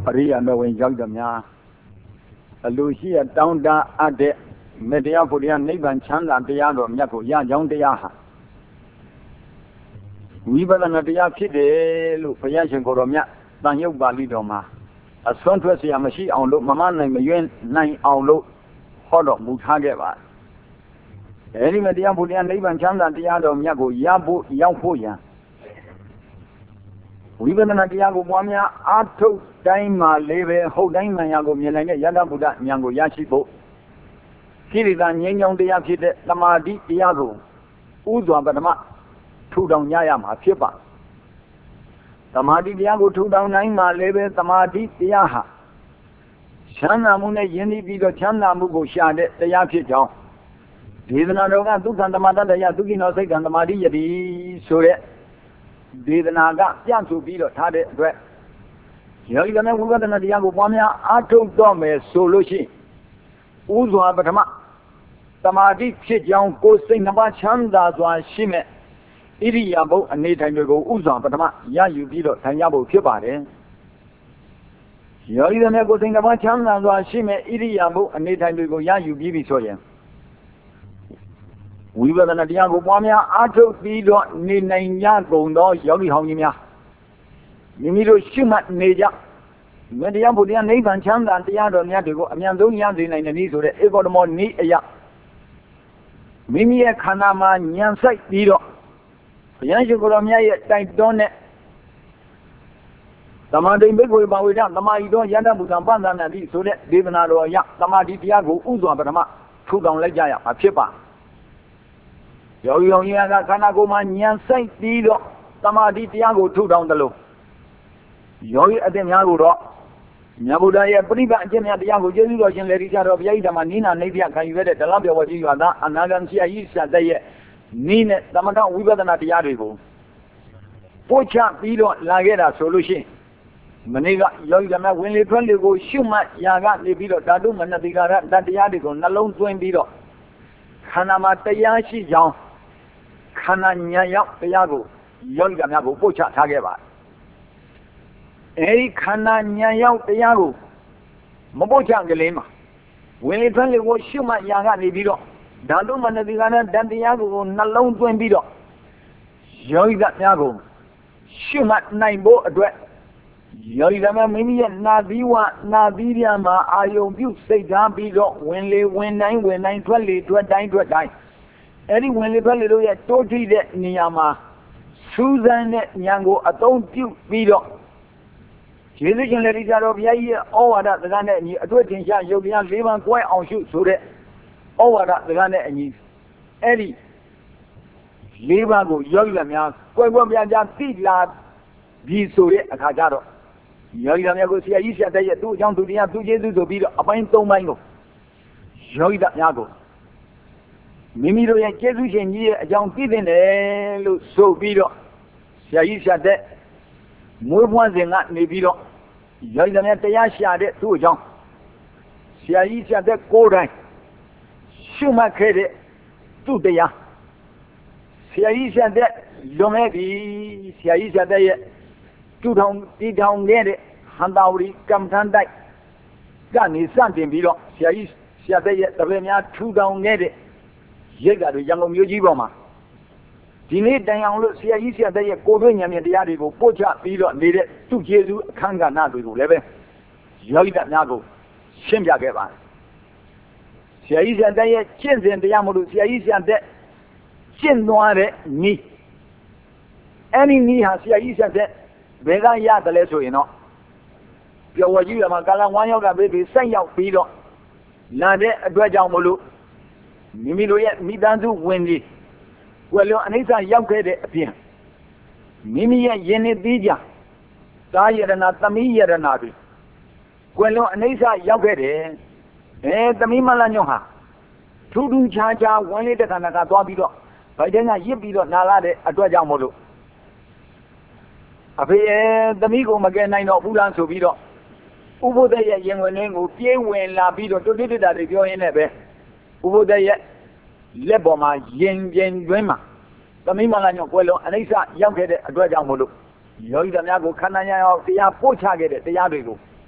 အရိယာမဝင်ရောက်သည်များအလိုရှိရတောင်းတအပ်တဲ့မေတ္တရားဖို့တရားနိဗ္ဗာန်ချမ်းသာတရားတော်မြတ်ကိုရကြောင်းတရားဟာဝိပဿနာတရားဖြစ်တယ်လို့ဘုရားရှင်ကိုယ်တော်မြတ်တန်ရုပ်ပါဠိတော်မှာအစွမ်းထွက်เสียမရှိအောင်လို့မမနိုင်မရွေးနိုင်အောင်လို့ဟောတော်မူထားခဲ့ပါအဲဒီမေတ္တရားဖို့တရားနိဗ္ဗာန်ချမ်းသာတရားတော်မြတ်ကိုရဖို့ရောက်ဖို့ရန်ဝိပဿနာတရားကိုပွားများအားထုတ်တိုင်းမှာလေးပဲဟုတ်တိုင်းမှန်ရာကိုမြင်နိုင်တဲ့ယတဗုဒ္ဓဉာဏ်ကိုရရှိဖို့ကိရိတာငြိမ်းချမ်းတရားဖြစ်တဲ့သမာဓိတရားကိုဥစွာပထမထူထောင်ကြရမှာဖြစ်ပါသမာဓိတရားကိုထူထောင်နိုင်မှလေးပဲသမာဓိတရားဟာချမ်းသာမှုနဲ့ယဉ်ပြီးတော့ချမ်းသာမှုကိုရှာတဲ့တရားဖြစ်ကြောင်းဒေသနာတော်ကဒုက္ခသမတ္တတရားဒုက္ခိနောစိတ်ကံသမာဓိယတိဆိုတဲ့ဒေသနာကပြဆိုပြီးတော့ထားတဲ့အတွက်ယောဂီများဝိပဿနာတရားကိုပွားများအားထုတ်တော့မယ်ဆိုလို့ရှိရင်ဥစွာပထမသမာဓိဖြစ်ကြောင်းကိုယ်စိတ်နှပါချမ်းသာစွာရှိမဲ့ဣရိယာပုအနေထိုင်တွေကိုဥစွာပထမရယူပြီးတော့ထိုင်ကြဖို့ဖြစ်ပါတယ်ယောဂီများကိုယ်စိတ်နှပါချမ်းသာစွာရှိမဲ့ဣရိယာပုအနေထိုင်တွေကိုရယူပြီးပြီဆိုရင်ဝိပဿနာတရားကိုပွားများအားထုတ်ပြီးတော့နေနိုင်ကြကုန်သောယောဂီဟောင်းကြီးများမိမိတို့ရှုမှတ်နေကြမေတ္တရားဘုရားနိဗ္ဗာန်ချမ်းသာတရားတော်များတွေကိုအမြန်ဆုံးရစေနိုင်တဲ့နည်းဆိုတဲ့ဧကောဓမောနည်းအရာမိမိရဲ့ခန္ဓာမှာဉာဏ်စိုက်ပြီးတော့ဘုရားရှင်ကိုယ်တော်မြတ်ရဲ့တိုက်တွန်းတဲ့သမာဓိဘိက္ခွေပါဝေဒသမာဓိတော်ယန္တဗုဒ္ဓံပန္နနာတိဆိုတဲ့ဒေသနာတော်အရသမာဓိတရားကိုဥစွာပထမထူထောင်လိုက်ကြရမှာဖြစ်ပါယောဂီအောင်ကြီးကခန္ဓာကိုယ်မှာဉာဏ်စိုက်ပြီးတော့သမာဓိတရားကိုထူထောင်တယ်လို့ယောဂီအသင်များကိုတော့မြတ်ဗုဒ္ဓရဲ့ပြိပအကျင့်များတရားကိုကျေးဇူးတော်ရှင်လေရိချတော်ဘုရားကြီးဓမ္မနိနာနိဗ္ဗာန်ခံယူရတဲ့ဒလပြောဝကြီးရွာသားအနာဂံဆရာကြီးဆရာတဲ့ရဲ့နိနဲ့သမထဝိပဿနာတရားတွေကိုပို့ချပြီးတော့လာခဲ့တာဆိုလို့ရှိရင်မနေ့ကယောဂီဓမ္မဝင်လေထွက်လေကိုရှုမှတ်ရာကနေပြီးတော့ဓာတုမနတိကာရတတရားတွေကိုနှလုံးသွင်းပြီးတော့ခန္ဓာမှာတရားရှိကြောင်းခန္ဓာဉာဏ်ရောက်တရားကိုယောဂီဓမ္မကိုပို့ချထားခဲ့ပါအဲဒီခန္ဓာဉာဏ်ရောက်တရားကိုမပို့ချကလေးမှာဝင်လေထွက်လေကိုရှုမှတ်ရာကနေပြီးတော့ဓာတုမနတိကာရတတရားကိုနှလုံးသွင်းပြီးတော့ယောဂီဓမ္မကိုရှုမှတ်နိုင်ဖို့အတွက်ယောဂီဓမ္မမိမိရဲ့နာသီဝနာသီပြန်မှာအာယုံပြုစိတ်ထားပြီးတော့ဝင်လေဝင်တိုင်းဝင်တိုင်းထွက်လေထွက်တိုင်းထွက်တိုင်းအဲ့ဒီဝင်လေထွက်လေတို့ရဲ့တိုးထိတဲ့နေရာမှာစူးစမ်းတဲ့ဉာဏ်ကိုအသုံးပြုပြီးတော့ကျေးဇူးရှင်လေရိချတော်ဘုရားကြီးရဲ့ဩဝါဒစကားနဲ့အညီအတွေ့အကြုံရှာရုပ်တရား၄ပါးကွဲအောင်ရှုဆိုတဲ့ဩဝါဒစကားနဲ့အညီအဲ့ဒီ၄ပါးကိုယောဂီများကွဲကွဲပြားပြားသိလာပြီးဆိုတဲ့အခါကျတော့ယောဂီများကိုဆရာကြီးဆရာတဲ့ရဲ့သူ့အကြောင်းသူတရားသူကျေးဇူးဆိုပြီးတော့အပိုင်း၃ပိုင်းကိုယောဂီများကိုမိမိတို့ရဲ့ကျေးဇူးရှင်ကြီးရဲ့အကြောင်းသိတဲ့လို့ဆိုပြီးတော့ဆရာကြီးဆရာတဲ့မွေးဖွားစဉ်ကနေပြီးတော့ယောဂီများတရားရှာတဲ့သူ့အကြောင်းဆရာကြီးဆရာတဲ့ကိုယ်တိုင်ရှုမှတ်ခဲ့တဲ့သူ့တရားဆရာကြီးဆရာတဲ့လွန်ခဲ့ပြီဆရာကြီးဆရာတဲ့ရဲ့တူထောင်တီထောင်ခဲ့တဲ့ဟန္တာဝရီကမ္မထန်တိုက်ကနေစတင်ပြီးတော့ဆရာကြီးဆရာတဲ့ရဲ့တပည့်များထူထောင်ခဲ့တဲ့ရိတ်ကတွေရန်ကုန်မြို့ကြီးပေါ်မှာဒီနေ့တိုင်အောင်လို့ဆရာကြီးဆရာတဲ့ရဲ့ကိုယ်တွေ့ဉာဏ်မြင်တရားတွေကိုပို့ချပြီးတော့နေတဲ့သူ့ကျေးဇူးအခမ်းကဏ္ဍတွေကိုလည်းပဲယောဂီများကိုရှင်းပြခဲ့ပါဆရာကြီးဆရာတဲ့ရဲ့ကျင့်စဉ်တရားမလို့ဆရာကြီးဆရာတဲ့ကျင့်သွားတဲ့နည်းအဲ့ဒီနည်းဟာဆရာကြီးဆရာတဲ့ဘယ်ကရတယ်လဲဆိုရင်တော့ပြောဝကြီးရမှာကာလဝမ်းရောက်ကပြီးစိုက်ရောက်ပြီးတော့လာတဲ့အတွက်ကြောင့်မလို့မိမိတို့ရဲ့မိသားစုဝင်ကြီးဝယ်လွန်အနိစ္စရောက်ခဲ့တဲ့အပြင်မိမိရဲ့ယဉ်နေသေးကြသာယရဏသမီးယရဏတွေဝယ်လွန်အနိစ္စရောက်ခဲ့တယ်သမီးမလာညောဟာထူးထူးခြားခြားဝမ်းလေးတစ်ခါတစ်ခါသွားပြီးတော့ဗိုက်တဲကရစ်ပြီးတော့နာလာတဲ့အတွက်ကြောင့်မလို့အဖေသမီးကိုမကယ်နိုင်တော့ဘူးလားဆိုပြီးတော့ဥပုသ်ရဲ့ရင်ဝင်လင်းကိုပြေးဝင်လာပြီးတော့တုတ်တိတ္တာတွေပြောရင်းနဲ့ပဲဥပုသ်ရဲ့လက်ပေါ်မှာရင်ပြင်တွင်းမှာသမီးမလာညောကွယ်လုံးအနိစ္စရောက်ခဲ့တဲ့အတွက်ကြောင့်မလို့ယောဂီများကိုခန္ဓာညာရောတရားပို့ချခဲ့တဲ့တရားတွေကို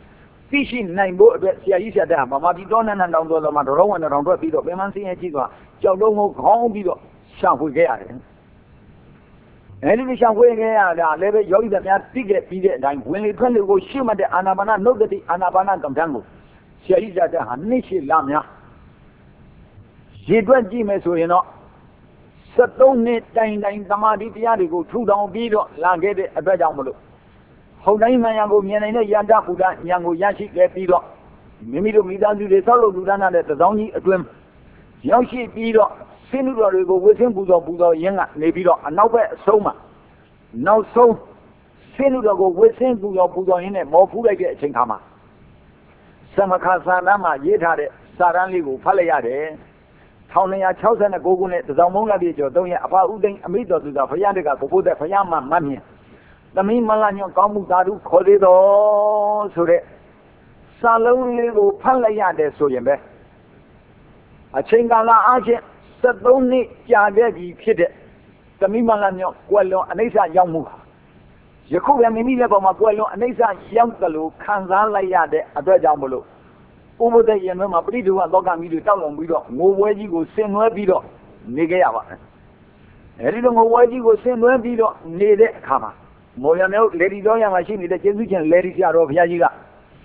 သိရှိနိုင်ဖို့အတွက်ဆရာကြီးဆရာတဲ့ဗမာပြည်တော်နဲ့တောင်တော်မှာတော်ဝန်တော်ထွက်ပြီးတော့ပင်မစင်းရဲ့ကြီးစွာကြောက်လုံးကိုခေါင်းပြီးတော့ရှာဖွေခဲ့ရတယ်အဲဒီလိုရှာဖွေခဲ့ရတာလည်းပဲယောဂီများသိခဲ့ပြီးတဲ့အတိုင်းဝင်လေထွက်လေကိုရှုမှတ်တဲ့အာနာပါနနှုတ်တိအာနာပါနကမ္ဘာကိုဆရာကြီးဆရာတဲ့ဟာနှစ်ရှည်လများရေတွက်ကြည့်မယ်ဆိုရင်တော့73နှစ်တိုင်သမာဓိတရားတွေကိုထူထောင်ပြီးတော့လာခဲ့တဲ့အတွက်ကြောင့်မလို့ဟုတ်တိုင်းမှန်ရန်ကိုမြင်နိုင်တဲ့ယန္တဘုဒ္ဓဉာဏ်ကိုရရှိခဲ့ပြီးတော့မိမိတို့မိသားစုတွေဆောက်လုပ်လူဒါနတဲ့သစောင်းကြီးအတွင်းရောက်ရှိပြီးတော့ဆင်းရဲတော်တွေကိုဝေဆင်းပူဇော်ရင်းကနေပြီးတော့အနောက်ဘက်အဆုံးမှာနောက်ဆုံးဆင်းရဲတော်ကိုဝေဆင်းပူဇော်ရင်းနဲ့မော်ဖူးလိုက်တဲ့အချိန်ခါမှာသမခါသာနာမှာရေးထားတဲ့စာရန်လေးကိုဖတ်လိုက်ရတယ်1269ခုနှစ်သဇောင်းမုံလာပြည့်ကျော်3ရက်အဖဥသိမ်းအမိတော်သူသာဖရာတကဘုဖို့တဲ့ဖရာမမတ်မြင်သမီးမလာညောကောင်းမှုသာဓုခေါ်သေးတော်ဆိုတဲ့စာလုံးလေးကိုဖတ်လိုက်ရတယ်ဆိုရင်ပဲအချိန်ကာလအားဖြင့်73နှစ်ကြာခဲ့ပြီဖြစ်တဲ့သမီးမလာညောကွယ်လွန်အနိစ္စရောက်မှုယခုပဲမိမိရဲ့ပုံမှာကွယ်လွန်အနိစ္စရောက်သလိုခံစားလိုက်ရတဲ့အတွက်ကြောင့်မလို့ဥပဒေရင်မှာပရိဒုဝသောကမိတွေတောက်လုံပြီးတော့ငိုပွဲကြီးကိုဆင်နွှဲပြီးတော့နေခဲ့ရပါတယ်အဲဒီလိုငိုပွဲကြီးကိုဆင်နွှဲပြီးတော့နေတဲ့အခါမှာမော်ရမျိုးလေဒီတော်ရမှာရှိနေတဲ့ကျေးဇူးရှင်လေဒီဆရာတော်ဘုရားကြီးက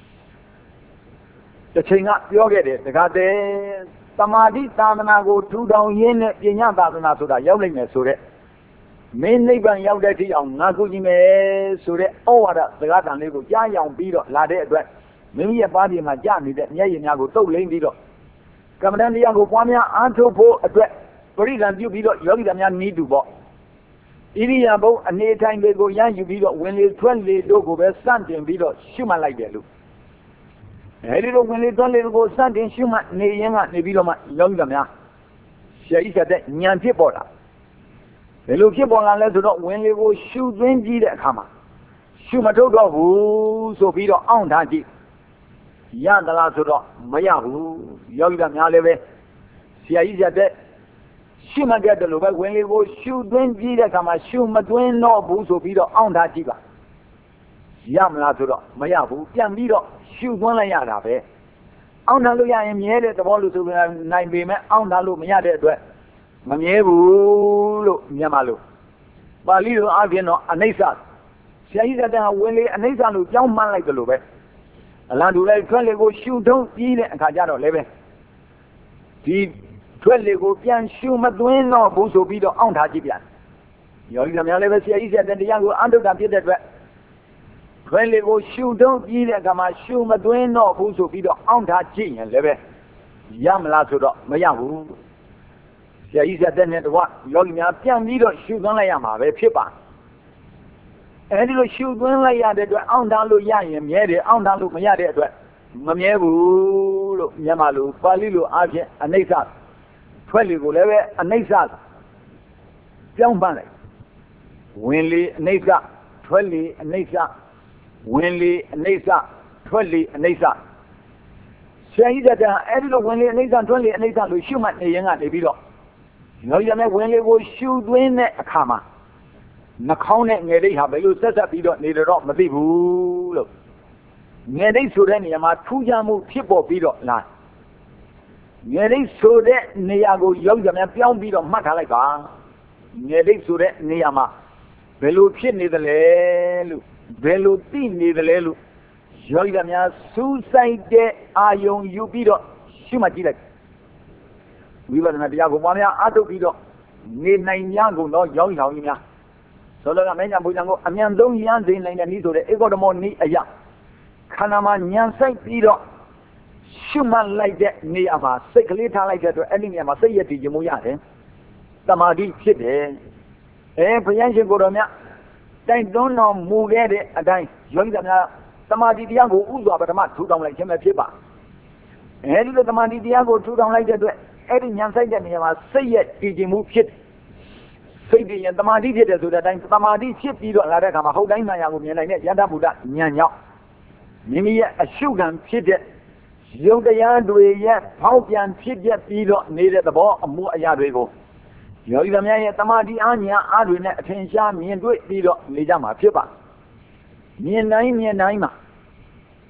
တစ်ချိန်ကပြောခဲ့တယ်တခါတည်းသမာဓိသာသနာကိုထူထောင်ရင်းနဲ့ပညာသာသနာဆိုတာရောက်နိုင်မယ်ဆိုတဲ့မင်းနိဗ္ဗာန်ရောက်တဲ့ထိအောင်ငါကူကြည့်မယ်ဆိုတဲ့ဩဝါဒစကားတန်လေးကိုကြားရောင်ပြီးတော့လာတဲ့အတွက်မိမိရဲ့ပါးပြေမှာကြာနေတဲ့မျက်ရည်များကိုတုပ်လိမ့်ပြီးတော့ကမ္မဋ္ဌာန်းတရားကိုပွားများအားထုတ်ဖို့အတွက်ပရိသတ်ပြုပြီးတော့ယောဂီများနီးတူပေါ့ဣရိယာပုအနေထိုင်တွေကိုရမ်းယူပြီးတော့ဝင်လေထွက်လေတို့ကိုပဲစတင်ပြီးတော့ရှုမှတ်လိုက်တယ်လို့အဲဒီလိုဝင်လေထွက်လေကိုစတင်ရှုမှတ်နေရင်ကနေပြီးတော့မှယောဂီများရှေ့ဆက်တဲ့ဉာဏ်ဖြစ်ပေါ်လာဘယ်လိုဖြစ်ပေါ်လာလဲဆိုတော့ဝင်လေကိုရှုသွင်းကြည့်တဲ့အခါမှာရှုမထုတ်တော့ဘူးဆိုပြီးတော့အောင့်ထားကြည့်ရသလားဆိုတော့မရဘူးယောဂီများလည်းပဲဆရာကြီးဆက်တဲ့ရှုမှတ်တဲ့လိုပဲဝင်လေကိုရှုသွင်းကြည့်တဲ့အခါမှာရှုမသွင်းတော့ဘူးဆိုပြီးတော့အောင့်ထားကြည့်ပါရမလားဆိုတော့မရဘူးပြန်ပြီးတော့ရှုသွင်းလိုက်ရတာပဲအောင့်ထားလို့ရရင်မြဲတဲ့သဘောလို့ဆိုနိုင်ပေမဲ့အောင့်ထားလို့မရတဲ့အတွက်မမြဲဘူးလို့မြန်မာလို့ပါဠိလိုအပြင်တော့အနိစ္စဆရာကြီးကတည်းကဝင်လေအနိစ္စလို့ကြောင်းမှန်းလိုက်တယ်လို့ပဲအလံတူလိုက်ထွက်လေကိုရှုထုံးပြီးတဲ့အခါကျတော့လည်းပဲဒီထွက်လေကိုပြန်ရှုမသွင်းတော့ဘူးဆိုပြီးတော့အောင့်ထားကြည့်ပြန်ယောဂီများလည်းပဲဆရာကြီးတဲ့တရားကိုအတုတ္တဖြစ်တဲ့အတွက်ထွက်လေကိုရှုထုံးပြီးတဲ့အခါမှာရှုမသွင်းတော့ဘူးဆိုပြီးတော့အောင့်ထားကြည့်ရင်လည်းပဲရမလားဆိုတော့မရဘူးဆရာကြီးတဲ့နဲ့တော့ယောဂီများပြန်ပြီးတော့ရှုသွင်းလိုက်ရမှာပဲဖြစ်ပါအဲဒီလိုရှုသွင်းလိုက်ရတဲ့အတွက်အောင့်ထားလို့ရရင်မြဲတယ်အောင့်ထားလို့မရတဲ့အတွက်မမြဲဘူးလို့မြန်မာလိုပါဠိလိုအားဖြင့်အနိစ္စထွက်လေကိုလည်းပဲအနိစ္စပြောင်းပန်းလိုက်ဝင်လေအနိစ္စထွက်လေအနိစ္စဝင်လေအနိစ္စထွက်လေအနိစ္စဆရာကြီးကအဲဒီလိုဝင်လေအနိစ္စထွက်လေအနိစ္စလို့ရှုမှတ်နေရင်ကနေပြီးတော့ယောဂီများဝင်လေကိုရှုသွင်းတဲ့အခါမှာနှာခေါင်းနဲ့ငယ်လိပ်ဟာဘယ်လိုဆက်ပြီးတော့နေတော့မသိဘူးလို့ငယ်လိပ်ဆိုတဲ့နေရာမှာထူးခြားမှုဖြစ်ပေါ်ပြီးတော့လားငယ်လိပ်ဆိုတဲ့နေရာကိုယောဂီများပြောင်းပြီးတော့မှတ်ထားလိုက်ပါငယ်လိပ်ဆိုတဲ့နေရာမှာဘယ်လိုဖြစ်နေသလဲလို့ဘယ်လိုသိနေသလဲလို့ယောဂီများစူးစိုက်တဲ့အာယုံယူပြီးတော့ရှုမှတ်ကြည့်လိုက်ဝိပဿနာတရားကိုပွားများအားထုတ်ပြီးတော့နေနိုင်냐ကုန်တော့ယောဂီတော်ကြီးများဆိုတော့မဉ္ဇဉ်ဘုရားကိုအမြန်ဆုံးရမ်းစေနိုင်တဲ့နည်းဆိုတဲ့ဧကောဓမောနည်းအရာခန္ဓာမှာဉာဏ်စိုက်ပြီးတော့ရှုမှတ်လိုက်တဲ့နေရာမှာစိတ်ကလေးထားလိုက်တဲ့အတွက်အဲ့ဒီနေရာမှာစိတ်ရည်တည်ခြင်းမရတယ်တမာတိဖြစ်တယ်ဘုရားရှင်ကိုယ်တော်မြတ်တိုက်တွန်းတော်မူခဲ့တဲ့အတိုင်းယောဂီများတမာတိတရားကိုဥစွာပထမထူထောင်လိုက်ခြင်းပဲဖြစ်ပါအဲဒီလိုတမာတိတရားကိုထူထောင်လိုက်တဲ့အတွက်အဲ့ဒီဉာဏ်စိုက်တဲ့နေရာမှာစိတ်ရည်တည်ခြင်းမှုဖြစ်စိတ်တည်ရင်တမာတိဖြစ်တယ်ဆိုတဲ့အတိုင်းတမာတိဖြစ်ပြီးတော့လာတဲ့အခါမှာဟုတ်တိုင်းမှန်ရာကိုမြင်နိုင်တဲ့ယန္တဗုဒ္ဓဉာဏ်ကြောင့်မိမိရဲ့အရှုခံဖြစ်တဲ့ယုတ်တရားတွေရဲ့ဖောက်ပြန်ဖြစ်ပြပြီးတော့နေတဲ့သဘောအမှုအရာတွေကိုယောဂီများရဲ့တမာတိအားဉာဏ်အားတွေနဲ့အထင်ရှားမြင်တွေ့ပြီးတော့နေကြမှာဖြစ်ပါမြင်တိုင်းမှာ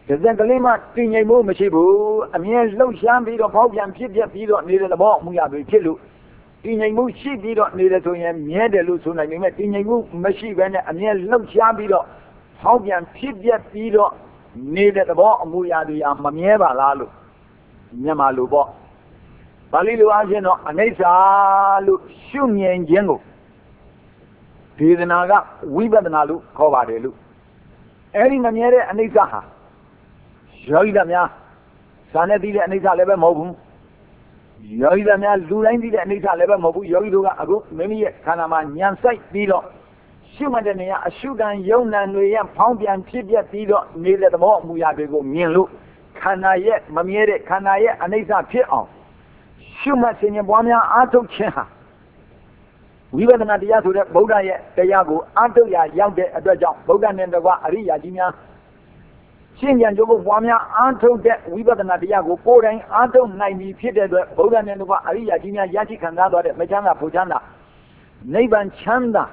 The Galima, Tingy Mo Machibu, a mere low shambi of Hogan Pip, you don't need a ball, Muyabu Kilu. Tingy Mo sheep, you don't need it to him, near the Lusuna, you met Tingy Mo Machi, when a mere low shambi of Hogan Pip, you don't need a ball, Muyadu Yamamieva Lalu, Yamalubo. Balilu Ajeno, Anesa, Shumi and Jengo. Pidanaga, Wibanalu, Kovadelu. Eri Maniere and Isaha. Joidamia, Sanadi and Isa Leva Mobu. Joidamia, Lulandi and Isa Leva Mobu, Yoiduga Agu, Mimi, Kanaman, Yansai, Bilo. Shumadania, a Sugan, Yonan, Pompian, Tibia, Bilo, near the Mo, Muyabigo, Mielu, Kanaye, Mamiere, Kanaye, and Isa Pion. Shuma Senior Bonia, Ato Cheha. We were the Nadia to the Boga, Tayago, Antoya, Yande, Adraja, Bogan and the Aria, Jimia. Shinyan Jogo Wamia, Anto, we were the Nadiago, Poring, Anto, 90 Peter, Bogan and the Aria, Jimia, Yati Kanada, Majana, Pujana, Naban Chanda.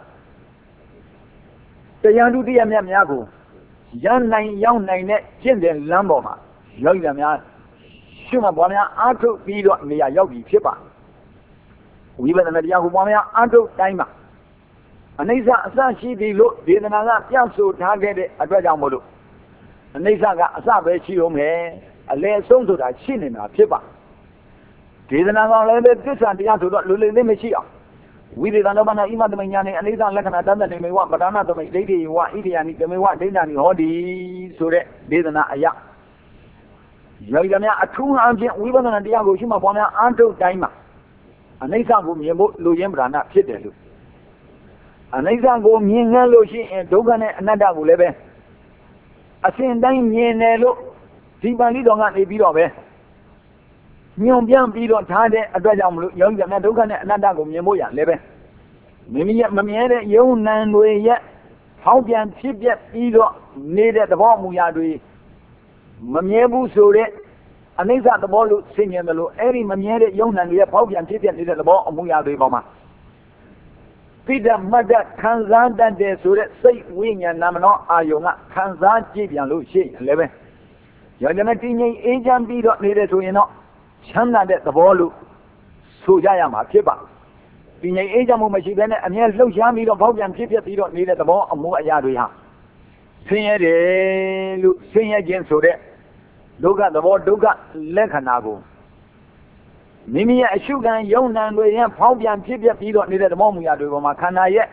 Tayandu Diamiago, Yan Nine, Young Nine, Jinden Lamboma, Yogamia, Shuma Bonia, Anto, Bido, Mia Yogi, Chipa. We were the Nadiago Wamia, Anto, Taima. Anisa, Sashi, the look, the Nana, Yasu, targeted a Dragamolo. Nisaga, Asabe, Chiome, a lay song to that chin in a pipa. Didn't I let this and the answer to Lulimishia? We did Anobana Imadamani and Nisa Lakana done the name one, but another lady you want Indian, you may want Dinani Hodi, so that didn't I? Yogamia, a true ambient, we were the Diago Shima Bona, Anto Daima. And Nisa go Miemo, Luyembra, not Pitu. And Nisa go Mienaloshi and Dogane and Nadagulebe. I say, Dine Yenelo, Tibali don't let me be of it. Mion Bian be on Tade, a Dajam, young Nadogan, Nadago, Yemoya, Lebe. Mimi, Mamiere, young Nanway yet. How can Chip yet Edo needed the bomb we are doing? Mamiebu Sore, and these are the ball singing the low, every Mamiere, young and we are Pau and Chip needed the bomb we are doing. Peter Mother Kanzan de Suret, say wing and Namano Ayona, Kanzan Jibian Lucy, 11. Yoganatini, Agent B. needed to Chanda the ball, Sujayama, Kiba. Pina Agent Machibene, and here's Lu Yami of Hogan Kipia, you don't need the ball of Muayadia. Sing again so that. Look at the word Duga Lekanago. Mimi, a sugar, young and we have Paubian Tibia, you don't need the moment you are doing Makana yet.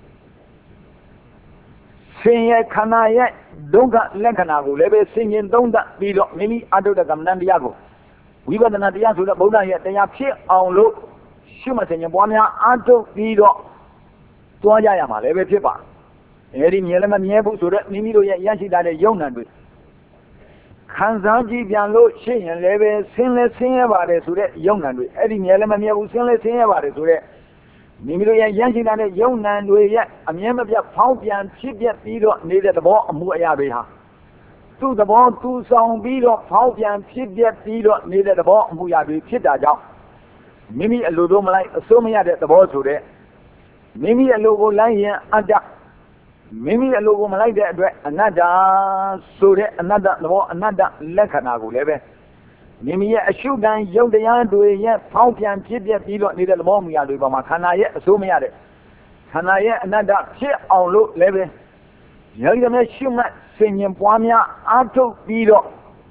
Sing a Kana yet, Donga Lekanago, Lebe singing Donga, Bido, Mimi, under the Gamnandiago. We were the Nadia to the Bona yet, they are here on look, Shumas and Yabonia, Anto, Bido, Toyama, Lebe Pipa. Erin Yelaman Yabu to let Mimi Yashi that a young and with. Kanzaji Bianlo, she and Leve, sinless sing about it to that young and with Eddie Yelamania who sinless sing about it to that. Mimilia Yansi and a young and with yet, a Yamabia Paupian, Chipia Pido needed the ball of Muayabiha. To the ball, 2 song Bido, Paupian, Chipia Pido needed the ball of Muayabi Chitaja. Mimi a Ludoma like assuming at the ball to that. Mimi a logo lying here and that. Mimi a logo like that, another so that another Lekanago leve. Mimi a sugar, young the yard do a yet, Paupian, Chipia, you don't need a bomb yard, but Makana, so me at it. Kanaye, another chip on look leve. Young the Meshuma, singing Pamia, Anto, Bido.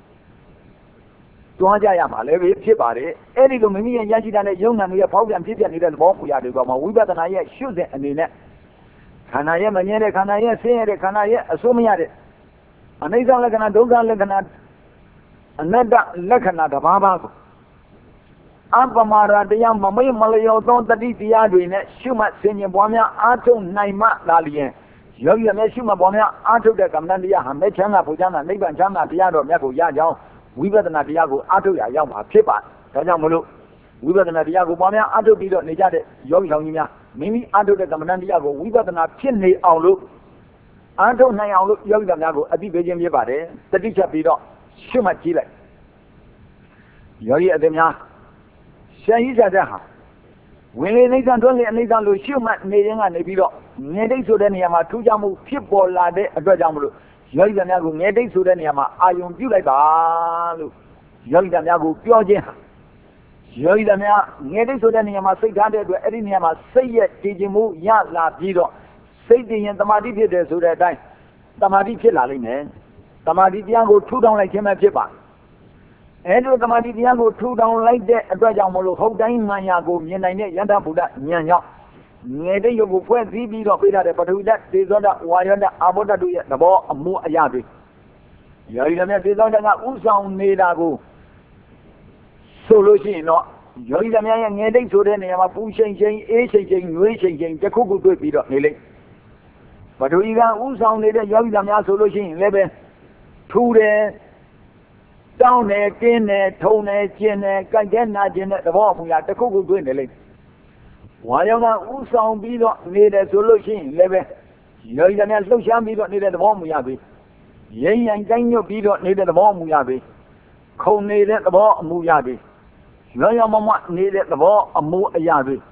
Tuajayama, leve, Chipari, Eddie Mimi and Yashi and a young and we are Paupian, Chipia, need a bomb yard, but we better not yet shoot it and in it. Kanaya Maniere, Kanaya, Sere, Kanaya, Asumiade. Anisa Lakana, Doga Lakana, another Lakana, the Baba. Ampamara, the young Mamay Malayo, don't the Diadu in it, Shuma, Senior Bomia, Ato, Naima, Lalien. Yoga Meshuma Bomia, Ato, the Kamandia, Hamechana, Pujana, Niban Chana, Tiado, Yago, Yajao, we were the Nadiago, Ato, Yama, Pipa, Kajamulu. We were the Nadiago Bomia, Ato, Bido, Nijade, Yoga. Mimi under the Gamandiago, we got an opinion outlook. Anto Nayalu, young Nago, a big Virgin Yabade, the teacher Pido, Shuma Chile. Yori Ademia. Shaisa Daha. When they Nathan Dolly and Nathan Lu Shuma, Nayan and Pido, Nede Sudania, Tujamu, Pipo Lade, a Drajamu, ယောဂီများကိုငယ်တိတ်ဆိုတဲ့နေရာမှာအာယုံပြုလိုက်ပါလို့ယောဂီများကိုပြောခြင်းယောဂီများငယ်တိတ်ဆိုတဲ့နေရာမှာစိတ်ထားတဲ့အတွက်အဲ့ဒီနေရာမှာစိတ်ရဲ့တည်ခြင်းမှုရလာပြီးတော့စိတ်တည်ရင်တမာတိဖြစ်တယ်ဆိုတဲ့အတိုင်းတမာတိဖြစ်လာလိမ့်မယ်တမာတိတရားကိုထူထောင်လိုက်ခြင်းပဲဖြစ်ပါအဲ့ဒီတမာတိတရားကိုထူထောင်လိုက်တဲ့အတွက်ကြောင့်မလို့ဟုတ်တိုင်းမှန်ရာကိုမြင်နိုင်တဲ့ယန္တဗုဒ္ဓဉာဏ်ကြောင့်ငယ်တဲ့ရုပ်ကိုဖွဲ့စည်းပြီးတော့ပြထားတဲ့ပထဝီဓာတ်သေဇောဓာတ်ဝါယောဓာတ်အာဘောဓာတ်တို့ရဲ့သဘောအမှုအရာတွေယောဂီများသေဇောဓာတ်ကဥဆောင်နေတာကိုဆိုလို့ရှိရင်တော့ယောဂီများရဲ့ငယ်တိတ်ဆိုတဲ့နေရာမှာပူချိန်ချိန်အေးချိန်ချိန်ငွေးချိန်ချိန်တစ်ခုခုတွေ့ပြီးတော့နေလိမ့်ပထဝီကဥဆောင်နေတဲ့ယောဂီများဆိုလို့ရှိရင်လည်းပဲထူတယ်တောင်းတယ်ကင်းတယ်ထုံတယ်ကျင်တယ်ကြိုက်တဲ့နာကျင်တဲ့သဘောအမှုအရာတစ်ခုခုတွေ့နေလိမ့်ဝါယောကဥဆောင်ပြီးတော့နေတယ်ဆိုလို့ရှိရင်လည်းပဲယောဂီများလှုပ်ရှားပြီးတော့နေတဲ့သဘောအမှုအရာပဲရင်းရင်ကိုင်းညွတ်ပြီးတော့နေတဲ့သဘောအမှုအရာပဲခုံနေတဲ့သဘောအမှုအရာပဲရောရောမမနေတဲ့သဘောအမှုအရာတွေ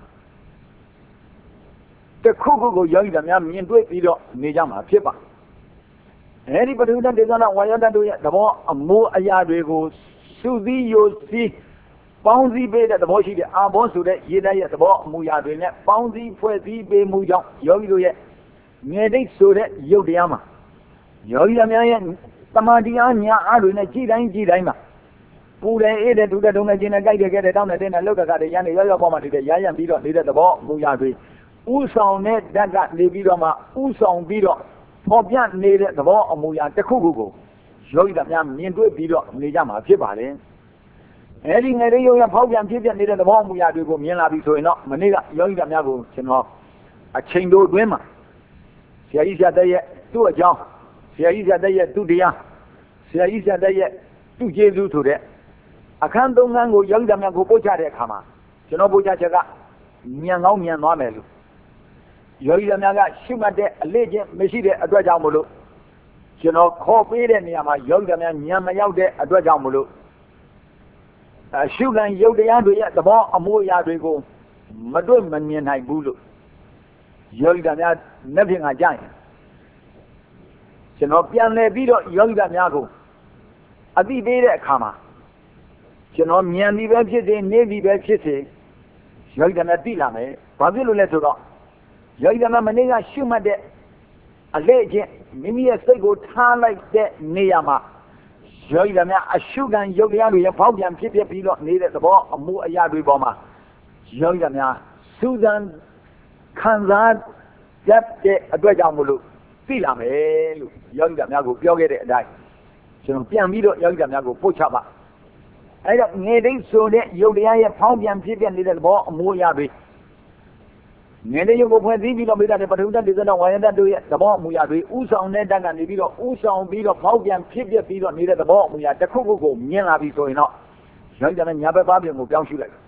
တခုခုကိုယောဂီများမြင်တွေ့ပြီးတော့နေကြမှာဖြစ်ပါအဲဒီပထဝီဓာတ်ဒေသနာဝါယောဓာတ်တို့ရဲ့သဘောအမှုအရာတွေကိုစုစည်းယိုစီးပေါင်းစည်းပေးတဲ့သဘောရှိတဲ့အာဘောဆိုတဲ့ရေဓာတ်ရဲ့သဘောအမှုအရာတွေနဲ့ပေါင်းစည်းဖွဲ့စည်းပေးမှုကြောင့်ယောဂီတို့ရဲ့ငယ်တိတ်ဆိုတဲ့ရုပ်တရားမှာယောဂီများရဲ့တမာတိအားညာအားတွေနဲ့ကြည်တိုင်းမှာပူတယ်အေးတယ်ဒုတဲ့တုံးနဲ့ကျင်းနဲ့ကြိုက်တယ်ခဲ့တယ်တောင်းတယ်တင်းတယ်လှုပ်တဲ့ကတည်းကရန်နေရောပေါ်မှာတည်တယ်ရရံပြီးတော့နေတဲ့သဘောအမှုအရာတွေဥဆောင်တဲ့ဓာတ်ကနေပြီးတော့မှဥဆောင်ပြီးတော့ပေါ်ပြနေတဲ့သဘောအမှုအရာတစ်ခုခုကိုယောဂီများမြင်တွေ့ပြီးတော့နေကြမှာဖြစ်ပါတယ်အဲဒီငယ်လေးရုပ်ရဖောက်ပြန်ဖြစ်နေတဲ့သဘောအမှုအရာတွေကိုမြင်လာပြီဆိုရင်တော့မနေ့ကယောဂီများကိုကျွန်တော်အချိန်တိုအတွင်းမှာဆရာကြီးဆရာတဲ့ရဲ့သူ့အကြောင်းဆရာကြီးဆရာတဲ့ရဲ့သူ့တရားဆရာကြီးဆရာတဲ့ရဲ့သူ့ကျေးဇူးဆိုတဲ့အခန်းသုံးခန်းကိုယောဂီများကိုပို့ချတဲ့အခါမှာကျွန်တော်ပို့ချချက်ကမြန်ကောင်းမြန်သွားမယ်လို့ယောဂီများကရှုမှတ်တဲ့အလေးချင်းမရှိတဲ့အတွက်ကြောင့်မလို့ကျွန်တော်ခေါ်ပေးတဲ့နေရာမှာယောဂီများညံမရောက်တဲ့အတွက်ကြောင့်မလို့ရှုခံရုပ်တရားတွေရဲ့သဘောအမှုအရာတွေကိုမတွေ့မမြင်နိုင်ဘူးလို့ယောဂီများနှစ်ဖြင့်ကကြားရင်ကျွန်တော်ပြန်လည်ပြီးတော့ယောဂီများကိုအသိပေးတဲ့အခါမှာကျွန်တော်မြန်ပြီပဲဖြစ်စေနေပြီပဲဖြစ်စေယောဂီများသိလာမယ်ဘာဖြစ်လို့လဲဆိုတော့ယောဂီများမနေ့ကရှုမှတ်တဲ့အလေးချင်းမိမိရဲ့စိတ်ကိုထားလိုက်တဲ့နေရာမှာယောဂီများအရှုခံရုပ်တရားတွေရဲ့ဖောက်ပြန်ဖြစ်ပြီးတော့နေတဲ့သဘောအမှုအရာတွေပေါ်မှာယောဂီများစူးစမ်းခံစားရတဲ့အတွက်ကြောင့်မလို့သိလာမယ်လို့ယောဂီများကိုပြောခဲ့တဲ့အတိုင်းကျွန်တော်ပြန်ပြီးတော့ယောဂီများကိုပို့ချပါအဲ့တော့ငယ်တိတ်ဆိုတဲ့ရုပ်တရားရဲ့ဖောက်ပြန်ဖြစ်နေတဲ့သဘောအမှုအရာတွေငယ်တဲ့ရုပ်ကိုဖွဲ့စည်းပြီးတော့မိတာတဲ့ပထဝီဓာတ်ဒေသနာဝါယဓာတ်တို့ရဲ့သဘောအမှုအရာတွေဥဆောင်တဲ့ဓာတ်ကနေပြီးတော့ဥဆောင်ပြီးတော့ဖောက်ပြန်ဖြစ်ပြီးတော့နေတဲ့သဘောအမှုအရာတစ်ခုခုကိုမြင်လာပြီဆိုရင်တော့ယောဂီများညာဘက်ပါးပြင်ကိုပြောင်းရှုလိုက်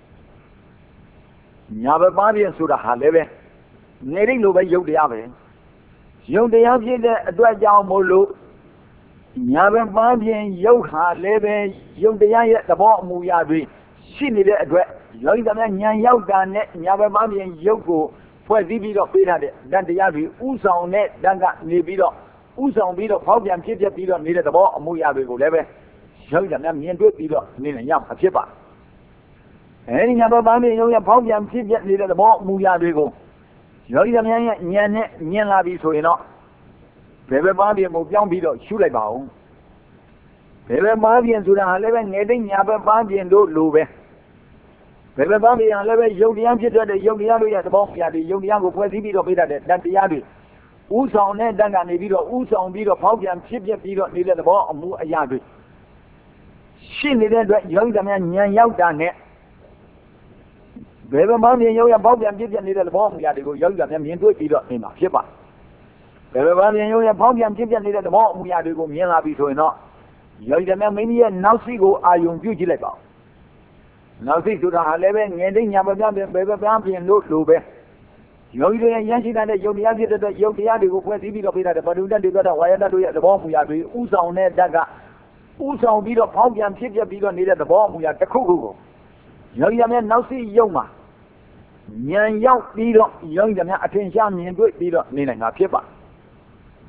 ညာဘက်ပါးပြင်ဆိုတာဟာလည်းပဲငယ်တိတ်လိုပဲရုပ်တရားပဲရုပ်တရားဖြစ်တဲ့အတွက်ကြောင့်မို့လို့ညာဘက်ပါးပြင်ရုပ်ဟာလည်းပဲရုပ်တရားရဲ့သဘောအမှုအရာတွေရှိနေတဲ့အတွက်ယောဂီများဉာဏ်ရောက်တာနဲ့ညာဘက်ပါးပြင်ရုပ်ကိုဖွဲ့စည်းပြီးတော့ပေးထားတဲ့ဓာတ်တရားတွေဥဆောင်တဲ့ဓာတ်ကနေပြီးတော့ဥဆောင်ပြီးတော့ဖောက်ပြန်ဖြစ်ပြီးတော့နေတဲ့သဘောအမှုအရာတွေကိုလည်းပဲယောဂီများမြင်တွေ့ပြီးတော့နေနိုင်ရမှာဖြစ်ပါအဲဒီညာဘက်ပါးပြင်ရုပ်ရဲ့ဖောက်ပြန်ဖြစ်နေတဲ့သဘောအမှုအရာတွေကိုယောဂီများရဲ့ဉာဏ်နဲ့မြင်လာပြီဆိုရင်တော့ဘယ်ဘက်ပါးပြင်ကိုပြောင်းပြီးတော့ရှုလိုက်ပါဦးဘယ်ဘက်ပါးပြင်ဆိုတာဟာလည်းပဲငယ်တိတ်ညာဘက်ပါးပြင်တို့လိုပဲဘယ်ဘက်ပါးပြင်လည်းပဲယုတ်တရားဖြစ်တဲ့ယုတ်တရားတို့ရဲ့သဘောတရားတွေယုတ်တရားကိုဖွဲ့စည်းပြီးတော့ပေးတတ်တဲ့ဓာတ်တရားတွေဥဆောင်တဲ့ဓာတ်ကနေပြီးတော့ဥဆောင်ပြီးတော့ဖောက်ပြန်ဖြစ်ပြီးတော့နေတဲ့သဘောအမှုအရာတွေရှိနေတဲ့အတွက်ယောဂီများဉာဏ်ရောက်တာနဲ့ဘယ်ဘက်ပါးပြင်ရုပ်ရဲ့ဖောက်ပြန်ဖြစ်နေတဲ့သဘောအမှုအရာတွေကိုယောဂီများမြင်တွေ့ပြီးတော့နေမှာဖြစ်ပါဘယ်ဘက်ပါးပြင်ရုပ်ရဲ့ဖောက်ပြန်ဖြစ်နေတဲ့သဘောအမှုအရာတွေကိုမြင်လာပြီဆိုရင်တော့ယောဂီများမိမိရဲ့နောက်စိကိုအာယုံပြုကြည့်လိုက်ပါနောက်စိဆိုတာဟာလည်းပဲငယ်တိတ်ညာဘက်ပြဘယ်ဘက်ပြပြင်လို့လိုပဲယောဂီတွေရရှိတဲ့ယုတ်တရားဖြစ်တဲ့ယုတ်တရားတွေကိုဖွဲ့စည်းပြီးတော့ပေးတဲ့ပထဝီဓာတ်တွေပြတဲ့ဝါယဓာတ်တို့ရဲ့သဘောမူရာတွေဥဆောင်တဲ့ဓာတ်ကဥဆောင်ပြီးတော့ဖောက်ပြန်ဖြစ်ပြီးတော့နေတဲ့သဘောမူရာတစ်ခုခုကိုယောဂီများနောက်စိယုံမှာဉာဏ်ရောက်ပြီးတော့ယောဂီများအထင်ရှားမြင်တွေ့ပြီးတော့နေနိုင်တာဖြစ်ပါ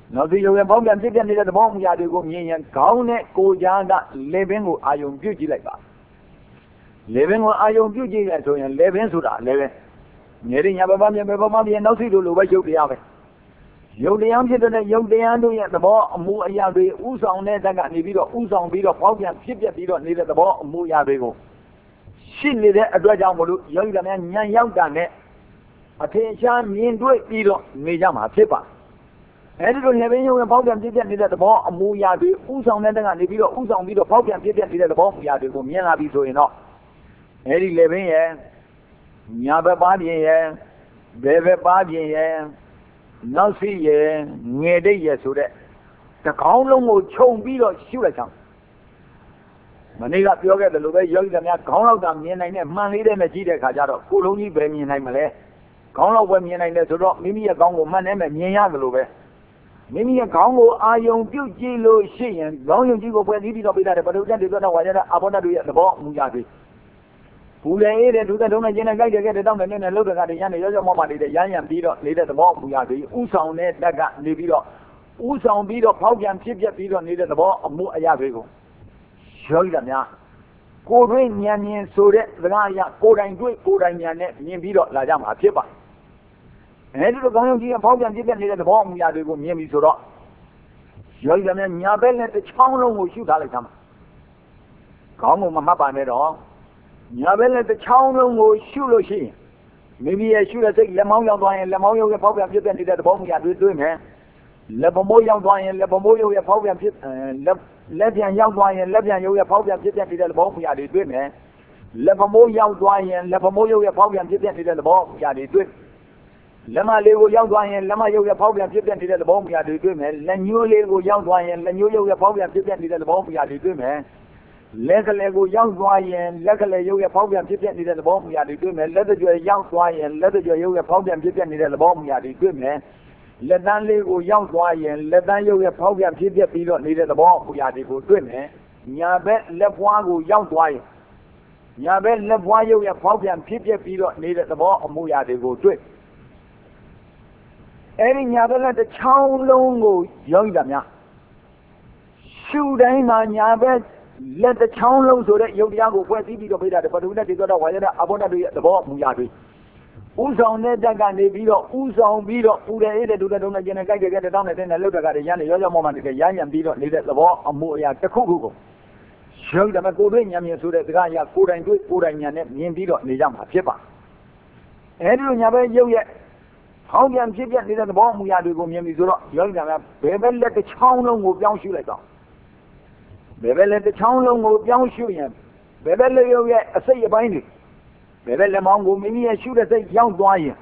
နောက်ပြီးရုပ်ရဲ့ပေါင်းပြန်ဖြစ်ပြနေတဲ့သဘောမူရာတွေကိုမြင်ရင်ခေါင်းနဲ့ကိုယ်ကြားကလေပင်ကိုအာယုံပြုတ်ကြည့်လိုက်ပါလေပင်ကိုအာယုံပြုတ်ကြည့်ရဆိုရင်လေပင်ဆိုတာလေပင်မြေရညာဘဘမြေဘဘမမြေနောက်စီလိုပဲရုပ်တရားပဲရုပ်တရားဖြစ်တဲ့ရုပ်တရားတို့ရဲ့သဘောအမူအရာတွေဥဆောင်တဲ့တက်ကနေပြီးတော့ဥဆောင်ပြီးတော့ပေါင်းပြန်ဖြစ်ပြပြီးတော့နေတဲ့သဘောအမူအရာတွေကိုရှိနေတဲ့အတွက်ကြောင့်မလို့ယောဂီများဉာဏ်ရောက်တာနဲ့အထင်ရှားမြင်တွေ့ပြီးတော့နေကြမှာဖြစ်ပါအဲဒီလိုလေပင်ရုပ်ရဲ့ပေါင်းပြန်ဖြစ်ပြနေတဲ့သဘောအမူအရာတွေဥဆောင်တဲ့တက်ကနေပြီးတော့ဥဆောင်ပြီးတော့ပေါင်းပြန်ဖြစ်ပြနေတဲ့သဘောအမူအရာတွေကိုမြင်လာပြီဆိုရင်တော့အဲဒီလေပင်ရဲ့ညာဘက်ပါပြင်ရဲ့ဘယ်ဘက်ပါပြင်ရဲ့နောက်စီရဲ့ငယ်တိတ်ရဲ့ဆိုတဲ့တကောင်းလုံးကိုခြုံပြီးတော့ရှုလိုက်ချောင်းမနေ့ကပြောခဲ့တယ်လို့ပဲယောဂီများခေါင်းလောက်တာမြင်နိုင်တဲ့မှန်လေးတဲ့နဲ့ကြည့်တဲ့ခါကျတော့ကိုလုံးကြီးပဲမြင်နိုင်မလဲခေါင်းလောက်ပဲမြင်နိုင်တယ်ဆိုတော့မိမိရဲ့ခေါင်းကိုမှန်တယ်မဲ့မြင်ရတယ်လို့ပဲမိမိရဲ့ခေါင်းကိုအာယုံပြုတ်ကြည့်လို့ရှိရင်ခေါင်းယုံကြည့်ကိုဖွဲ့စည်းပြီးတော့ပြတာတဲ့ပဋိစ္စတေတော့ဝါရတဲ့အဘောဓာတ်တွေရဲ့သဘောမူကြပြီဘူးလေအေးတဲ့ဒုက္ခဒုက္ခကျင်းနဲ့ကြိုက်တဲ့တောင်းတဲ့နဲ့လှုပ်တဲ့ကတည်းကရန်ရောမောမှနေတဲ့ရမ်းရံပြီးတော့နေတဲ့သဘောမူရပြီဥဆောင်တဲ့တက်ကနေပြီးတော့ဥဆောင်ပြီးတော့ဖောက်ပြန်ဖြစ်ပြပြီးတော့နေတဲ့သဘောအမှုအရာတွေကိုရောရတာများကိုယ်တွင်းဉာဏ်မြင်ဆိုတဲ့စကားအရကိုယ်တိုင်တွေ့ကိုယ်တိုင်ဉာဏ်နဲ့မြင်ပြီးတော့လာကြမှာဖြစ်ပါအဲဒီလိုကောင်းရုံကြီးကဖောက်ပြန်ဖြစ်ပြနေတဲ့သဘောအမှုအရာတွေကိုမြင်ပြီးဆိုတော့ရောရတာများညာဘက်နဲ့တစ်ချောင်းလုံးကိုရှုထားလိုက်တာမှာခေါင်းကမမှတ်ပါနဲ့တော့ညာဘက်နဲ့တစ်ချောင်းလုံးကိုရှုလို့ရှိရင်မိမိရဲ့ရှုတဲ့စိတ်လက်မောင်းရောက်သွားရင်လက်မောင်းရုပ်ရဲ့ဖောက်ပြန်ဖြစ်တဲ့နေတဲ့သဘောမူရာတွေ့မယ်လက်ပမိုးရောက်သွားရင်လက်ပမိုးရုပ်ရဲ့ဖောက်ပြန်ဖြစ်လက်ပြန်ရောက်သွားရင်လက်ပြန်ရုပ်ရဲ့ဖောက်ပြန်ဖြစ်တဲ့သဘောမူရာတွေတွေ့မယ်လက်ပမိုးရောက်သွားရင်လက်ပမိုးရုပ်ရဲ့ဖောက်ပြန်ဖြစ်တဲ့သဘောမူရာတွေတွေ့လက်မလေးကိုရောက်သွားရင်လက်မရုပ်ရဲ့ဖောက်ပြန်ဖြစ်တဲ့သဘောမူရာတွေတွေ့မယ်လက်ညှိုးလေးကိုရောက်သွားရင်လက်ညှိုးရုပ်ရဲ့ဖောက်ပြန်ဖြစ်တဲ့သဘောမူရာတွေတွေ့မယ်လက်ကလေးကိုရောက်သွားရင်လက်ကလေးရုပ်ရဲ့ဖောက်ပြန်ဖြစ်နေတဲ့သဘောမူရာတွေတွေ့မယ်လက်တကြွယ်ရောက်သွားရင်လက်တကြွယ်ရုပ်ရဲ့ဖောက်ပြန်ဖြစ်နေတဲ့သဘောမူရာတွေတွေ့မယ်လက်တန်းလေးကိုရောက်သွားရင်လက်တန်းရုပ်ရဲ့ဖောက်ပြန်ဖြစ်ပြီးတော့နေတဲ့သဘောမူရာတွေကိုတွေ့မယ်ညာဘက်လက်ဖွားကိုရောက်သွားရင်ညာဘက်လက်ဖွားရုပ်ရဲ့ဖောက်ပြန်ဖြစ်ပြီးတော့နေတဲ့သဘောအမူအရာတွေကိုတွေ့အဲဒီညာဘက်လက်တစ်ချောင်းလုံးကိုရောက်တာများရှုတိုင်းမှာညာဘက်လက်တစ်ချောင်းလုံးဆိုတဲ့ယုတ်တရားကိုဖွဲ့စည်းပြီးတော့ပြတာတဲ့ပထဝီနဲ့ဒီကတော့ဝါရတဲ့အဘောဓာတ်တွေရဲ့သဘောမူရာတွေဥဆောင်တဲ့တက်ကနေပြီးတော့ဥဆောင်ပြီးတော့ပူတယ်အေးတဲ့ဒုတဲ့ဒုနဲ့ကျင်းနဲ့ကြိုက်တဲ့တောင်းတဲ့လှုပ်တဲ့ကတည်းကရန်ရောရောမောမှတည်းရမ်းရံပြီးတော့နေတဲ့သဘောအမူအရာတစ်ခုခုကိုရုပ်တယ်မဲ့ကိုယ်တွေ့ဉာဏ်မြင်ဆိုတဲ့စကားအရကိုယ်တိုင်တွေ့ကိုယ်တိုင်ဉာဏ်နဲ့မြင်ပြီးတော့နေကြမှာဖြစ်ပါအဲဒီလိုညာဘက်ရုပ်ရဲ့ဟောင်းပြန်ဖြစ်ပြနေတဲ့သဘောအမူအရာတွေကိုမြင်ပြီးဆိုတော့ရုပ်တယ်မဲ့ဘယ်ဘက်လက်တစ်ချောင်းလုံးကိုပြောင်းရှုလိုက်တော့ဘယ်ဘက်လက်တစ်ချောင်းလုံးကိုပြောင်းရှုရင်ဘယ်ဘက်လက်ရုပ်ရဲ့အစိတ်အပိုင်းတွေဘယ်ဘက်လက်မောင်းကိုမိမိရဲ့ရှုတဲ့စိတ်ရောက်သွားရင်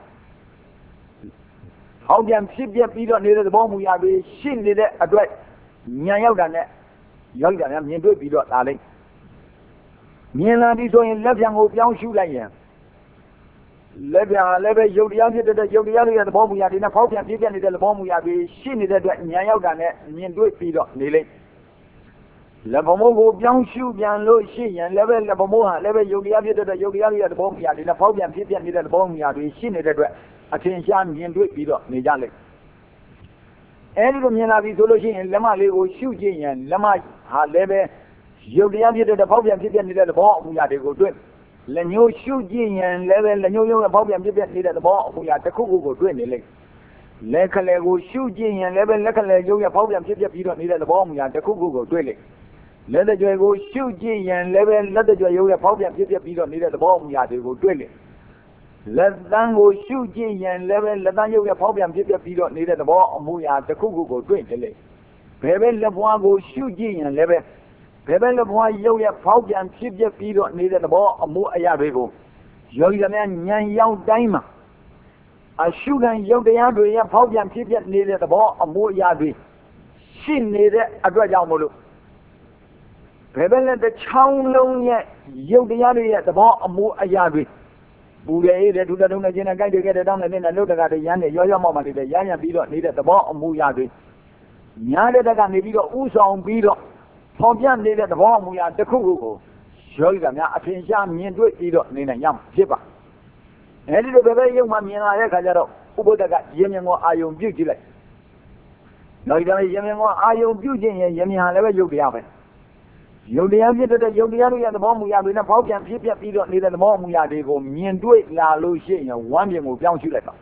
ဟောင်းပြန်ဖြစ်ပြပြီးတော့နေတဲ့သဘောမူရာတွေရှိနေတဲ့အတွက်ဉာဏ်ရောက်တာနဲ့ရောက်တာများမြင်တွေ့ပြီးတော့လာလိုက်မြင်လာပြီဆိုရင်လက်ပြန်ကိုပြောင်းရှုလိုက်ရင်လက်ပြန်လည်းပဲယုတ်တရားဖြစ်တဲ့ယုတ်တရားတွေရဲ့သဘောမူရာတွေနဲ့ဖောက်ပြန်ဖြစ်ပြနေတဲ့သဘောမူရာတွေရှိနေတဲ့အတွက်ဉာဏ်ရောက်တာနဲ့မြင်တွေ့ပြီးတော့နေလိုက်လက်ပမိုးကိုပြောင်းရှုပြန်လို့ရှိရင်လည်းပဲလက်ပမိုးဟာလည်းပဲယုတ်တရားဖြစ်တဲ့ယုတ်တရားတွေရဲ့သဘောမူရာတွေနဲ့ဖောက်ပြန်ဖြစ်ပြနေတဲ့သဘောမူရာတွေရှိနေတဲ့အတွက်အထင်ရှားမြင်တွေ့ပြီးတော့နေကြလိမ့်အဲဒီလိုမြင်လာပြီဆိုလို့ရှိရင်လက်မလေးကိုရှုကြည့်ရင်လက်မဟာလည်းပဲယုတ်တရားဖြစ်တဲ့ဖောက်ပြန်ဖြစ်ပြနေတဲ့သဘောအမူအရာတွေကိုတွေ့လက်ညှိုးရှုကြည့်ရင်လည်းပဲလက်ညှိုးရုံးရဲ့ဖောက်ပြန်ဖြစ်ပြနေတဲ့သဘောအမူအရာတစ်ခုခုကိုတွေ့နေလိမ့်လက်ခလဲကိုရှုကြည့်ရင်လည်းပဲလက်ခလဲရုံးရဲ့ဖောက်ပြန်ဖြစ်ပြပြီးတော့နေတဲ့သဘောအမူအရာတစ်ခုခုကိုတွေ့လိမ့်လက်တကြွယ်ကိုရှုကြည့်ရင်လည်းပဲလက်တကြွယ်ရုံးရဲ့ဖောက်ပြန်ဖြစ်ပြီးတော့နေတဲ့သဘောအမူအရာတွေကိုတွေ့လိမ့်လက်တန်းကိုရှုကြည့်ရင်လည်းပဲလက်တန်းရုပ်ရဲ့ဖောက်ပြန်ဖြစ်ပြီးတော့နေတဲ့သဘောအမူအရာတစ်ခုခုကိုတွေ့တယ်လေဘယ်ပဲလက်ပွားကိုရှုကြည့်ရင်လည်းပဲဘယ်ပဲလက်ပွားရုပ်ရဲ့ဖောက်ပြန်ဖြစ်ပြီးတော့နေတဲ့သဘောအမူအရာတွေကိုယောဂီများဉာဏ်ရောက်တိုင်းမှာအရှုခံရုပ်တရားတွေရဲ့ဖောက်ပြန်ဖြစ်နေတဲ့သဘောအမူအရာတွေရှိနေတဲ့အတွက်ကြောင့်မို့လို့ဘယ်ပဲလက်တစ်ချောင်းလုံးရဲ့ရုပ်တရားတွေရဲ့သဘောအမူအရာတွေပူရဲတဲ့ဒုတတုံးနဲ့ကျင်းနဲ့ကြိုက်တဲ့တောင်းတဲ့နဲ့လှုပ်တဲ့ကတည်းကရန်နဲ့ရောရောမောက်မှတည်းရမ်းပြီးတော့နေတဲ့သဘောအမူအရာတွေညာတဲ့တက်ကနေပြီးတော့ဥဆောင်ပြီးတော့ဖော်ပြနေတဲ့သဘောအမူအရာတစ်ခုခုကိုယောဂီကများအထင်ရှားမြင်တွေ့ပြီးတော့နေနိုင်ရမှာဖြစ်ပါအဲဒီလိုပဲရုပ်မှမြင်လာတဲ့အခါကျတော့ဥပဒကရင်းမြင်ကိုအာယုံပြုတ်ကြည့်လိုက်ယောဂီတော်ယမင်ကအာယုံပြုခြင်းရဲ့ယမင်ဟာလည်းပဲယုတ်တရားပဲယုတ်တရားဖြစ်တဲ့ယုတ်တရားတို့ရဲ့သဘောမူရာတွေနဲ့ပေါက်ပြန်ဖြစ်ပြပြီးတော့နေတဲ့သဘောမူရာတွေကိုမြင်တွေ့လာလို့ရှိရင်ဝမ်းပြင်ကိုပြောင်းရှုလိုက်ပါ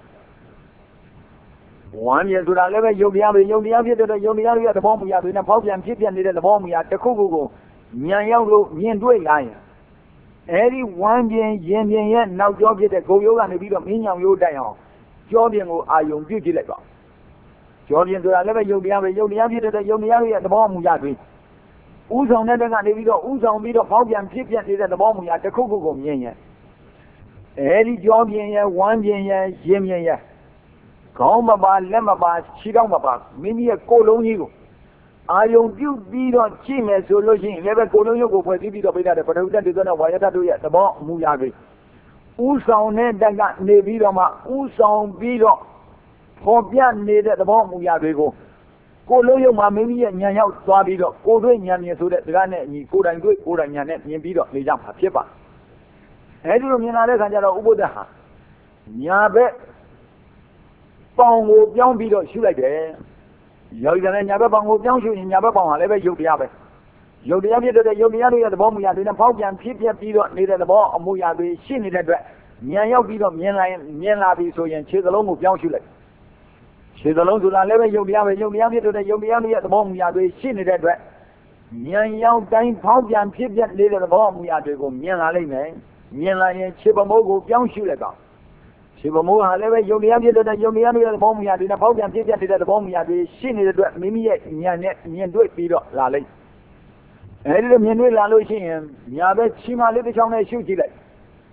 ဝမ်းပြင်ဆိုတာလည်းပဲယုတ်တရားပဲယုတ်တရားဖြစ်တဲ့ယုတ်တရားတို့ရဲ့သဘောမူရာတွေနဲ့ပေါက်ပြန်ဖြစ်ပြနေတဲ့သဘောမူရာတစ်ခုခုကိုဉာဏ်ရောက်လို့မြင်တွေ့လာရင်အဲဒီဝမ်းပြင်ရင်ပြင်ရဲ့နောက်ကျောဖြစ်တဲ့ဂုံရိုးကနေပြီးတော့မင်းညောင်ရိုးတိုင်အောင်ကျောပြင်ကိုအာယုံပြုကြည့်လိုက်ပါကျောပြင်ဆိုတာလည်းပဲယုတ်တရားပဲယုတ်တရားဖြစ်တဲ့ယုတ်တရားရဲ့သဘောမူရာတွေဥဆောင်တဲ့ကနေပြီးတော့ဥဆောင်ပြီးတော့ပေါက်ပြန်ဖြစ်ပြနေတဲ့သဘောမူရာတစ်ခုခုကိုမြင်ရင်အဲဒီကျောပြင်ရဲ့ဝမ်းပြင်ရဲ့ရင်ပြင်ရဲ့ခေါင်းမပါလက်မပါခြေထောက်မပါမိမိရဲ့ကိုယ်လုံးကြီးကိုအာယုံပြုပြီးတော့ကြည့်မယ်ဆိုလို့ရှိရင်လည်းပဲကိုယ်လုံးရုပ်ကိုဖွဲ့စည်းပြီးတော့ပြတဲ့ပထဝီဓာတ်တွေနဲ့ဝါယဓာတ်တို့ရဲ့သဘောမူရာတွေဥဆောင်တဲ့တက်ကနေပြီးတော့မှဥဆောင်ပြီးတော့ပေါ်ပြနေတဲ့သဘောမူရာတွေကိုကိုယ်လုံးရုပ်မှာမိမိရဲ့ဉာဏ်ရောက်သွားပြီးတော့ကိုယ်တွေ့ဉာဏ်မြင်ဆိုတဲ့စကားနဲ့အညီကိုယ်တိုင်တွေ့ကိုယ်တိုင်ဉာဏ်နဲ့မြင်ပြီးတော့နေကြမှာဖြစ်ပါအဲဒီလိုမြင်လာတဲ့အခါကျတော့ဥပုဒ္ဒဟာညာဘက်ပေါင်ကိုပြောင်းပြီးတော့ရှုလိုက်တယ်ယောဂီတဲ့ညာဘက်ပေါင်ကိုပြောင်းရှုရင်ညာဘက်ပေါင်ဟာလည်းပဲယုတ်တရားပဲယုတ်တရားဖြစ်တဲ့ယုတ်တရားတွေရဲ့သဘောမူရာတွေနဲ့ဖောက်ပြန်ဖြစ်ပြပြီးတော့နေတဲ့သဘောအမူအရာတွေရှိနေတဲ့အတွက်ဉာဏ်ရောက်ပြီးတော့မြင်လာပြီဆိုရင်ခြေစလုံးကိုပြောင်းရှုလိုက်ခြေစလုံးဆိုတာလည်းပဲယုတ်တရားပဲယုတ်တရားဖြစ်တဲ့ယုတ်တရားတွေရဲ့သဘောမူရာတွေရှိနေတဲ့အတွက်ဉာဏ်ရောက်တိုင်းဖောက်ပြန်ဖြစ်ပြနေတဲ့သဘောအမူအရာတွေကိုမြင်လာလိမ့်မယ်မြင်လာရင်ခြေပမိုးကိုပြောင်းရှုလိုက်တော့ခြေပမိုးဟာလည်းပဲယုတ်တရားဖြစ်တဲ့ယုတ်တရားတွေရဲ့သဘောမူရာတွေနဲ့ဖောက်ပြန်ဖြစ်ပြနေတဲ့သဘောမူရာတွေရှိနေတဲ့အတွက်မိမိရဲ့ဉာဏ်နဲ့မြင်တွေ့ပြီးတော့လာလိမ့်အဲဒီလိုမြင်တွေ့လာလို့ရှိရင်ညာဘက်ခြေမလေးတစ်ချောင်းနဲ့ရှုကြည့်လိုက်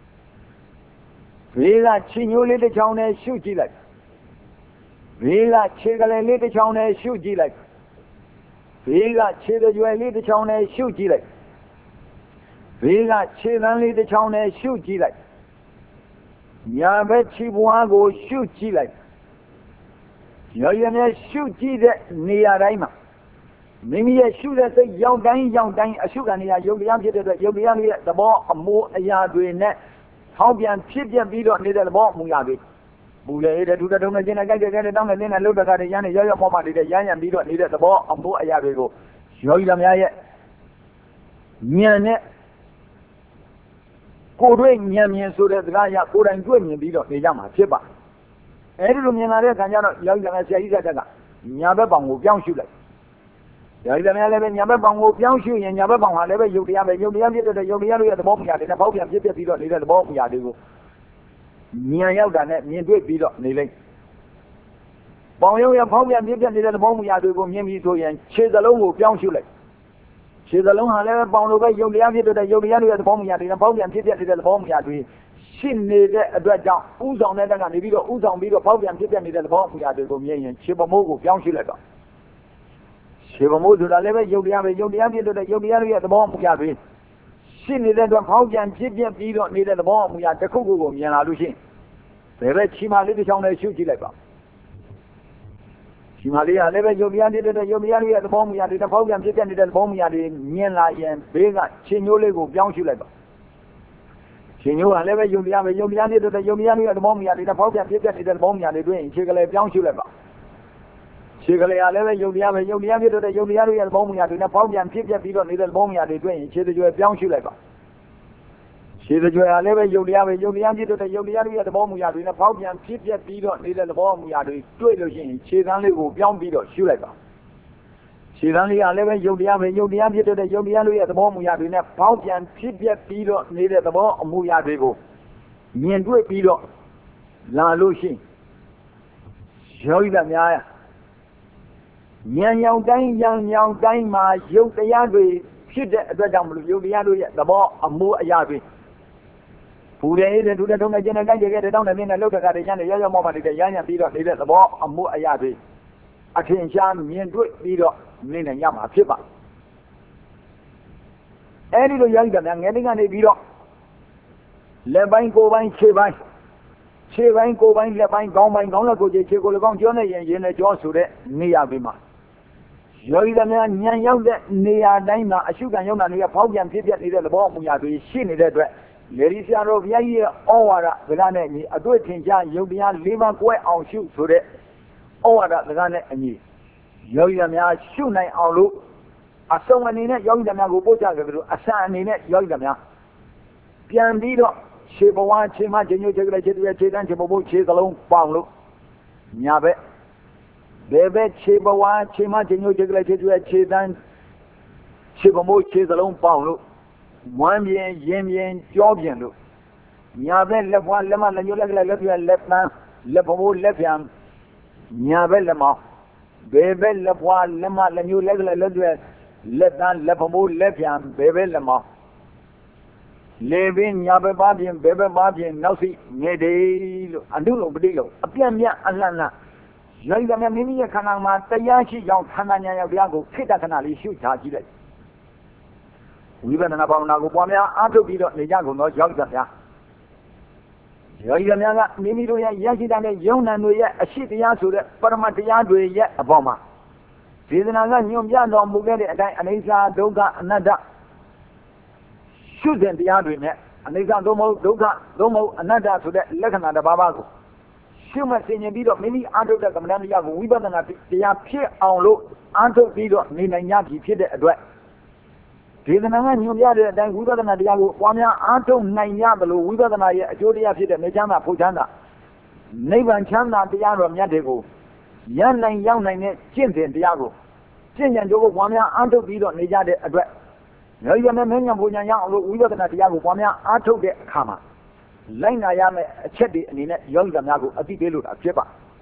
ဘေးကခြေညိုးလေးတစ်ချောင်းနဲ့ရှုကြည့်လိုက်ဘေးကခြေကလေးလေးတစ်ချောင်းနဲ့ရှုကြည့်လိုက်ဘေးကခြေကြွယ်လေးတစ်ချောင်းနဲ့ရှုကြည့်လိုက်ဘေးကခြေသန်းလေးတစ်ချောင်းနဲ့ရှုကြည့်လိုက်ညာဘက်ခြေပွားကိုရှုကြည့်လိုက်ရောရမြဲရှုကြည့်တဲ့နေရာတိုင်းမှာမိမိရဲ့ရှုတဲ့စိတ်ရောက်တိုင်းအရှုခံနေရယုတ်တရားဖြစ်တဲ့အတွက်ယုတ်တရားရဲ့သဘောအမိုးအရာတွေနဲ့ထောက်ပြန်ဖြစ်ပြပြီးတော့နေတဲ့သဘောအမူအရာတွေပူလေတဲ့ဒုတထုံနဲ့ကျင်းနဲ့ကြိုက်တဲ့တောင်းတဲ့နဲ့လှုပ်တဲ့ခါတွေရမ်းနေရောပေါ်မှနေတဲ့ရမ်းပြီးတော့နေတဲ့သဘောအမိုးအရာတွေကိုယောဂီတော်များရဲ့ဉာဏ်နဲ့ကိုယ်တွေ့ဉာဏ်မြင်ဆိုတဲ့စကားအရကိုယ်တိုင်တွေ့မြင်ပြီးတော့နေကြမှာဖြစ်ပါအဲဒီလိုမြင်လာတဲ့အခါကျတော့ယောဂီတော်များဆရာကြီးကညာဘက်ပေါင်ကိုပြောင်းရှုလိုက်ယောဂီတော်များလည်းပဲညာဘက်ပေါင်ကိုပြောင်းရှုရင်ညာဘက်ပေါင်ဟာလည်းပဲယုတ်တရားပဲယုတ်တရားဖြစ်တဲ့ယုတ်တရားတွေရဲ့သဘောမူရာတွေနဲ့ပေါက်ပြန်ဖြစ်ပြီးတော့နေတဲ့သဘောမူရာတွေကိုဉာဏ်ရောက်တာနဲ့မြင်တွေ့ပြီးတော့နေလိမ့်ပေါင်ရုပ်ရဖောက်ပြန်ဖြစ်နေတဲ့သဘောမူရာတွေကိုမြင်ပြီးဆိုရင်ခြေစလုံးကိုပြောင်းရှုလိုက်ခြေစလုံးဟာလည်းပေါင်လိုပဲယုတ်တရားဖြစ်တဲ့ယုတ်တရားတွေရဲ့သဘောမူရာတွေနဲ့ပေါက်ပြန်ဖြစ်နေတဲ့သဘောမူရာတွေရှိနေတဲ့အတွက်ကြောင့်ဥဆောင်တဲ့တက်ကနေပြီးတော့ဥဆောင်ပြီးတော့ပေါက်ပြန်ဖြစ်နေတဲ့သဘောမူရာတွေကိုမြင်ရင်ခြေပမိုးကိုပြောင်းရှုလိုက်တော့ခြေပမိုးဆိုတာလည်းပဲယုတ်တရားပဲယုတ်တရားဖြစ်တဲ့ယုတ်တရားတွေရဲ့သဘောမူရာတွေရှိနေတဲ့အတွက်ပေါက်ပြန်ဖြစ်ပြီးတော့နေတဲ့သဘောမူရာတစ်ခုခုကိုမြင်လာလို့ရှိရင်ဘယ်ပဲခြေမလေးတစ်ချောင်းနဲ့ရှုကြည့်လိုက်ပါခြေမလေးကလည်းပဲယုတ်တရားဖြစ်တဲ့ယုတ်တရားတွေရဲ့သဘောမူရာတွေနဲ့ပေါက်ပြန်ဖြစ်နေတဲ့သဘောမူရာတွေမြင်လာရင်ဘေးကခြေညိုးလေးကိုပြောင်းရှုလိုက်ပါခြေညိုးကလည်းပဲယုတ်တရားပဲယုတ်တရားဖြစ်တဲ့ယုတ်တရားတွေရဲ့သဘောမူရာတွေနဲ့ပေါက်ပြန်ဖြစ်နေတဲ့သဘောမူရာတွေတွေ့ရင်ခြေကလေးပြောင်းရှုလိုက်ပါခြေကလေးကလည်းပဲယုတ်တရားပဲယုတ်တရားဖြစ်တဲ့ယုတ်တရားတွေရဲ့သဘောမူရာတွေနဲ့ပေါက်ပြန်ဖြစ်ပြီးတော့နေတဲ့သဘောမူရာတွေတွေ့ရင်ခြေကြွယ်ပြောင်းရှုလိုက်ပါခြေကြွယ်ကလည်းပဲယုတ်တရားပဲယုတ်တရားဖြစ်တဲ့ယုတ်တရားတွေရဲ့သဘောမူရာတွေနဲ့ပေါက်ပြန်ဖြစ်ပြီးတော့နေတဲ့သဘောမူရာတွေတွေ့လို့ရှိရင်ခြေသန်းလေးကိုပြောင်းပြီးတော့ရှုလိုက်ပါခြေသန်းလေးကလည်းပဲယုတ်တရားပဲယုတ်တရားဖြစ်တဲ့ယုတ်တရားတွေရဲ့သဘောမူရာတွေနဲ့ပေါက်ပြန်ဖြစ်ပြီးတော့နေတဲ့သဘောအမူအရာတွေကိုမြင်တွေ့ပြီးတော့လာလို့ရှိရင်ယောဂီများဉာဏ်ရောက်တိုင်းဉာဏ်ရောက်တိုင်းမှာယုတ်တရားတွေဖြစ်တဲ့အတွက်ကြောင့်မလို့ယုတ်တရားတို့ရဲ့သဘောအမူအရာတွေပူတယ်တဲ့ဒုတဲ့ထုံးနဲ့ကျင်းနဲ့ကြိုက်တဲ့တောင်းတဲ့မြင်းနဲ့လှုပ်တဲ့ခါတွေရမ်းနေရောမောမှနေတဲ့ရမ်းပြီးတော့နေတဲ့သဘောအမူအရာတွေအထင်ရှားမြင်တွေ့ပြီးတော့နေနိုင်ရမှာဖြစ်ပါအဲဒီလိုယောဂီကများငယ်တိကနေပြီးတော့လက်ပိုင်းကိုယ်ပိုင်းခြေပိုင်းကိုယ်ပိုင်းလက်ပိုင်းခေါင်းပိုင်းခေါင်းလက်ကိုယ်ခြေကိုယ်လည်းကောင်းကျောနေရင်နဲ့ကျောဆိုတဲ့နေရာတွေမှာယောဂီများဉာဏ်ရောက်တဲ့နေရာတိုင်းမှာအရှုခံရောက်တာတွေကဖောက်ပြန်ဖြစ်နေတဲ့သဘောအမူအရာတွေရှိနေတဲ့အတွက်လေဒီဆရာတော်ဘုရားကြီးရဲ့ဩဝါဒစကားနဲ့အညီအတွေ့ထင်ရှားယုတ်တရား၄ပါးကွဲအောင်ရှုဆိုတဲ့ဩဝါဒစကားနဲ့အညီယောဂီများရှုနိုင်အောင်လို့အစုံအနေနဲ့ယောဂီများကိုပို့ချကြတယ်လို့အဆန်အနေနဲ့ယောဂီများပြန်ပြီးတော့ခြေဘဝခြေမခြေညိုခြေကလေးခြေတွေခြေတန်းခြေပုပ်ခြေစလုံးပေါင်လို့ညာဘက်ဘယ်ဘက်ခြေဘဝခြေမခြေညိုခြေကလေးခြေတွေခြေတန်းခြေပုပ်ခြေစလုံးပေါင်လို့ဝမ်းပြင်းရင်ပြင်းကြောပြင်းလို့ညာဘက်လက်ဘွားလက်မလက်ညိုလက်ကလေးလက်ပြလက်ပန်းလက်ပုပ်လက်ပြန်ညာဘက်လက်မောင်းဘယ်ဘက်လက်ဘွားလက်မလက်ညိုလက်ကလေးလက်ပြလက်တန်းလက်ပုပ်လက်ပြန်ဘယ်ဘက်လက်မောင်းလေပင်ညာဘက်ပါပြင်ဘယ်ဘက်ပါပြင်နောက်စီငယ်တယ်လို့အနုလုံးပဋိလုံးအပြတ်မြတ်အလှမ်းလှမ်းယောဂီများမိမိရဲ့ခန္ဓာမှာတရားရှိကြောင်းခန္ဓာဉာဏ်ရောက်တရားကိုခိတ္တခဏလေးရှုချကြည့်လိုက်ဝိပဿနာဘာဝနာကိုပွားများအားထုတ်ပြီးတော့နေကြကုန်သောယောဂီများယောဂီများကမိမိတို့ရဲ့ရရှိတဲ့ယုံနာတွေရဲ့အရှိတရားဆိုတဲ့ပရမတရားတွေရဲ့အပေါ်မှာဒေသနာကညွှန်ပြတော်မူခဲ့တဲ့အတိုင်းအနိစ္စဒုက္ခအနတ္တရှုစဉ်တရားတွေနဲ့အနိစ္စသို့မဟုတ်ဒုက္ခသို့မဟုတ်အနတ္တဆိုတဲ့လက္ခဏာတစ်ပါးပါးကိုရှုမှတ်သိဉ္ဇဉ်ပြီးတော့မိမိအားထုတ်တဲ့ကမ္မဋ္ဌာန်းတရားကိုဝိပဿနာတရားဖြစ်အောင်လို့အားထုတ်ပြီးတော့နေနိုင်ကြပြီဖြစ်တဲ့အတွက်ဒေသနာကညွှန်ပြတဲ့အတိုင်းဝိပဿနာတရားကိုပွားများအားထုတ်နိုင်ကြသလိုဝိပဿနာရဲ့အကျိုးတရားဖြစ်တဲ့နေချမ်းသာဖို့ချမ်းသာနိဗ္ဗာန်ချမ်းသာတရားတော်မြတ်တွေကိုရနိုင်ရောက်နိုင်တဲ့ကျင့်စဉ်တရားကိုကျင့်ကြံကြိုးကိုပွားများအားထုတ်ပြီးတော့နေကြတဲ့အတွက်ယောဂီများမဉ္ဇဉ်ပူဉ္ဇဉ်ရအောင်လို့ဝိပဿနာတရားကိုပွားများအားထုတ်တဲ့အခါမှာလိုက်နာရမယ့်အချက်တွေအနေနဲ့ယောဂီများကိုအသိပေးလို့တာဖြစ်ပါ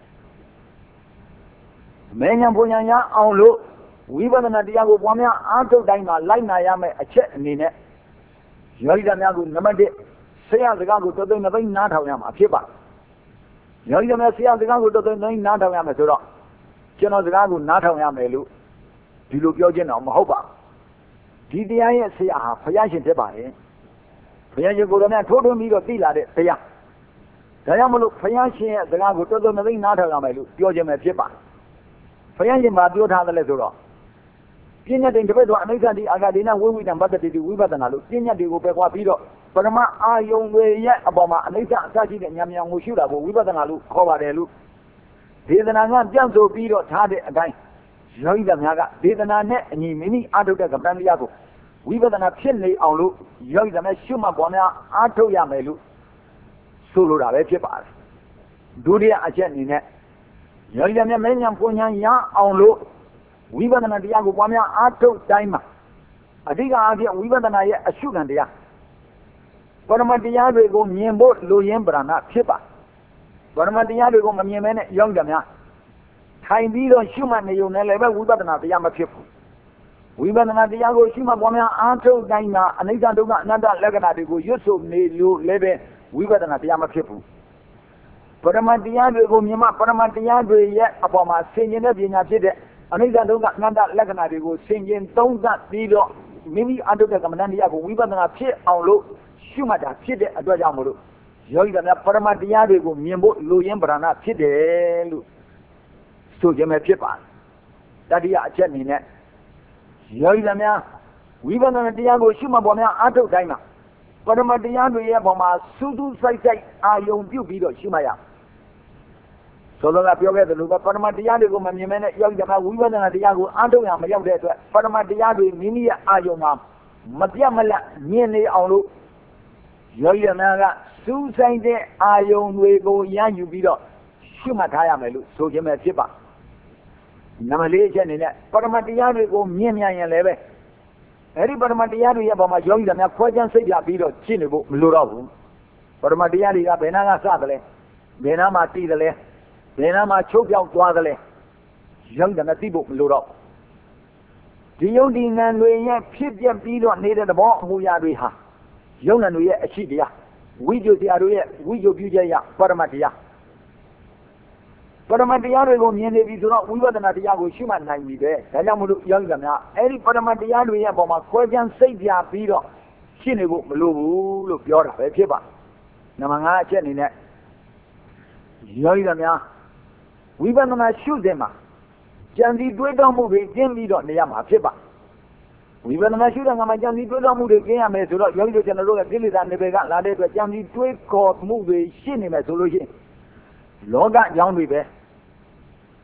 မဉ္ဇဉ်ပူဉ္ဇဉ်ရအောင်လို့ဝိပဿနာတရားကိုပွားများအားထုတ်တိုင်းမှာလိုက်နာရမယ့်အချက်အနေနဲ့ယောဂီများကိုနံပါတ်1ဆရာစကားကိုတော်တော်နှစ်သိန်းနားထောင်ရမှာဖြစ်ပါယောဂီများဆရာစကားကိုတော်တော်နှစ်သိန်းနားထောင်ရမယ်ဆိုတော့ကျွန်တော်စကားကိုနားထောင်ရမယ်လို့ဒီလိုပြောခြင်းတော့မဟုတ်ပါဒီတရားရဲ့ဆရာဟာဘုရားရှင်ဖြစ်ပါတယ်ဘုရားရှင်ကိုယ်တော်များထိုးထွင်းပြီးတော့သိလာတဲ့တရားဒါကြောင့်မလို့ဘုရားရှင်ရဲ့စကားကိုတော်တော်နှစ်သိန်းနားထောင်ရမယ်လို့ပြောခြင်းပဲဖြစ်ပါဘုရားရှင်မှာပြောထားတယ်လေဆိုတော့ပညာတိန်တစ်ပတ်တော့အနိစ္စတိအာဂတိနဝိဝိတံပတ္တတိဝိပဿနာလို့ပညာတွေကိုပဲခွာပြီးတော့ပရမအာယုံတွေရဲ့အပေါ်မှာအနိစ္စအစရှိတဲ့ဉာဏ်ဉာဏ်ကိုရှုတာကိုဝိပဿနာလို့ခေါ်ပါတယ်လို့ဒေသနာကပြန့်ဆိုပြီးတော့ထားတဲ့အတိုင်းယောဂီများကဒေသနာနဲ့အညီမိမိအားထုတ်တဲ့ကပ္ပန်တရားကိုဝိပဿနာဖြစ်နေအောင်လို့ယောဂီများရှုမှတ်ပေါ်များအားထုတ်ရမယ်လို့ဆိုလိုတာပဲဖြစ်ပါတယ်ဒုတိယအချက်အနေနဲ့ယောဂီများမဉ္ဇဉ်ပူဉ္ဇဉ်ရအောင်လို့ဝိပဿနာတရားကိုပွားများအားထုတ်တိုင်းမှာအဓိကအားဖြင့်ဝိပဿနာရဲ့အရှုခံတရားပရမတရားတွေကိုမြင်ဖို့လိုရင်းပရဏဖြစ်ပါပရမတရားတွေကိုမမြင်မဲနဲ့ယောဂီများထိုင်ပြီးတော့ရှုမှတ်နေုံနဲ့လည်းပဲဝိပဿနာတရားမဖြစ်ဘူးဝိပဿနာတရားကိုရှုမှတ်ပွားများအားထုတ်တိုင်းမှာအနိစ္စဒုက္ခအနတ္တလက္ခဏာတွေကိုရွတ်ဆိုနေလို့လည်းပဲဝိပဿနာတရားမဖြစ်ဘူးပရမတရားတွေကိုမြင်မှပရမတရားတွေရဲ့အပေါ်မှာဆင်ခြင်တဲ့ပညာဖြစ်တဲ့အနိစ္စဒုက္ခအနတ္တလက္ခဏာတွေကိုဆင်ခြင်သုံးသပ်ပြီးတော့မိမိအားထုတ်တဲ့ကမ္မဋ္ဌာန်းတရားကိုဝိပဿနာဖြစ်အောင်လို့ရှုမှတ်တာဖြစ်တဲ့အတွက်ကြောင့်မလို့ယောဂီများပရမတရားတွေကိုမြင်ဖို့လိုရင်းပရဏဖြစ်တယ်လို့ဆိုခြင်းပဲဖြစ်ပါတယ်တတိယအချက်အနေနဲ့ယောဂီများဝိပဿနာတရားကိုရှုမှတ်ပေါ်များအားထုတ်တိုင်းမှာပရမတရားတွေရဲ့ပေါ်မှာစူးစူးစိုက်စိုက်အာယုံပြုတ်ပြီးတော့ရှုမှတ်ရဆိုတော့ပြောခဲ့တယ်လို့ပရမတရားတွေကိုမမြင်မဲနဲ့ယောဂီများဝိပဿနာတရားကိုအားထုတ်ရမရောက်တဲ့အတွက်ပရမတရားတွေမိမိရဲ့အာယုံမှာမပြတ်မလတ်မြင်နေအောင်လို့ယောဂီများကစူးစိုက်တဲ့အာယုံတွေကိုရယူပြီးတော့ရှုမှတ်ထားရမယ်လို့ဆိုခြင်းပဲဖြစ်ပါနံပါတ်၄အချက်အနေနဲ့ပရမတရားတွေကိုမြင်မြန်ရင်လည်းပဲအဲ့ဒီပရမတရားတွေရဲ့ပေါ်မှာယောဂီများခွဲခြားစိတ်ပြပြီးတော့ရှင်းနေဖို့မလိုတော့ဘူးပရမတရားတွေကဘယ်နာကစတယ်လဲဘယ်နာမှာတည်တယ်လဲဘယ်နာမှာချုပ်ပြောက်သွားတယ်လဲယောဂီများသိဖို့မလိုတော့ဒီယုံဒီနံတွေရဲ့ဖြစ်ပြပြီးတော့နေတဲ့သဘောအမူအရာတွေဟာယုံနံတွေရဲ့အရှိတရားဝိဇ္ဇုတရားတို့ရဲ့ဝိဇ္ဇုပြုချက်ရပရမတရားပရမတရားတွေကိုမြင်နေပြီဆိုတော့ဝိပဿနာတရားကိုရှုမှတ်နိုင်ပြီပဲဒါကြောင့်မလို့ယောဂီများအဲ့ဒီပရမတရားတွေရဲ့အပေါ်မှာခွဲခြားစိတ်ပြပြီးတော့ရှင်းနေဖို့မလိုဘူးလို့ပြောတာပဲဖြစ်ပါနံပါတ်5အချက်အနေနဲ့ယောဂီများဝိပဿနာရှုတဲ့မှာကြံစည်တွေးတောမှုတွေကျင်းပြီးတော့နေရမှာဖြစ်ပါဝိပဿနာရှုတဲ့အခါမှာကြံစည်တွေးတောမှုတွေကျင်းရမယ်ဆိုတော့ယောဂီတို့ကျွန်တော်တို့ရဲ့ကိလေသာနေဘက်ကလာတဲ့အတွက်ကြံစည်တွေးခေါ်မှုတွေရှင်းနေမယ်ဆိုလို့ရှိရင်လောကကြောင်းတွေပဲ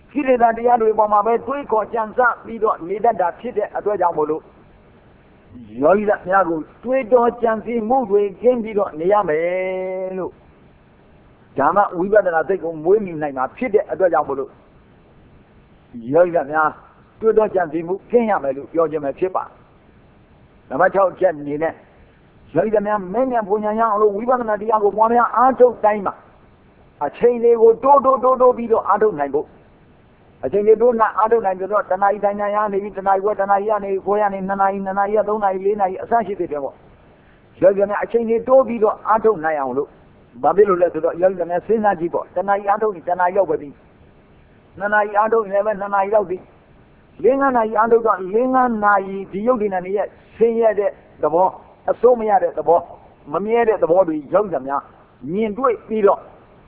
ကိလေသာတရားတွေပေါ်မှာပဲတွေးခေါ်ကြံစပြီးတော့နေတတ်တာဖြစ်တဲ့အတွက်ကြောင့်မို့လို့ယောဂီများကိုတွေးတော်ကြံစည်မှုတွေကင်းပြီးတော့နေရမယ်လို့ဓမ္မဝိပဿနာစိတ်ကိုမွေးမြူနိုင်မှာဖြစ်တဲ့အတွက်ကြောင့်မို့လို့ယောဂီများတွေးတော်ကြံစည်မှုကင်းရမယ်လို့ပြောခြင်းပဲဖြစ်ပါနံပါတ်6ချက်အနေနဲ့ယောဂီများမင်းညာဘုံညာရအောင်လို့ဝိပဿနာတရားကိုပွားများအားထုတ်တိုင်းမှာအချိန်လေးကိုတိုးပြီးတော့အားထုတ်နိုင်ဖို့အချိန်လေးတိုးနာအားထုတ်နိုင်ပြီးတော့တဏှာတိုင်းညာရနေပြီးတဏှာဝဲတဏှာရနေကိုရနေ2နာရီ3နာရီ4နာရီအစရှိသေးတယ်ပေါ့ယောဂီများအချိန်လေးတိုးပြီးတော့အားထုတ်နိုင်အောင်လို့ဘာဖြစ်လို့လဲဆိုတော့ယောဂီများစဉ်းစားကြည့်ပေါ့တဏှာအားထုတ်ရင်တဏှာရောက်ပဲပြီး2နာရီအားထုတ်ရင်လည်း2နာရီရောက်ပြီး5နာရီအားထုတ်တော့5နာရီဒီယုတ်ဒီနာနေရဲ့ဆင်းရဲတဲ့သဘောအစိုးမရတဲ့သဘောမမြဲတဲ့သဘောတွေယောဂီများမြင်တွေ့ပြီးတော့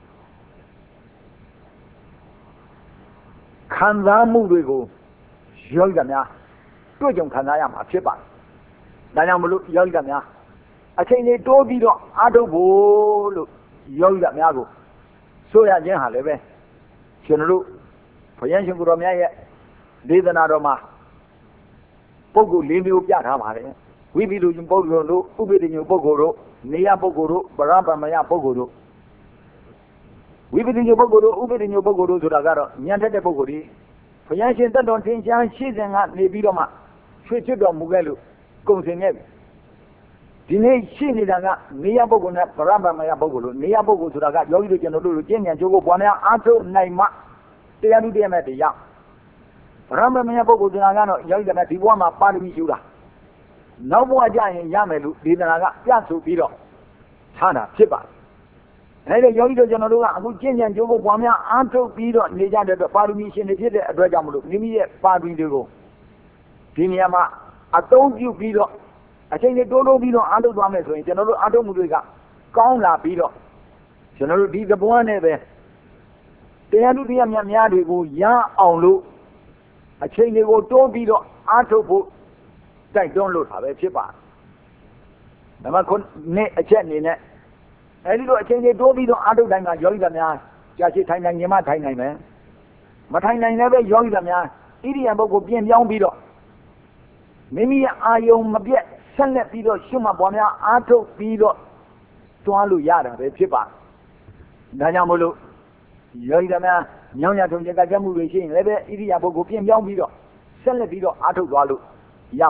ခံစားမှုတွေကိုယောဂီများတွေ့ကြုံခံစားရမှာဖြစ်ပါတယ်။ဒါကြောင့်မလို့ယောဂီများအချိန်လေးတိုးပြီးတော့အားထုတ်ဖို့လို့ယောဂီများကိုဆိုရခြင်းဟာလည်းပဲကျွန်တော်တို့ဘုရားရှင်ကိုယ်တော်မြတ်ရဲ့ဒေသနာတော်မှာပုဂ္ဂိုလ်၄မျိုးပြထားပါတယ်။ဝိပိတုပုဂ္ဂိုလ်တို့ဥပိ္ပတိညပုဂ္ဂိုလ်တို့နေယပုဂ္ဂိုလ်တို့ပရပမယပုဂ္ဂိုလ်တို့ဝိပဿနာပုဂ္ဂိုလ်တို့ဥပဒိညပုဂ္ဂိုလ်တို့ဆိုတာကတော့ဉာဏ်ထက်တဲ့ပုဂ္ဂိုလ်တွေဘုရားရှင်တတ်တော်သင်ချာရှိစဉ်ကနေပြီးတော့မှဆွေချွတ်တော်မူခဲ့လို့ကုန်စင်ခဲ့ပြီဒီနေ့ရှိနေတာကနေယပုဂ္ဂိုလ်နဲ့ပရမမယပုဂ္ဂိုလ်လို့နေယပုဂ္ဂိုလ်ဆိုတာကယောဂီတို့ကျွန်တော်တို့လိုကျင့်ဉာဏ်ကြိုးကိုပွားများအားထုတ်နိုင်မှတရားဓုတရားမဲ့တရားပရမမယပုဂ္ဂိုလ်ဆိုတာကတော့ယောဂီတို့ဒီဘဝမှာပါရမီယူတာနောက်ဘဝကျရင်ရမယ်လို့ဒေသနာကပြဆိုပြီးတော့ထားတာဖြစ်ပါတယ်အဲ့ဒီယောဂီတို့ကျွန်တော်တို့ကအခုကျင့်ကြံကြိုးကိုပွားများအားထုတ်ပြီးတော့နေကြတဲ့အတွက်ပါရမီရှင်တွေဖြစ်တဲ့အတွက်ကြောင့်မလို့မိမိရဲ့ပါရမီတွေကိုဒီနေရာမှာအသုံးပြုပြီးတော့အချိန်လေးတိုးပြီးတော့အားထုတ်သွားမယ်ဆိုရင်ကျွန်တော်တို့အားထုတ်မှုတွေကကောင်းလာပြီးတော့ကျွန်တော်တို့ဒီသဘောနဲ့ပဲတရားဓုတရားများတွေကိုရအောင်လို့အချိန်လေးကိုတိုးပြီးတော့အားထုတ်ဖို့တိုက်တွန်းလို့တာပဲဖြစ်ပါတယ်။ဒါမှ9အချက်အနေနဲ့အဲဒီလိုအချိန်ကြီးတိုးပြီးတော့အားထုတ်တိုင်းမှာယောဂီသားများကြာရှည်ထိုင်နိုင်ရင်မှထိုင်နိုင်မယ်မထိုင်နိုင်လည်းပဲယောဂီသားများဣရိယာပုဂ္ဂိုလ်ပြင်ပြောင်းပြီးတော့မိမိရဲ့အာယုံမပြတ်ဆက်လက်ပြီးတော့ရှုမှတ်ပွားများအားထုတ်ပြီးတော့တွားလို့ရတာပဲဖြစ်ပါဒါကြောင့်မို့လို့ယောဂီသားများညောင်းရထုံကြကြမှုတွေရှိရင်လည်းပဲဣရိယာပုဂ္ဂိုလ်ပြင်ပြောင်းပြီးတော့ဆက်လက်ပြီးတော့အားထုတ်သွားလို့ရ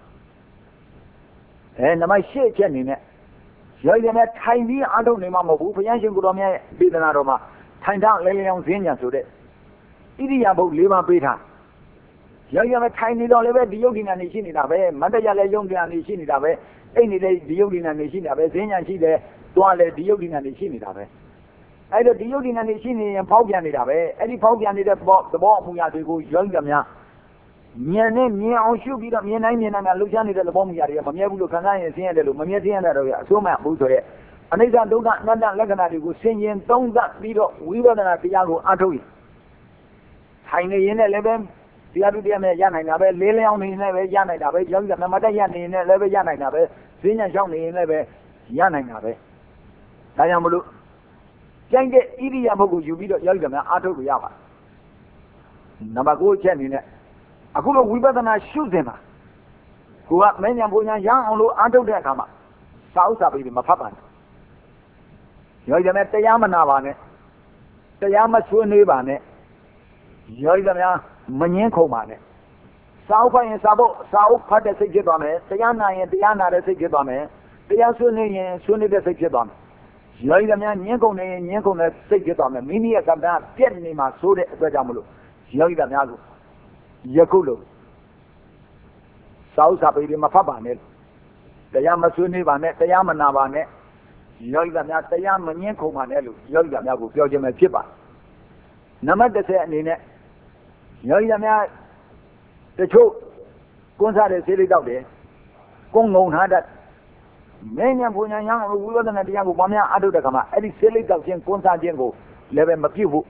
မှာနံပါတ်8ချက်အနေနဲ့ယောဂီများထိုင်ပြီးအားထုတ်နေမှာမဟုတ်ဘူးဘုရားရှင်ကိုယ်တော်မြတ်ရဲ့ဒေသနာတော်မှာထိုင်ထားလဲလျောင်းဈဉ္ညာဆိုတဲ့ဣရိယာပုတ်၄ပါးပေးထားယောဂီများထိုင်နေတော့လည်းပဲဒီယုတ်ဒီနာနေရှိနေတာပဲမတ္တရလည်းယုတ်ဒီနာနေရှိနေတာပဲအိတ်နေတဲ့ဒီယုတ်ဒီနာနေရှိနေတာပဲဈဉ္ညာရှိတယ်တွားလည်းဒီယုတ်ဒီနာနေရှိနေတာပဲအဲ့တော့ဒီယုတ်ဒီနာနေရှိနေရင်ဖောက်ပြန်နေတာပဲအဲ့ဒီဖောက်ပြန်နေတဲ့သဘောအမှုရာတွေကိုယောဂီများမြင်နဲ့မြင်အောင်ရှုပြီးတော့မြင်တိုင်းလှုပ်ရှားနေတဲ့သဘောမျိုးတွေကမမြဲဘူးလို့ခံစားရင်ဆင်းရဲတယ်လို့မမြဲဆင်းရဲတာတော့အဆိုးမှဘူးဆိုရဲအနိစ္စဒုက္ခအနတ္တလက္ခဏာတွေကိုဆင်ခြင်သုံးသပ်ပြီးတော့ဝိပဿနာတရားကိုအားထုတ်ရင်ထိုင်နေရင်လည်းပဲတရားဓုတရားနဲ့ရနိုင်တာပဲလေးလျောင်းနေရင်လည်းပဲရနိုင်တာပဲယောဂီကမမတ်ရနေရင်လည်းပဲရနိုင်တာပဲဈဉ္ညာလျှောက်နေရင်လည်းပဲရနိုင်တာပဲဒါကြောင့်မလို့ကြိုက်တဲ့ဣရိယာပုဂ္ဂိုလ်ယူပြီးတော့ယောဂီကအားထုတ်လို့ရပါနံပါတ်9ချက်အနေနဲ့အခုလိုဝိပဿနာရှုစဉ်မှာကိုကမဉ္ဇဉ်ဘုံညာရအောင်လို့အားထုတ်တဲ့အခါမှာစာဥစ္စာပြီးမဖတ်ပါနဲ့ယောဂီများတရားမနာပါနဲ့တရားမဆွေးနွေးပါနဲ့ယောဂီများမငင်းခုံပါနဲ့စာဥဖတ်ရင်စာအုပ်ဖတ်တဲ့စိတ်ဖြစ်သွားမယ်တရားနာရင်တရားနာတဲ့စိတ်ဖြစ်သွားမယ်တရားဆွေးနွေးရင်ဆွေးနွေးတဲ့စိတ်ဖြစ်သွားမယ်ယောဂီများငင်းခုံနေရင်ငင်းခုံတဲ့စိတ်ဖြစ်သွားမယ်မိမိရဲ့ကံကပြက်နေမှာဆိုတဲ့အတွက်ကြောင့်မလို့ယောဂီများကိုယခုလိုစာဥစ္စာပေတွေမဖတ်ပါနဲ့တရားမဆွေးနွေးပါနဲ့တရားမနာပါနဲ့ယောဂီများတရားမငင်းခုံပါနဲ့လို့ယောဂီများကိုပြောခြင်းပဲဖြစ်ပါနံပါတ်10အနေနဲ့ယောဂီများတချို့ကွန်းစားတဲ့ဆေးလေးတောက်တယ်ကွန်းငုံထားတတ်မင်းညာဘုံညာရအောင်ဝိပဿနာတရားကိုပွားများအားထုတ်တဲ့ခါမှာအဲ့ဒီဆေးလေးတောက်ခြင်းကွန်းစားခြင်းကိုလည်းပဲမပြုတ်ဘူး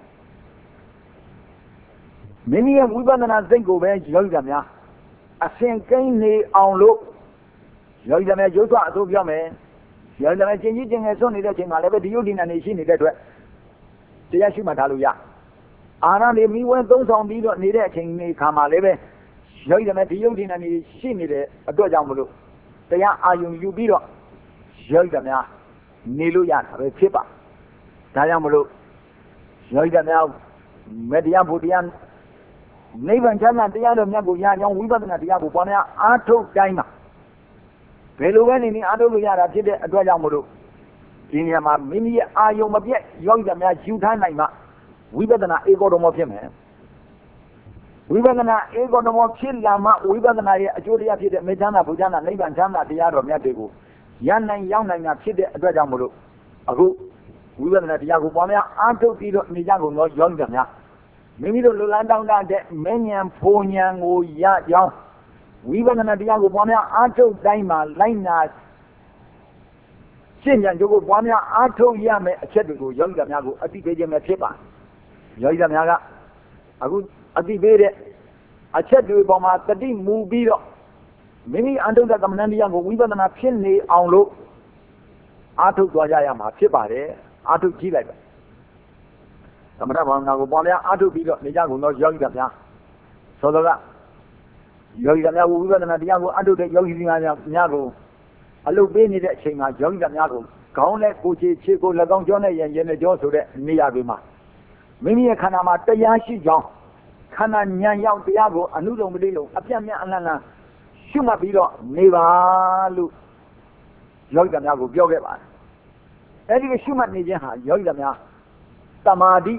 မိမိရဲ့ဝိပဿနာစိတ်ကိုပဲယောဂီများအစဉ်ကိန်းနေအောင်လို့ယောဂီများရုပ်သွားအစိုးပြောမယ်ယောဂီများကျင်ကြီးကျင်ငယ်ဆွနေတဲ့အချိန်မှာလည်းပဲဒီယုတ်ဒီနာနေရှိနေတဲ့အတွက်တရားရှိမှထားလို့ရ Arani mi went those on video needed me come a leve. Show them at the Yodin and he see me there, a good jamulu. They are you beat up. Show them now. Niluyan, a chipper. Tayamulu. Show them now. Median Budian. Nevan Jana, the other Naguyan, young women at the Abupana, Arto Daima. Peluan in the Adoluyara did a Dwayamulu. In Yama, Mini Ayomabia, young Yama, Jutanima. We better not ego to mock him. We better not ego to mock Chilama, we better not Julia Medana, Pujana, Nevan Jana, the other Matigu. Yan and young and a kid at Dwayamulu. Agu, we better not Yagupana, Arto Pido, Mijango, not young Yama. Maybe the Lulandown that many and Ponyang or Young. We were going to be able to Arto Daima, Lina, Sinyan, you would want Arto Yame, a Chedu, Young Yamago, a Tibet Machipa. Young Yamaga, a good Atibet, a Chedu Boma, the Dim movie. Many under the Mandiango, we were going to pin the Aulo Arto Guayama, Chipare, Arto Chile. The Madame Bolia, Arto Bido, the Yago, not Young Yamia. So that. Yogi Yago, and Yago, under the Yogi Yago. A look beneath that chain, Yogi Yago. Kaune, Kuchi, Chico, Lagon, Johnny, and Jenny Jones to the Niagima. Mimi a Kanama, Tayashi John. Kana Nyang Tiago, Anudo Medilo, Apiamia Anana, Shuma Bido, Nevalu. Yogi Yago, Yoga. Eddie Shuma Nijaha, Yogi Yamia. Tamadi.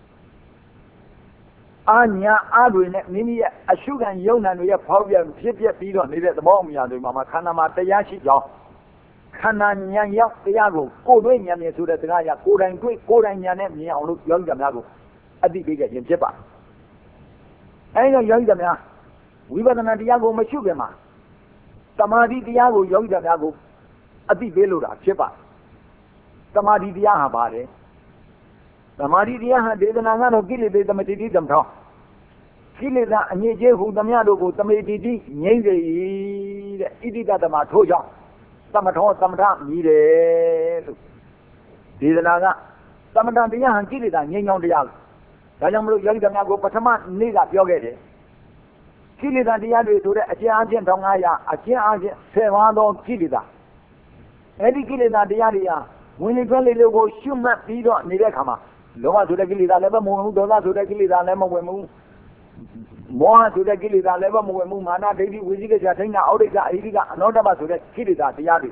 Anya Adwin, Mimi, a sugar and Yona, we have Pavia, Pipia, Pido, needed the bomb Yadu, Mama Kanama, Tayashi, Kanan Yang Tiago, Kodan Yan to the Taya, Kodan Quick, Kodan Yanem, Young Yamago, at the big in Jepa. I know Young Yamia. We were an Adiago Machugama. Tamadi Diago, Young Yamago, at the Velura, Jepa. Tamadi Diaha Bade. Tamadi Diaha did an Angano Gilly, the Matidam talk. Kilida and Yehu Damiado, Tamadi, Yenge, Idida Matoja. Samato, Samata, Mide. Didanaga. Samata Diahan Kilida, Yang Dial. Sayamru Young Yamago Patama, Nida Yogede. Kilida Diadu to the Ajian Tongaya, Ajian Sevado Kilida. Eddie Kilida Diadia, when you go Shuma Pido Nidekama. Loa to the Gilida Lebamu, Dola to the Gilida Lemamu, Moa to the Gilida Lebamu, Mana, David, Wiziga, Audica, Idiga, Notaba to the Kilida Diadi.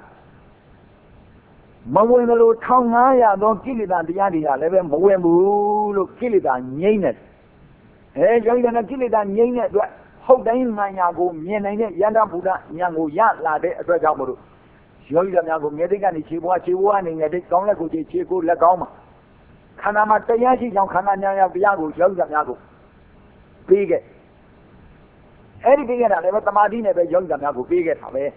Maweno Tongaya, don't Kilida Diadia, Levem, Moemu, Kilida, Yanet. Eh, you're going to Kilida, Yanet, hold in my Yago, Yene, Yanda Buddha, Yango Yatla, the Dragamu. Show you the Yago, Medigan, Chihuahua, and a Dicona, Chico, Lagoma. Kanama Tayashi, young Kananya, Yago, Young Yago. Big it. Anything in a level, Tamadina, young Yago, big it, away.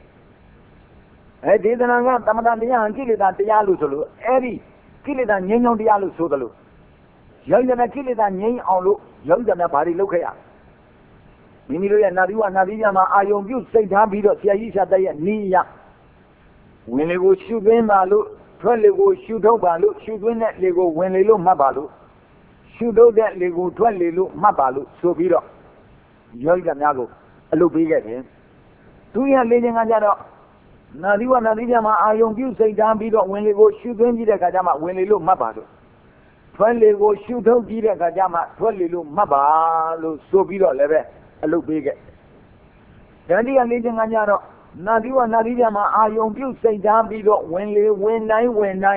I didn't know Tamadan, Kilidan, Yalu, Eddie, Kilidan, Yang Dialu Sutalu. Young than a Kilidan, Yang Alu, young than a body look at. Mimilu and Nadiwa Nadiyama, I own you, say Dabido, Siaisha, Nia. When they go shoot them, Malu. When they go shoot over, shoot when that they go when they look Mabalu. Shoot over that they go 20 look Mabalu, so be up. Yoga Nago, a look big at him. 2 years later, Nadiwa Nadijama, I don't you say down beat up when they go shoot when you Kajama, when they look Mabalu. When they go shoot over Kajama, 20 look Mabalu, so be up, a look big at. Then the Legion Anjaro. Nadiwa Nadijama, I don't you say down below when they when nine,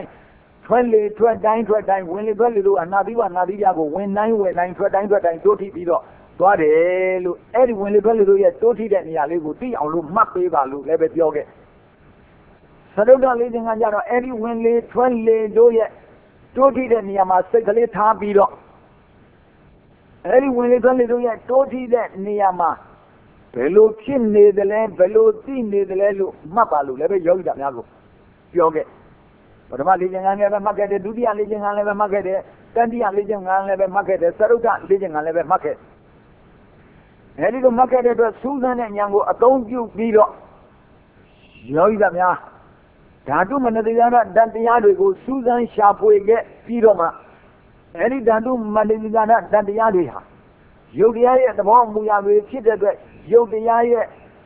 20, 29, when they do and Nadiwa Nadijago, when 9, 29, 30 below. Got it, look, Eddie, when they do yet, 30 that Yali would be on look Mappy Balu, Lebet Yoga. Saluda leading Anjano, Eddie, when they 20 do yet, 30 that Yama, secondly, Tabido. Eddie, when they do yet, 30 that Niyama. Pelo chin near the land, Pelo thin near the land, Mapalu, Lebe Yoga Nago. Yoga. But my legion I never market, Duty and legion I never market, Sandy and legion I never market, Saruta legion I never market. And little market was Susan and Yango, I don't you beat up. Yoga Mia. Tatu Manadana, Dantiano, Susan Sharpway get Piroma. Any Dandu Maligana Dandiadia. Yodia, the bomb we are with Yodia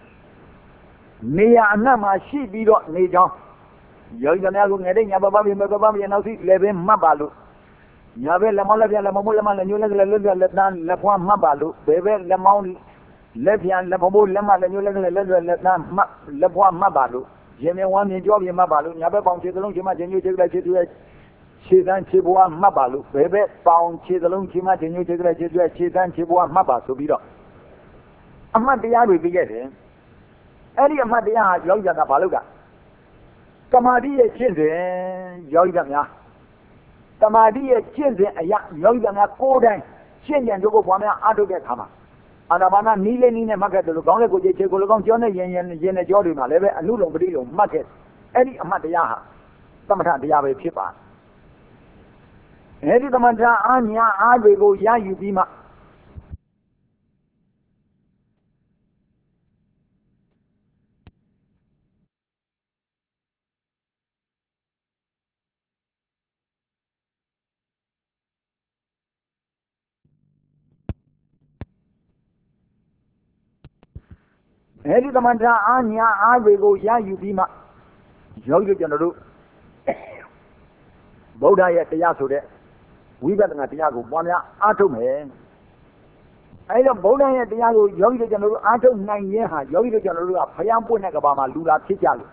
Nia Nama, she be not Naja. Yoganago, Yababi, Mababi, and Aussie, Levin Mabalu. Yavel Lamola, Lamamula, and Yulan, Lapuan Mabalu, Bebe Lamon, Levian, Lapamu, Lama, and Yulan, Lapuan Mabalu. Jimmy one in Joby Mabalu, Yababon, Chidalun, Jima, and you take that situation. Chidan Chibua Mabalu, Bebe, found Chidalun, Jima, and you take that situation, Chibua Mabasu, be done. Amadia will be getting. Any Amadia, Yoga Baluga. Tamadi children, Yoga. Tamadi children, a young Kodan, Chin and Yogo Pama, Adoga Kama. Anabana, Nile Nina Market, the Lugonga, Golong, Jonah, Yen, Jordan, Maleve, and Nulo Brio, Market, any Amadia, Tamata, the Yahweh Pipa. Any Tamata, Anya, I will go Yayu Bima. Any Tamata, Anya, I will go Yayu Bima. Yoga General Boda at the Yasude. We got an Atiago, one Atome. I don't Boda at the Yago, Yoga General Atom 9 years, Yoga General, Payampo Nagabama, Lula Tijalu.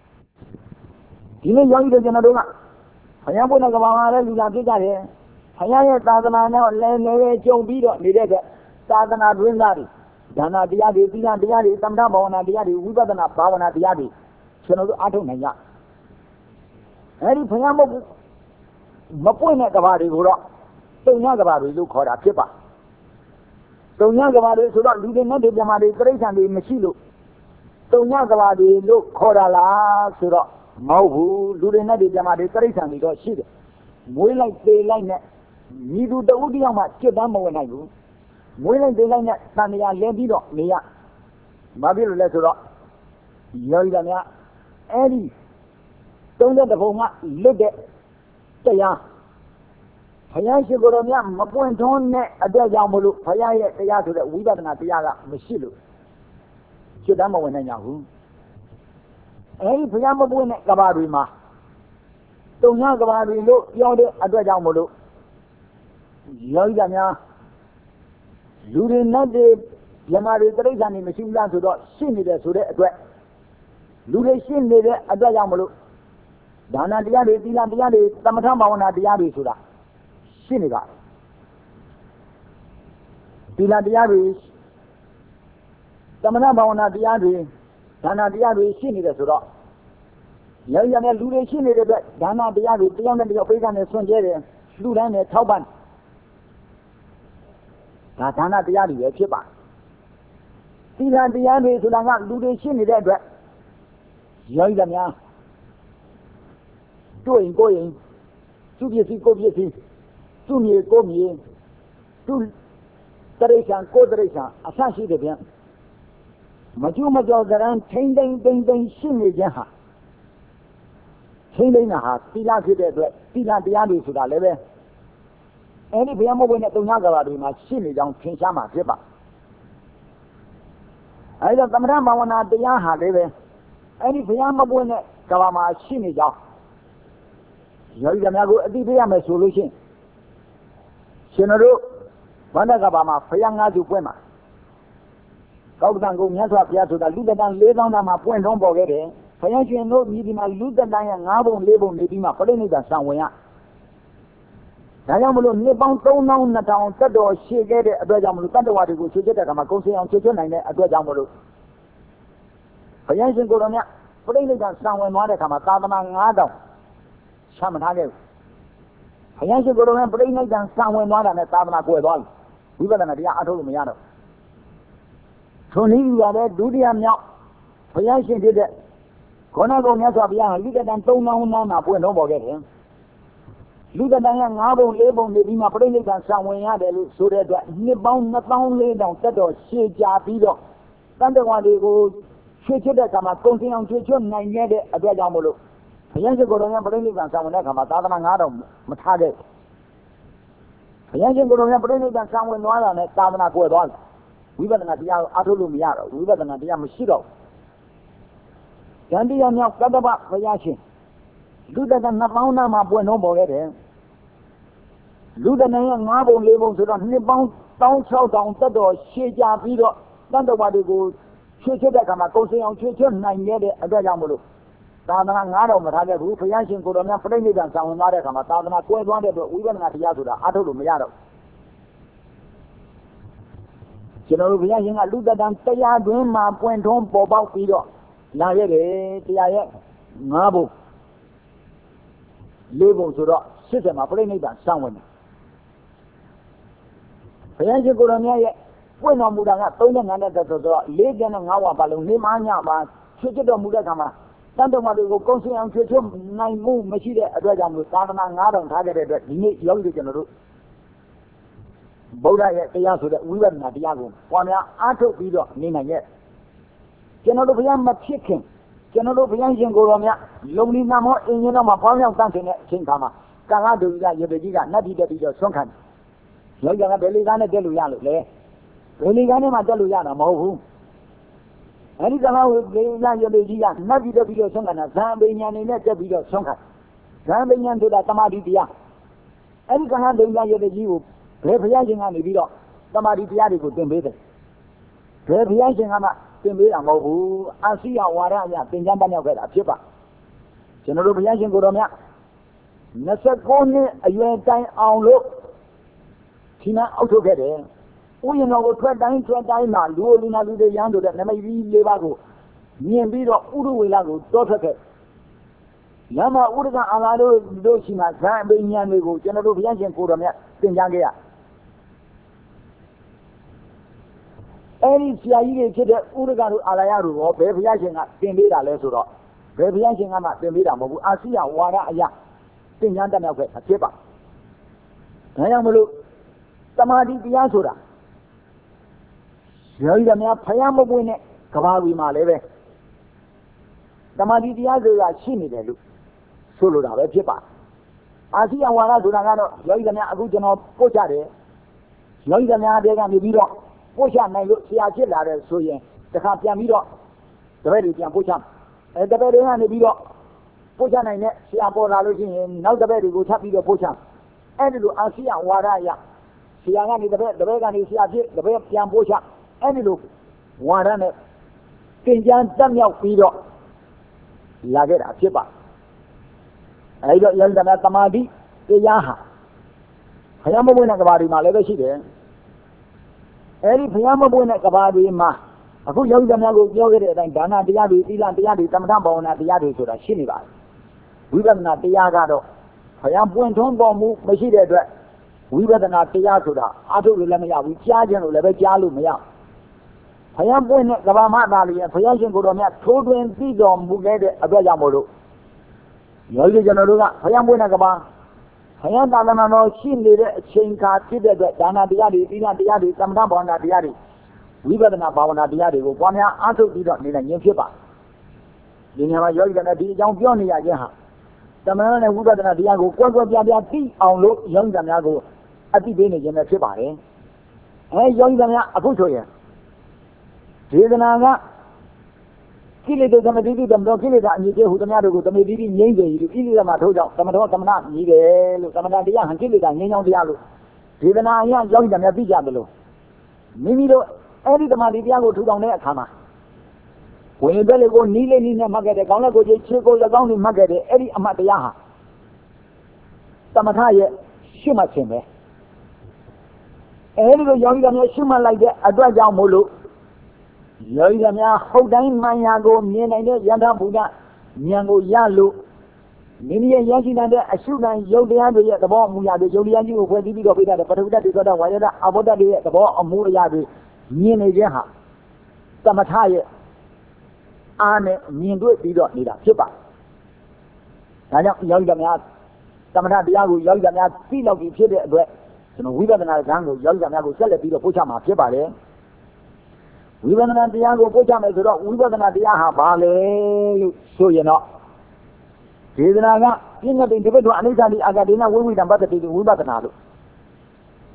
Dine Yoga General, Payampo Nagabama, Lula Tijalu. Hayaya Tadana, Lene, Joe Bido, Nidega, Tadana Dwindari, Dana Diadi, Diadi, Tamdabona Diadi, we got an Abavana Diadi, Channel Atomaya. Any Payambo Mapuna Gavari, so Nagavari, look for a kipper. So Nagavari, so don't do not Yamari, Grace and the Machilo. So Nagavari, look, Corala, Sura, Mahu, do the Nadi Yamari, Grace and the got shit. We like the line, me do the Udiama, Chidamo when I do. We like the line, Tania, Lebido, Mia, Mabil Lesura, Yoidania, Eddie. Don't let the Homa look at Taya. Hayashi Goromia, Mapuentone, Adel Yamulu, Paya, Taya to the Wibana Tiaga, Masilu. Chidamo when I know. Any Payama win at Gabarima. Don't know Gavari, look, Yonder, Adel Yamulu. Yoidania. You did not the Yamari Teresa machine down to the Shinida to the Lude Shinida, Adel Yamulu. Dana Diadi, Diadi, Tamatama, Diadi Suda. Siniga. Diadi, Tamatama, Diadi, Dana Diadi, Siniga Suda. Yayana Lude Shinida, Dana Diadi, Diana the Opegan and Sonjere, Ludan and Tauban. Dana Diadi, a chipa. Diadi, Sudanga, Lude Shinida, Yayana. Going, to be a secret, to me, go me, to Teresan, Coderation, a sashi de bien. Majuma Jogaran, Tending, Shimmy Jaha. Tendinaha, Tila Tila Diadi Suda Leve. Any Piamo when at the Nagara, we must shimmy down Kinshama, Zipa. I don't come around one at the Yaha Leve. Any Piamo when at Kawama shimmy down. Yamago, a solution. Senado, Vanagabama, Fayanga to Puema. Kautango, Yasa Piato, the Ludan lay down on my point on Bogade, Fayanchi no meeting my Ludan and Nabo label, maybe my Polynita somewhere. Diamulo, Nipon, known the town, Tado, she get a Dajamulu, Tadawati, which is a Macosi on Chicken and a Dajamulu. Fayanchi Golonia, Polynita somewhere, Madame, Adam. Shaman Hagel. Hayashi go around playing like somewhere not on a Tabana go at all. We were an idea at all, Miano. So, you are there, do the amount. Hayashi did it. Conago Nasavia, look at them so now, no more get him. Look at them, Nabo label, maybe my playing like somewhere, so that Nibon not only down, that or shake Japido. Thunder one they go, shake it at a continent on Kitchen, and get it at Jamolo. Hayashi go around playing like someone like a Matana Adam, Matade. ဘုရားရှင်ကိုယ်တော်မြတ်ပြိဋိဘံဆံဝင်သွားတာနဲ့သာသနာကွယ်သွားတယ်ဝိပဿနာတရားကိုအားထုတ်လို့မရတော့ဝိပဿနာတရားမရှိတော့ဉာဏ်တရားမြောက်ကတ္တပဘုရားရှင်လူတက2000နာမှာပွင့်တော့ပေါ်ခဲ့တယ်လူတနဲ့5ပုံ4ပုံဆိုတော့နှစ်ပေါင်း16000တက်တော်ရှေ့ကြပြီးတော့တန်တော်ဘာတွေကိုချွေချွတ်တဲ့အခါမှာကုံစင်အောင်ချွေချွတ်နိုင်ခဲ့တဲ့အတွက်ကြောင့်မလို့သာသနာ9000မထားခဲ့ဘူးဘုရားရှင်ကိုယ်တော်မြတ်ပြိဋိဘံဆံဝင်သွားတဲ့အခါမှာသာသနာကွယ်သွားတဲ့အတွက်ဝိပဿနာတရားဆိုတာအားထုတ်လို့မရတော့ကျွန်တော်တို့ဘုရားရှင်ကလူတတန်တရားတွင်မှာပွင့်ထုံးပေါ်ပေါက်ပြီးတော့လာခဲ့တယ်တရားရဲ့5ပုံ4ပုံဆိုတော့80မှာပြိဋိဘံဆံဝင်တယ်ဘုရားရှင်ကိုယ်တော်မြတ်ရဲ့ပွင့်တော်မူတာက35နဲ့တက်ဆိုတော့45ဝါပါလုံးနေမညပါချွတ်တော်မူတဲ့အခါမှာတန်တော်မတွေကိုကုံစင်အောင်ချွတ်နိုင်မှုမရှိတဲ့အတွက်ကြောင့်မို့သာသနာ9000ထားခဲ့တဲ့အတွက်ဒီနေ့ယောဂီတွေကျွန်တော်တို့ဗုဒ္ဓရဲ့တရားဆိုတဲ့ဝိပဿနာတရားကိုပွားများအားထုတ်ပြီးတော့နေနိုင်ရဲ့ကျွန်တော်တို့ဘုရားမဖြစ်ခင်ကျွန်တော်တို့ဘုရားရှင်ကိုယ်တော်မြတ်လုံလီနာမောအင်းကြီးတော်မှာပေါင်းရောက်တန်းတဲ့အချိန်ခါမှာကာလဒုတိယရေတကြီးကနတ်တိတက်ပြီးတော့ဆွမ်းခံတယ်ယောဂီကဘယ်လေကားနဲ့တက်လို့ရလို့လဲဘယ်လေကားနဲ့မှတက်လို့ရတာမဟုတ်ဘူးအဲဒီကလာဝေလာရေတကြီးကနတ်တိတက်ပြီးတော့ဆွမ်းခံတာဇံပညာနေနဲ့တက်ပြီးတော့ဆွမ်းခံဇံပညာဆိုတာတမာတိတရားအဲဒီကလာဒုတိယရေတကြီးကိုဘယ်ဘုရားရှင်ကနေပြီးတော့တမာတိတရားတွေကိုသင်ပေးတယ်ဘယ်ဘုရားရှင်ကမှသင်ပေးတာမဟုတ်ဘူးအာစီယဝါဒအရသင်္ချမ်းပန်းရောက်ခဲ့တာဖြစ်ပါကျွန်တော်တို့ဘုရားရှင်ကိုယ်တော်မြတ်29နှစ်အရွယ်တိုင်းအောင်လို့ဒီနာအောက်ထုတ်ခဲ့တယ်ဥယျာဉ်တော်ကိုထွက်တိုင်းမှာလူလူနာလူတွေရမ်းဆိုတဲ့နမိတ်ကြီး၄ပါးကိုမြင်ပြီးတော့ဥရဝေလကိုတောထွက်ခဲ့လမ်းမှာဥရကအာလာတို့ရှိမှဇံအပိညာတွေကိုကျွန်တော်တို့ဘုရားရှင်ကိုယ်တော်မြတ်သင်ကြားခဲ့ရအဲဒီဆရာကြီးတွေဖြစ်တဲ့ဥရကတို့အာလာယတို့ရောဘယ်ဘုရားရှင်ကသင်ပေးတာလဲဆိုတော့ဘယ်ဘုရားရှင်ကမှသင်ပေးတာမဟုတ်ဘူးအာစီယဝါဒအရာသင်ကြားတတ်မြောက်ခဲ့အဖြစ်ပါဒါကြောင့်မလို့တမာတိတရားဆိုတာယောဂီများဖယားမပွင့်တဲ့ကဘာဝီမှာလည်းပဲတမာတိတရားဆိုတာရှိနေတယ်လို့ဆိုလိုတာပဲဖြစ်ပါအာစီယဝါဒဆိုတာကတော့ယောဂီများအခုကျွန်တော်ပို့ချတယ်ယောဂီများတွေကနေပြီးတော့ပို့ချနိုင်လို့ဆရာဖြစ်လာတယ်ဆိုရင်တခါပြန်ပြီးတော့တပည့်တွေပြန်ပို့ချတပည့်တွေကနေပြီးတော့ပို့ချနိုင်တဲ့ဆရာပေါ်လာလို့ရှိရင်နောက်တပည့်တွေကိုထပ်ပြီးတော့ပို့ချအဲ့ဒီလိုအာစီယဝါဒအရဆရာကနေတပည့်ကနေဆရာဖြစ်တပည့်ပြန်ပို့ချအဲ့ဒီလိုဝါဒနဲ့သင်ကြားတတ်မြောက်ပြီးတော့လာခဲ့တာဖြစ်ပါအဲ့တော့ယန္တနာသမာဓိတရားဟာဘုရားမပွင့်တဲ့ကဘာတွေမှာလည်းပဲရှိတယ်အဲ့ဒီဘုရားမပွင့်တဲ့ကဘာတွေမှာအခုယောဂီများကိုပြောခဲ့တဲ့အတိုင်းဒါနတရားတွေသီလတရားတွေသမထဘာဝနာတရားတွေဆိုတာရှိနေပါတယ်ဝိပဿနာတရားကတော့ဘုရားပွင့်ထွန်းပေါ်မှုမရှိတဲ့အတွက်ဝိပဿနာတရားဆိုတာအားထုတ်လို့လည်းမရဘူးကြားခြင်းလို့လည်းပဲကြားလို့မရဘုရားပွင့်တဲ့ကဘာမသားလေးဘုရားရှင်ကိုယ်တော်မြတ်ထိုးထွင်းသိတော်မူခဲ့တဲ့အတွက်ကြောင့်မို့လို့ယောဂီကျွန်တော်တို့ကဘုရားပွင့်တဲ့ကဘာဘုရားသာသနာတော်ရှိနေတဲ့အချိန်ခါဖြစ်တဲ့အတွက်ဒါနတရားတွေသီလတရားတွေသမထဘာဝနာတရားတွေဝိပဿနာဘာဝနာတရားတွေကိုပွားများအားထုတ်ပြီးတော့နေနိုင်ခြင်းဖြစ်ပါဒီနေရာမှာယောဂီလည်းဒီအကြောင်းပြောနေရခြင်းဟာသမဏနဲ့ဝိပဿနာတရားကိုကွက်ကွက်ပြားပြားသိအောင်လို့ယောဂီများကိုအသိပေးနေခြင်းပဲဖြစ်ပါတယ်ယောဂီများအခုဆိုရင်ဒေသနာကကိလေသာသမတိတိသမတော်ကိလေသာအညီကျဟုသမျှတို့ကိုသမတိတိငြိမ့်စေလို့ကိလေသာမှာထိုးကြောင့်သမတော်သမဏညီတယ်လို့သမဏတရားဟန်ကိလေသာငြိမ်းချောင်းတရားလို့ဒေသနာအရယောဂီများသိကြတယ်လို့မိမိတို့အဲ့ဒီသမာဓိတရားကိုထူထောင်တဲ့အခါမှာဝင်တဲ့လေကိုနီးလေးနီးနဲ့မှတ်ခဲ့တယ်ကောင်းလက်ကိုခြေကိုလက်ကောင်းနဲ့မှတ်ခဲ့တယ်အဲ့ဒီအမှတ်တရားဟာသမထရဲ့ရှုမှတ်ခြင်းပဲအဲ့ဒီလိုယောဂီများရှုမှတ်လိုက်တဲ့အတွက်ကြောင့်မို့လို့ယောဂီများဟုတ်တိုင်းမှန်ရာကိုမြင်နိုင်တဲ့ယန္တဘုဒ္ဓဉာဏ်ကိုရလို့မိမိရဲ့ရရှိတဲ့အရှုခံယုတ်တရားတွေရဲ့သဘောအမူအရာတွေယုတ်တရားကြီးကိုဖွဲ့စည်းပြီးတော့ပြတဲ့ပထဝီဓာတ်တွေသောတာဝါယဒအဘောဓာတ်တွေရဲ့သဘောအမူအရာတွေမြင်နေခြင်းဟာသမထရဲ့အားနဲ့မြင်တွေ့ပြီးတော့နေတာဖြစ်ပါဒါကြောင့်ယောဂီများသမထတရားကိုယောဂီများသိလောက်ပြီးဖြစ်တဲ့အတွက်ကျွန်တော်ဝိပဿနာဉာဏ်ကိုယောဂီများကိုဆက်လက်ပြီးတော့ပို့ချမှာဖြစ်ပါတယ်ဝိပဿနာတရားကိုပို့ချမယ်ဆိုတော့ဝိပဿနာတရားဟာဘာလဲလို့ဆိုရင်တော့ဒေသနာကပြင်းတဲ့တပိဋ္ဌာအနိစ္စတိအာဂတိနဝိဝိတံပတ္တိဝိပဿနာလို့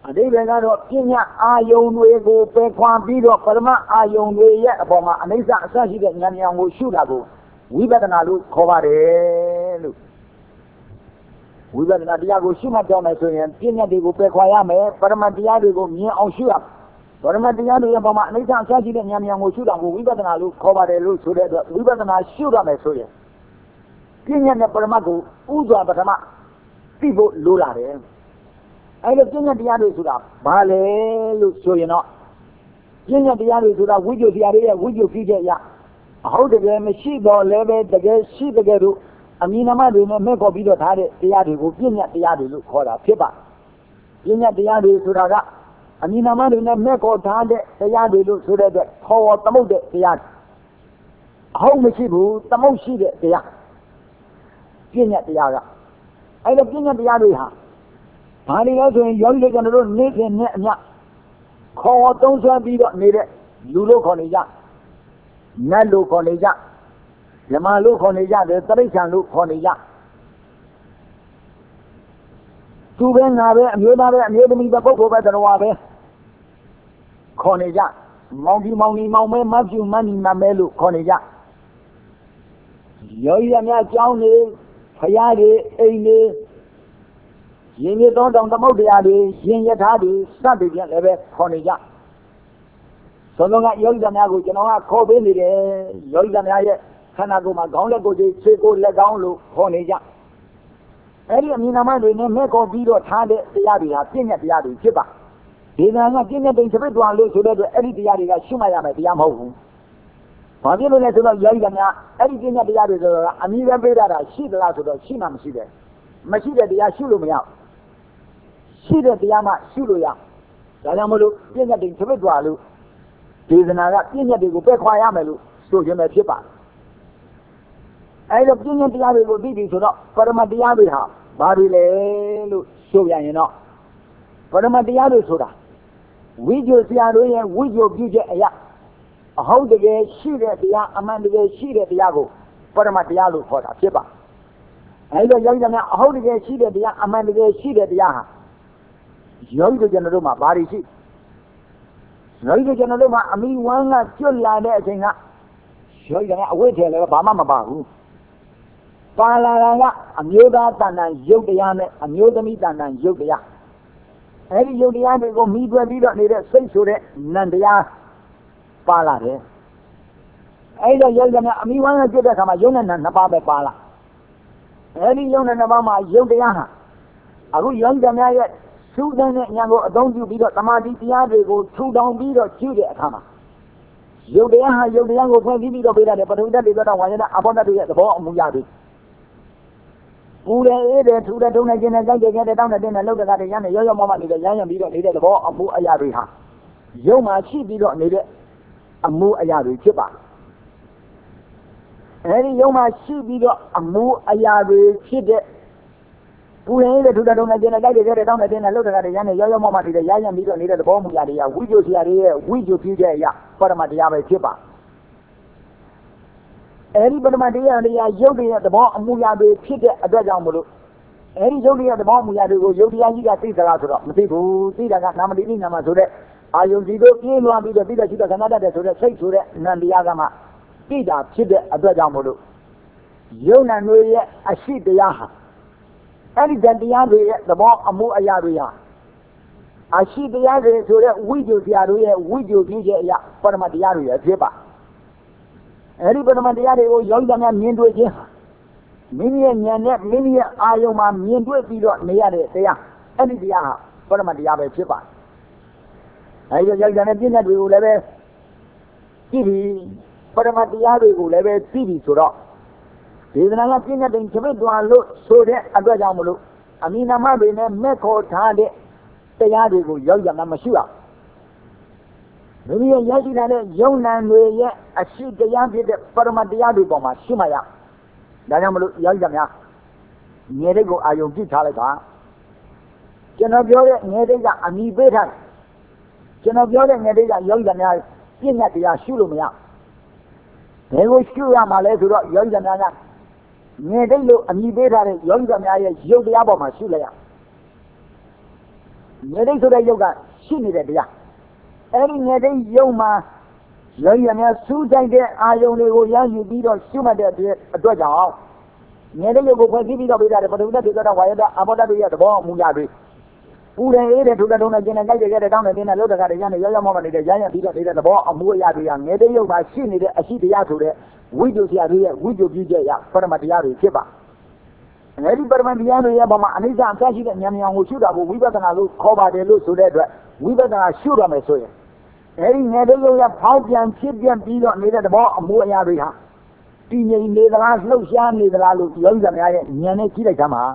အတိပ္ပယ်ကတော့ပညာအာယုံတွေကိုပယ်ခွာပြီးတော့ပရမအာယုံတွေရဲ့အပေါ်မှာအနိစ္စအစရှိတဲ့ဉာဏ်ဉာဏ်ကိုရှုတာကိုဝိပဿနာလို့ခေါ်ပါတယ်လို့ဝိပဿနာတရားကိုရှုမှတ်တော့မယ်ဆိုရင်ပညာတွေကိုပယ်ခွာရမယ်ပရမတရားတွေကိုမြင်အောင်ရှုရပရမတရားတွေရဲ့အပေါ်မှာအနိစ္စအစရှိတဲ့ဉာဏ်ဉာဏ်ကိုရှုတာကိုဝိပဿနာလို့ခေါ်ပါတယ်လို့ဆိုတဲ့အတွက်ဝိပဿနာရှုရမယ်ဆိုရင်ပညာနဲ့ပရမတ်ကိုဥစွာပထမသိဖို့လိုလာတယ်အဲ့လိုပညာတရားတွေဆိုတာဘာလဲလို့ဆိုရင်တော့ပညာတရားတွေဆိုတာဝိဇ္ဇာတရားတွေရဲ့ဝိဇ္ဇာဖြစ်တဲ့အရာအဟုတ်တကယ်မရှိတော့လည်းပဲတကယ်ရှိတကယ်လို့အမည်နာမတွေနဲ့မဲ့ခေါ်ပြီးတော့ထားတဲ့တရားတွေကိုပညာတရားတွေလို့ခေါ်တာဖြစ်ပါပညာတရားတွေဆိုတာကအမည်နာမတွေနဲ့မဲ့ခေါ်ထားတဲ့တရားတွေလို့ဆိုတဲ့အတွက်ခေါ်သမုတ်တဲ့တရားအဟုတ်မရှိဘူးသမုတ်ရှိတဲ့တရားပညာတရားကအဲ့လိုပညာတရားတွေဟာဘာတွေလဲဆိုရင်ယောဂီတွေကျွန်တော်တို့နေ့စဉ်နဲ့အမျှခေါ်သုံးဆွဲပြီးတော့နေတဲ့လူလို့ခေါ်နေကြနတ်လို့ခေါ်နေကြဓမ္မလို့ခေါ်နေကြတယ်တိရစ္ဆာန်လို့ခေါ်နေကြသူပဲငါပဲအမျိုးသားပဲအမျိုးသမီးပဲပုဂ္ဂိုလ်ပဲတရားပဲခေါ်နေကြမောင်ကြီးမောင်နီမောင်မဲမဖြူမန်းနီမမဲလို့ခေါ်နေကြယောဂီများအကြောင်းနေဖရာတွေအိမ်တွေရင်ရသောတောင်သမုဒ္ဒရာတွေရင်ရထားတွေစသဖြင့်လည်းပဲခေါ်နေကြသုံးလုံးကယောဂီများကိုကျွန်တော်ကခေါ်ပေးနေတယ်ယောဂီများရဲ့ခန္ဓာကိုယ်မှာခေါင်းလက်ကိုယ်ကြီးခြေကိုယ်လက်ကောင်းလို့ခေါ်နေကြအဲ့ဒီအမည်နာမတွေနဲ့မဲ့ခေါ်ပြီးတော့ထားတဲ့တရားတွေဟာပြည့်ညက်တရားတွေဖြစ်ပါဒီကံကပြည့်ညက်တဲ့သပိတ်တော်လို့ဆိုတဲ့အတွက်အဲ့ဒီတရားတွေကရှုမှတ်ရမယ်တရားမဟုတ်ဘူးဘာဖြစ်လို့လဲဆိုတော့ယောဂီများအဲ့ဒီပြည့်ညက်တရားတွေဆိုတော့အမည်ပဲပေးတာရှိသလားဆိုတော့ရှိမှမရှိတယ်မရှိတဲ့တရားရှုလို့မရရှိတဲ့တရားမှရှုလို့ရဒါကြောင့်မလို့ပြည့်ညက်တဲ့သပိတ်တော်လို့ဒေသနာကပြည့်ညက်တွေကိုပယ်ခွာရမယ်လို့ဆိုခြင်းပဲဖြစ်ပါအဲ့လိုပြည့်ညက်တရားတွေကိုသိပြီဆိုတော့ပရမတရားတွေဟာဘာတွေလဲလို့ဆိုရရင်တော့ပရမတရားတွေဆိုတာဝိဇ္ဇာဆရာတို့ရဲ့ဝိဇ္ဇာပြုချက်အရာအဟုတ်တကယ်ရှိတဲ့တရားအမှန်တကယ်ရှိတဲ့တရားကိုပရမတရားလို့ခေါ်တာဖြစ်ပါအဲ့လိုယောဂီများအဟုတ်တကယ်ရှိတဲ့တရားအမှန်တကယ်ရှိတဲ့တရားဟာယောဂီတို့ကျွန်တော်တို့မှာဘာတွေရှိယောဂီတို့ကျွန်တော်တို့မှာအမိဝမ်းကကျွတ်လာတဲ့အချိန်ကယောဂီများအဝိဇ္ဇာလည်းဘာမှမပါဘူးပါလာတာကအမျိုးသားတဏ္ဍာရုပ်တရားနဲ့အမျိုးသမီးတဏ္ဍာရုပ်တရားအဲ့ဒီရုပ်တရားတွေကိုမိတွယ်ပြီးတော့နေတဲ့စိတ်ဆိုတဲ့နံတရားပါလာတယ်အဲ့တော့ယောဂီများအမိဝမ်းကကျွတ်တဲ့အခါမှာယုံနဲ့နံနှစ်ပါးပဲပါလာအဲ့ဒီယုံနဲ့နှစ်ပါးမှာရုပ်တရားဟာအခုယောဂီများရဲ့သုဒ္ဓနဲ့ဉာဏ်ကိုအသုံးပြုပြီးတော့တမာတိတရားတွေကိုထူထောင်ပြီးတော့ကျူးတဲ့အခါမှာရုပ်တရားဟာရုပ်တရားကိုဖွင့်ပြီးတော့ပေးတဲ့ပထဝီဓာတ်တွေတော့ဝါယနာအဘောဓာတ်တွေရဲ့သဘောအမှုရပြီပူတယ်အေးတယ်ထူတယ်ထုံနေခြင်းနဲ့ကြိုက်တယ်ကြတဲ့တောင်းတဲ့တင်းနဲ့လှုပ်တဲ့ကတည်းကရမ်းရောရောမမနေတဲ့ရမ်းရံပြီးတော့နေတဲ့သဘောအမှုအရာတွေဟာရုပ်မှာရှိပြီးတော့နေတဲ့အမှုအရာတွေဖြစ်ပါအဲဒီရုပ်မှာရှိပြီးတော့အမှုအရာတွေဖြစ်တဲ့ပူရင်လေထူတဲ့ထုံနေခြင်းနဲ့ကြိုက်တယ်ကြတဲ့တောင်းတဲ့တင်းနဲ့လှုပ်တဲ့ကတည်းကရမ်းရောရောမမနေတဲ့ရမ်းရံပြီးတော့နေတဲ့သဘောအမှုအရာတွေကဝိဇ္ဇာဆရာတွေရဲ့ဝိဇ္ဇာပြုတဲ့အရာပရမတရားပဲဖြစ်ပါအဲဒီပရမတရားတွေရုပ်တွေရဲ့သဘောအမှုအရာတွေဖြစ်တဲ့အတွက်ကြောင့်မလို့အဲဒီရုပ်တွေရဲ့သဘောအမှုအရာတွေကိုရုပ်တရားကြီးကသိသလားဆိုတော့မသိဘူးသိတာကနာမတိတိနာမဆိုတဲ့အာယုံစီတို့ပြေးလွှားပြီးတော့သိတဲ့ရှိတဲ့ခန္ဓာတတ်တဲ့ဆိုတဲ့စိတ်ဆိုတဲ့နံတရားကမှသိတာဖြစ်တဲ့အတွက်ကြောင့်မလို့ယုံနာတွေရဲ့အရှိတရားဟာအဲဒီတရားတွေရဲ့သဘောအမှုအရာတွေဟာအရှိတရားတွေဆိုတဲ့ဝိဇ္ဇာဆရာတို့ရဲ့ဝိဇ္ဇာပြုချက်အရာပရမတရားတွေဖြစ်ပါအဲ့ဒီပရမတရားတွေကိုယောဂီများမြင်တွေ့ခြင်းမိမိရဲ့ဉာဏ်နဲ့မိမိရဲ့အာယုံမှာမြင်တွေ့ပြီးတော့နေရတဲ့တရားအဲ့ဒီတရားဟာပရမတရားပဲဖြစ်ပါအဲ့ဒီယောဂီနဲ့ပြည့်ညတ်တွေကိုလည်းပဲကြည့်ပြီးပရမတရားတွေကိုလည်းပဲသိပြီးဆိုတော့ဒေသနာကပြည့်ညတ်တဲ့သပိတ်တော်လို့ဆိုတဲ့အတွက်ကြောင့်မလို့အမိနာမတွေနဲ့မဲ့ခေါ်ထားတဲ့တရားတွေကိုယောဂီများမရှိအောင်မိမိရဲ့ရရှိလာတဲ့ယုံနာတွေရဲ့အရှိတရားဖြစ်တဲ့ပရမတရားတွေပေါ်မှာရှိမှရဒါကြောင့်မလို့ယောဂီများငယ်တဲ့ကိုအာယုံပြုထားလိုက်ပါကျွန်တော်ပြောတဲ့ငယ်တဲ့ကအမိပေးထားကျွန်တော်ပြောတဲ့ငယ်တဲ့ကယောဂီများပြည့်ညတ်တရားရှုလို့မရဘယ်ကိုရှုရမှာလဲဆိုတော့ယောဂီများကငယ်တဲ့လို့အမိပေးထားတဲ့ယောဂီများရဲ့ယုတ်တရားပေါ်မှာရှုလိုက်ရ Ngade so that yoga, she needed ya. Every ngade yoma, Yayana, Susan, I only go young, you beat or Suma de Dodja. Ngade you go give it up with that, but we got a wire about the ball, Mugabi. Who they ate to the donor again and get it down and then I look at the young moment, the giant beat the ball of Muyabi, and Ngade you by she needed a sheet yato, we do see a real, we do BJ, Paramatiari, Kiba. And every Paramatiano Yabama, and he's untouched and Yamian will shoot up, we better not look, cover the look so that we better not shoot on a soil. Every Ngade you have Paupian, Chipian, beat on the ball of Muyabi. Teenage in the last look, Shan, the Lalu, Yoga, Yana Kilakama.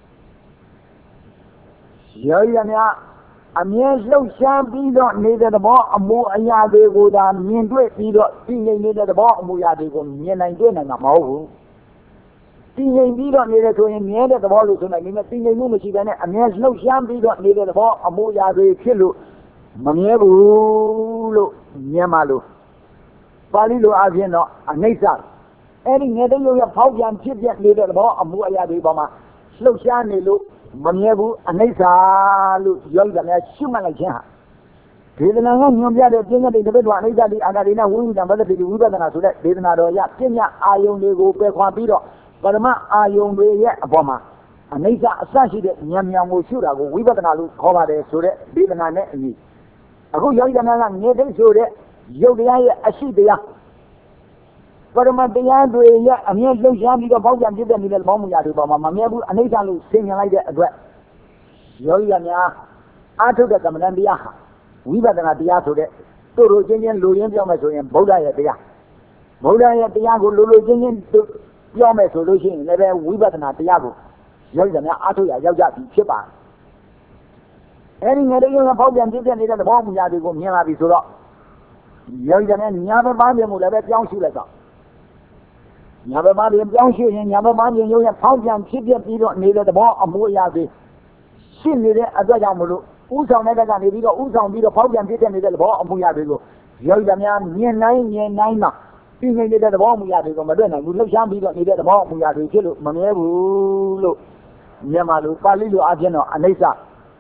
Yoyana, a mere slow sham beat on neither the ball of Muyabi go down, mean to it, beat on teenage neither the ball of Muyabi go, Yana and Namo. Teenage beat on neither to him, neither the ball is on a teenage Mumashi, a mere slow sham beat on neither the ball of Muyabi Kilu, Maniebu, Yamalu, Palilo Aviano, a Nasa. Any neither you have Paupian, Chipian, neither the ball of Muyabi Bama, slow sham, look. Maniebu, a Nasa, Yoga, Shuman like Jaha. Tidana, you get a thing of the individual, and the Agarina wound and whether the Uber than us, that Tidana, Kenya, I only go back one beat up, but I only yet a bomber. A Nasa associated Yamian will shoot, I go, we better not look cover there, so that Tidana net me. I go Yoga, near them, so that Yoga, a sheep there. But my beyond a mere low yam, you about them, give them little bomb yard, Mamma, and they can sing like that. Yoyana, I took the Commandant. We were the Nadia to the Rogenian, Luyan, Yomaso, and Boda at the Boda at the Yago, Lulogenian to Yomaso, Lucian, never we were the Natiago. Yoyana, Atoya, Yaja, Chipa. Any other about them, give them little bomb yard, go near Abisura. Yoyana, never mind them, will have young shooters. Yabamadi and Yoshi and Yabamadi, you have found them, keep your feet on neither the ball of Muyabi. She needed a Dayamulu, Usa Negaga, Usa, be the Paulian Pit and the ball of Muyabigo. Yoyamian, near 9, being needed the ball of Muyabigo, Madonna, who look young, needed the ball of Muyabi, Manebu, Yamalu, Palilu, Ageno, Anesa.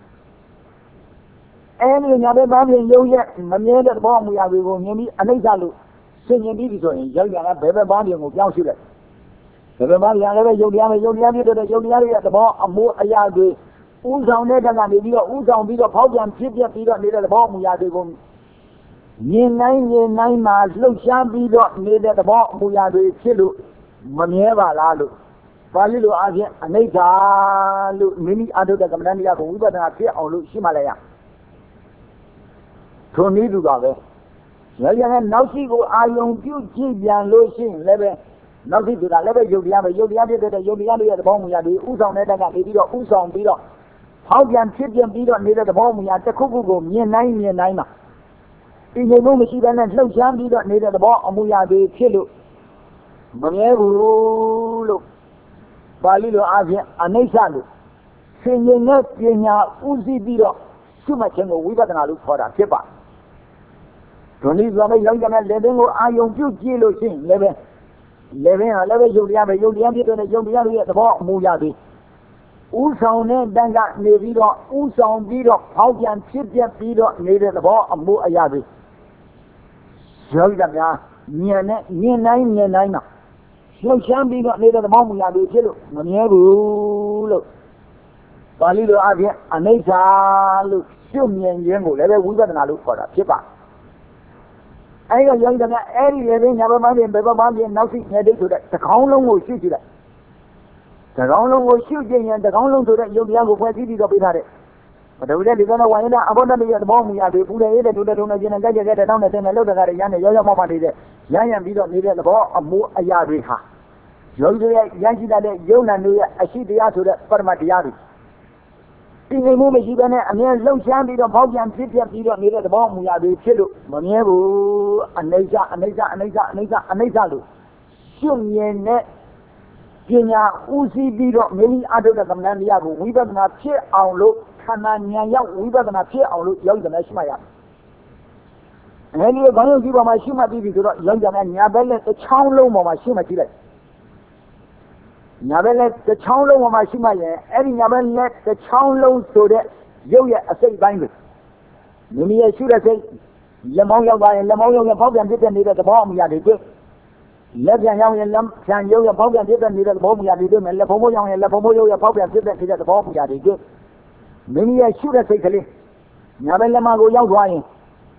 And in Yabamadi and Yoya, Maneda, the ball of Muyabigo, Yemi, Anesalu. Singing division, Yoga, Bebe Bandi, and Young Bebe Bandi, Yogi to the Yogi at the ball, and more a yard. Uza Nega, Uza, Vigo, Paulian, Pipia, near the ball, Muyadi. Near 9 miles, look, Shambi, near the ball, Muyadi, Chilu, Manieva, Lalu. Palilu, Asia, Aneta, many other Commandia, who were not here on Shimalaya. Tony Dugabe. Now she go, I own you, Gibian, Lucian, Leve, nothing to the level you have at the bomb, we are the Uzon, Uzon, Bido. How can Chipian Bido needed the bomb, we are the Kuku, near 9. In the room, she then and slow jam Bido needed the bomb, we are the Chilu. Manieru, Palilo Asia, Anesalu. Singing up in your Uzi Bido, Sumachengo, we better not look for a chipper. Tony Zama young man, living or I own you, Kilo Sing, living, Juliana, to the Juliana at the ball, Muyabi. Uson, Danga, Nevido, Uson, Vido, Paupian, Chipian, Vido, needed the ball of Muyabi. Shoga, near 9. So Shambi got needed the ball, Muyabi, Kilo, Manieru, Palido Avia, Anesa, look, Shumi and Yango, we got an look for a chipper. I got young than any living, never mind, and Baba Bambi and nothing headed to that. The Kowloon will shoot you that. The Kowloon will shoot you, and the Kowloon to that young Yango where he did up in it. But the Red is going to wind up abundantly at the bomb. We have to put it to the Donation and get it down and then I look at Yana Yoga Mama did it. Yan and Vido needed the ball of Mu Ayariha. Yankee that Yona knew I see the answer that Parmatiari. In the moment, she went and then low shandy of Hogan, Pitia, near the bomb, we are the Chilu, Maniebu, Anesa, Shumien, Kenya, Uzi, Bido, many other than Nandiago, we were not cheer our look, Kananya, we were not cheer our look, young than Ashmaya. And then you're going to give my Shima Bibi to young than Yabella, the Chow Lomo, my Shima Chile. Yabella, the Chow Lomo, my Shima, and Yabella, the Chow Low so that ရုပ်ရဲ့အစိတ်ပိုင်းတွေမိမိရဲ့ရှုတဲ့စိတ်လက်မောင်းရောက်သွားရင်လက်မောင်းရုပ်ရဲ့ဖောက်ပြန်ဖြစ်တဲ့နေတဲ့သဘောအမူအရာတွေတွေ့လက်ပြန်ရောက်ရင်လက်ပြန်ရုပ်ရဲ့ဖောက်ပြန်ဖြစ်တဲ့နေတဲ့သဘောအမူအရာတွေတွေ့မယ်လက်ဖုံးမိုးရောက်ရင်လက်ဖုံးမိုးရုပ်ရဲ့ဖောက်ပြန်ဖြစ်တဲ့နေတဲ့သဘောအမူအရာတွေတွေ့မိမိရဲ့ရှုတဲ့စိတ်ကလေးညာဘက်လက်မကိုရောက်သွားရင်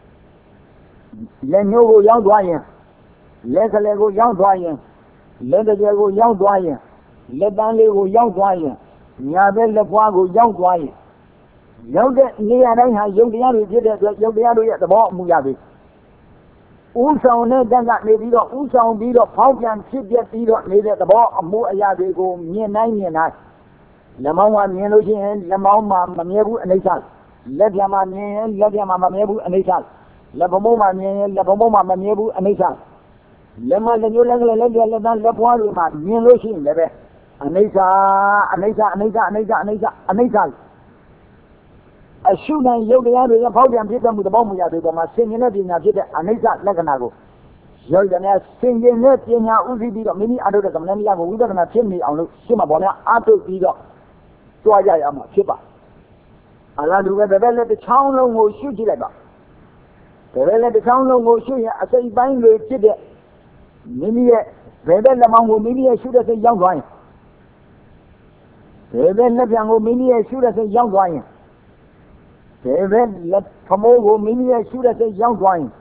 လက်ညှိုးကိုရောက်သွားရင်လက်ကလေးကိုရောက်သွားရင်လက်တကြွယ်ကိုရောက်သွားရင်လက်တန်းလေးကိုရောက်သွားရင်ညာဘက်လက်ဖွားကိုရောက်သွားရင်ရောက်တဲ့နေရာတိုင်းဟာယုတ်တရားတွေဖြစ်တဲ့အတွက်ယုတ်တရားတွေရဲ့သဘောအမူအရာတွေဥဆောင်တဲ့တက်ကနေပြီးတော့ဥဆောင်ပြီးတော့ဖောက်ပြန်ဖြစ်ပြပြီးတော့နေတဲ့သဘောအမူအရာတွေကိုမြင်နိုင်လက်မောင်းမှာမြင်လို့ရှိရင်လက်မောင်းမှာမမြဲဘူးအနိစ္စလက်ပြန်မှာမြင်ရင်လက်ပြန်မှာမမြဲဘူးအနိစ္စလက်ဖုံးမှာမြင်ရင်လက်ဖုံးမှာမမြဲဘူးအနိစ္စလက်မလက်ညှိုးလက်ကလေးလက်ပြလက်သားလက်ဖွားတွေမှာမြင်လို့ရှိရင်လည်းအနိစ္စအနိစ္စအနိစ္စအနိစ္စအနိစ္စအနိစ္စအရှုနိုင်ယုတ်တရားတွေရဲ့ဖောက်ပြန်ဖြစ်တဲ့မှုသဘောမူရာတွေပေါ်မှာဆင်ခြင်တဲ့ပညာဖြစ်တဲ့အနိစ္စလက္ခဏာကိုရောက်တယ်များဆင်ခြင်တဲ့ပညာဥသိပြီးတော့မိမိအထုတဲ့ကမ္မဋ္ဌာန်းတရားကိုဝိပဿနာဖြစ်နေအောင်လို့ရှင်းမှာပေါ့များအထုပြီးတော့ကြွားကြရမှာဖြစ်ပါအလားတူပဲဘယ်ဘက်လက်တစ်ချောင်းလုံးကိုရှုကြည့်လိုက်ပါဘယ်ဘက်လက်တစ်ချောင်းလုံးကိုရှုရင်အစိတ်ပိုင်းတွေဖြစ်တဲ့မိမိရဲ့ဘယ်ဘက်လက်မောင်းကိုမိမိရဲ့ရှုတဲ့စိတ်ရောက်သွားရင်ဘယ်ဘက်လက်ပြန်ကိုမိမိရဲ့ရှုတဲ့စိတ်ရောက်သွားရင်ဘယ်ဘက်လက်ဖမိုးကိုမိမိရဲ့ရှုတဲ့စိတ်ရောက်သွားရင်